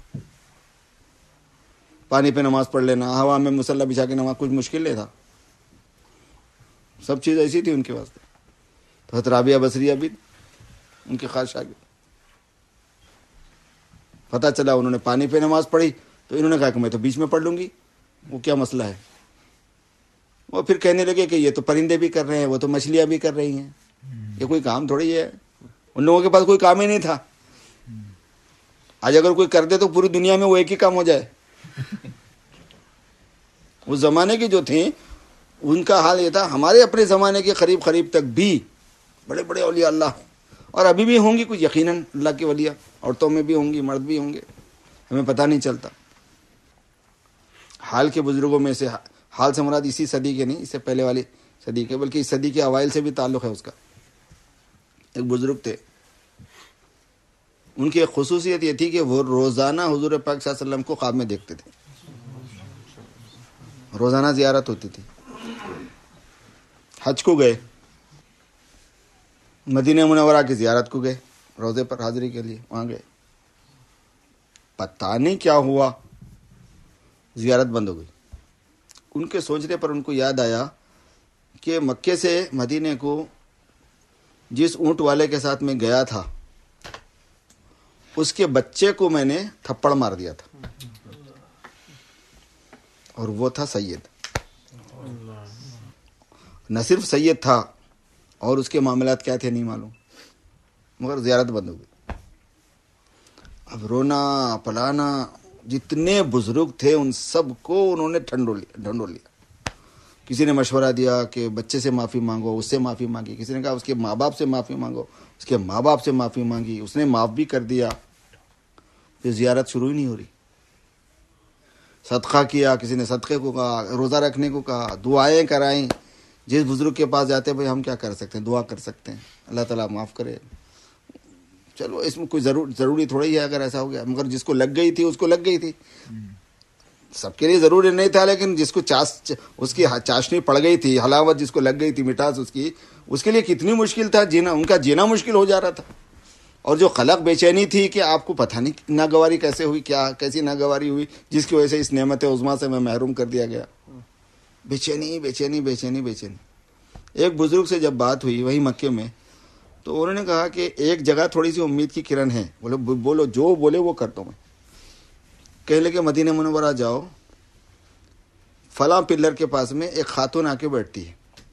Speaker 1: پانی پہ نماز پڑھ لینا، ہوا میں مصلی بچھا کے نماز، کچھ مشکل نہیں تھا، سب چیز ایسی تھی ان کے واسطے۔ تو حضرت رابعہ بصریہ بھی ان کے خاص شاگرد، پتہ چلا انہوں نے پانی پہ نماز پڑھی تو انہوں نے کہا کہ میں تو بیچ میں پڑھ لوں گی، وہ کیا مسئلہ ہے۔ وہ پھر کہنے لگے کہ یہ تو پرندے بھی کر رہے ہیں، وہ تو مچھلیاں بھی کر رہی ہیں، یہ کوئی کام تھوڑی ہے۔ ان لوگوں کے پاس کوئی کام ہی نہیں تھا۔ آج اگر کوئی کر دے تو پوری دنیا میں وہ ایک ہی کام ہو جائے۔ اس زمانے کے جو تھے ان کا حال یہ تھا، ہمارے اپنے زمانے کے قریب قریب تک بھی بڑے بڑے اولیاء اللہ ہیں، اور ابھی بھی ہوں گی کچھ، یقیناً اللہ کی ولیاں عورتوں میں بھی ہوں گی، مرد بھی ہوں گے، ہمیں پتہ نہیں چلتا۔ حال کے بزرگوں میں سے، حال سے مراد اسی صدی کے نہیں، اس سے پہلے والی صدی کے، بلکہ اس صدی کے اوائل سے بھی تعلق ہے اس کا۔ ایک بزرگ تھے، ان کی ایک خصوصیت یہ تھی کہ وہ روزانہ حضور پاک صلی اللہ علیہ وسلم کو خواب میں دیکھتے تھے، روزانہ زیارت ہوتی تھی۔ حج کو گئے، مدینہ منورہ کی زیارت کو گئے، روزے پر حاضری کے لیے وہاں گئے، پتہ نہیں کیا ہوا، زیارت بند ہو گئی۔ ان کے سوچنے پر ان کو یاد آیا کہ مکے سے مدینے کو جس اونٹ والے کے ساتھ میں گیا تھا اس کے بچے کو میں نے تھپڑ مار دیا تھا، اور وہ تھا سید، نہ صرف سید تھا اور اس کے معاملات کیا تھے نہیں معلوم، مگر زیارت بند ہو گئی۔ اب رونا پلانا، جتنے بزرگ تھے ان سب کو انہوں نے ٹھنڈو لیا ڈھنڈو لیا۔ کسی نے مشورہ دیا کہ بچے سے معافی مانگو، اس سے معافی مانگی، کسی نے کہا اس کے ماں باپ سے معافی مانگو، اس کے ماں باپ سے معافی مانگی، اس نے معاف بھی کر دیا، پھر زیارت شروع ہی نہیں ہو رہی۔ صدقہ کیا، کسی نے صدقے کو کہا، روزہ رکھنے کو کہا، دعائیں کرائیں، جس بزرگ کے پاس جاتے بھائی ہم کیا کر سکتے ہیں، دعا کر سکتے ہیں اللہ تعالیٰ معاف کرے، چلو اس میں کوئی ضرور ضروری تھوڑی ہے اگر ایسا ہو گیا، مگر جس کو لگ گئی تھی اس کو لگ گئی تھی، سب کے لیے ضروری نہیں تھا، لیکن جس کو چاس اس کی چاشنی پڑ گئی تھی، حلاوت جس کو لگ گئی تھی، مٹاس اس کی، اس کے لیے کتنی مشکل تھا جینا، ان کا جینا مشکل ہو جا رہا تھا۔ اور جو قلق بے چینی تھی کہ آپ کو پتہ نہیں ناگواری کیسے ہوئی، کیا کیسی ناگواری ہوئی جس کی وجہ سے اس نعمت عظمیٰ سے میں محروم کر دیا گیا، بے چینی بے چینی بے چینی بے چینی۔ ایک بزرگ سے جب بات ہوئی وہی مکے میں، تو انہوں نے کہا کہ ایک جگہ تھوڑی سی امید کی کرن ہے، بولے بولو جو بولے وہ کرتا ہوں میں۔ کہنے لگے مدینہ منورہ جاؤ، فلاں پلر کے پاس میں ایک خاتون آ کے بیٹھتی ہے،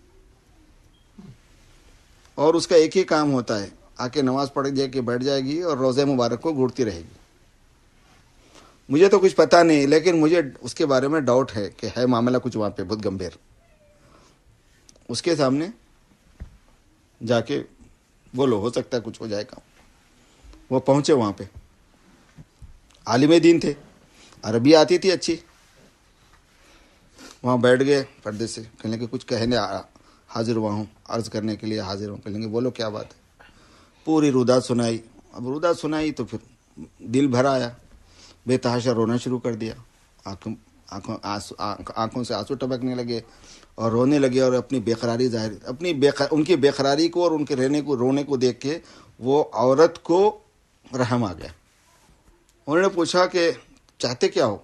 Speaker 1: اور اس کا ایک ہی کام ہوتا ہے، آ کے نماز پڑھ جا کے بیٹھ جائے گی اور روزہ مبارک کو گھورتی رہے گی۔ مجھے تو کچھ پتہ نہیں، لیکن مجھے اس کے بارے میں ڈاؤٹ ہے کہ ہے معاملہ کچھ وہاں پہ بہت گمبھیر۔ اس کے سامنے جا کے بولو، ہو سکتا ہے کچھ ہو جائے کام۔ وہ پہنچے وہاں پہ، عالم دین تھے، عربی آتی تھی اچھی، وہاں بیٹھ گئے پردے سے، کہنے کہ کچھ کہنے حاضر ہوا ہوں، عرض کرنے کے لیے حاضر ہوں. کہیں گے بولو کیا بات ہے. پوری رودات سنائی. اب رودات سنائی تو پھر دل بھر آیا، بے تحاشا رونا شروع کر دیا. آنکھوں آنکھوں آنکھوں سے آنسو ٹپکنے لگے اور رونے لگے، اور اپنی بے قراری ظاہر اپنی بے ان کی بے قراری کو اور ان کے رہنے کو رونے کو دیکھ کے وہ عورت کو رحم آ گیا. انہوں نے پوچھا کہ چاہتے کیا ہو؟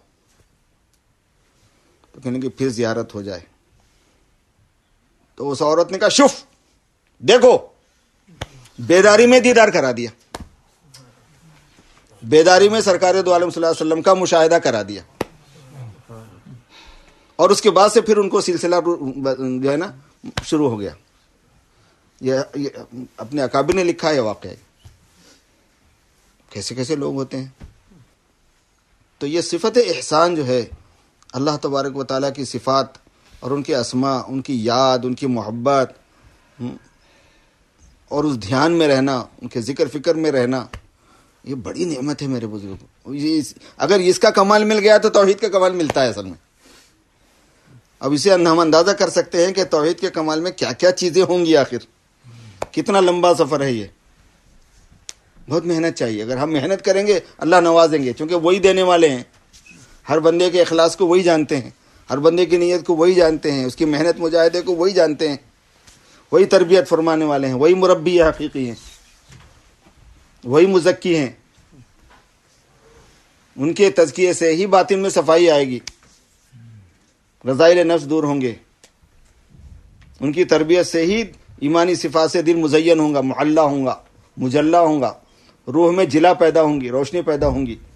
Speaker 1: تو کہنے کہ پھر زیارت ہو جائے. تو اس عورت نے کہا شف، دیکھو بیداری میں دیدار کرا دیا، بیداری میں سرکار دو عالم صلی اللہ علیہ وسلم کا مشاہدہ کرا دیا. اور اس کے بعد سے پھر ان کو سلسلہ جو ہے نا شروع ہو گیا. یہ اپنے اکابر نے لکھا ہے واقعہ. کیسے کیسے لوگ ہوتے ہیں. تو یہ صفت احسان جو ہے اللہ تبارک و تعالیٰ کی صفات اور ان کے اسماء، ان کی یاد، ان کی محبت اور اس دھیان میں رہنا، ان کے ذکر فکر میں رہنا، یہ بڑی نعمت ہے میرے بزرگوں. اگر اس کا کمال مل گیا تو توحید کا کمال ملتا ہے اصل میں. اب اسے ہم اندازہ کر سکتے ہیں کہ توحید کے کمال میں کیا کیا چیزیں ہوں گی. آخر کتنا لمبا سفر ہے یہ. بہت محنت چاہیے. اگر ہم محنت کریں گے اللہ نوازیں گے، چونکہ وہی دینے والے ہیں. ہر بندے کے اخلاص کو وہی جانتے ہیں، ہر بندے کی نیت کو وہی جانتے ہیں، اس کی محنت مجاہدے کو وہی جانتے ہیں. وہی تربیت فرمانے والے ہیں، وہی مربی حقیقی ہیں، وہی مزکی ہیں. ان کے تزکیے سے ہی باطن میں صفائی آئے گی، رذائل نفس دور ہوں گے. ان کی تربیت سے ہی ایمانی صفات سے دل مزین ہوں گا، معلّہ ہوں گا، مجلّہ ہوں گا، روح میں جلا پیدا ہوں گی، روشنی پیدا ہوں گی.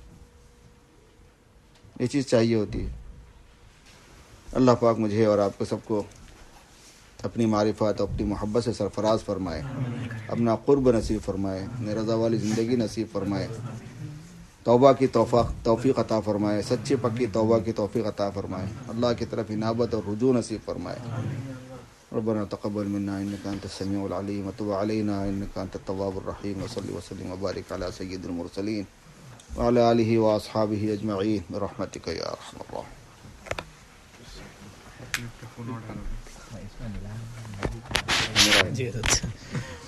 Speaker 1: یہ چیز چاہیے ہوتی ہے. اللہ پاک مجھے اور آپ کو سب کو اپنی معرفت، اپنی محبت سے سرفراز فرمائے، اپنا قرب نصیب فرمائے، رضا والی زندگی نصیب فرمائے، توبہ کی توفیق توفیق عطا فرمائے، سچی پکی توبہ کی توفیق عطا فرمائے، اللہ کی طرف انابت اور رجوع نصیب فرمائے. ربنا تقبل منا انك انت السميع العليم وتب علينا انك انت التواب الرحيم. وصلي وسلم وبارك على سيد المرسلين وعلى اله واصحابه اجمعين برحمتك يا ارحم الراحمين.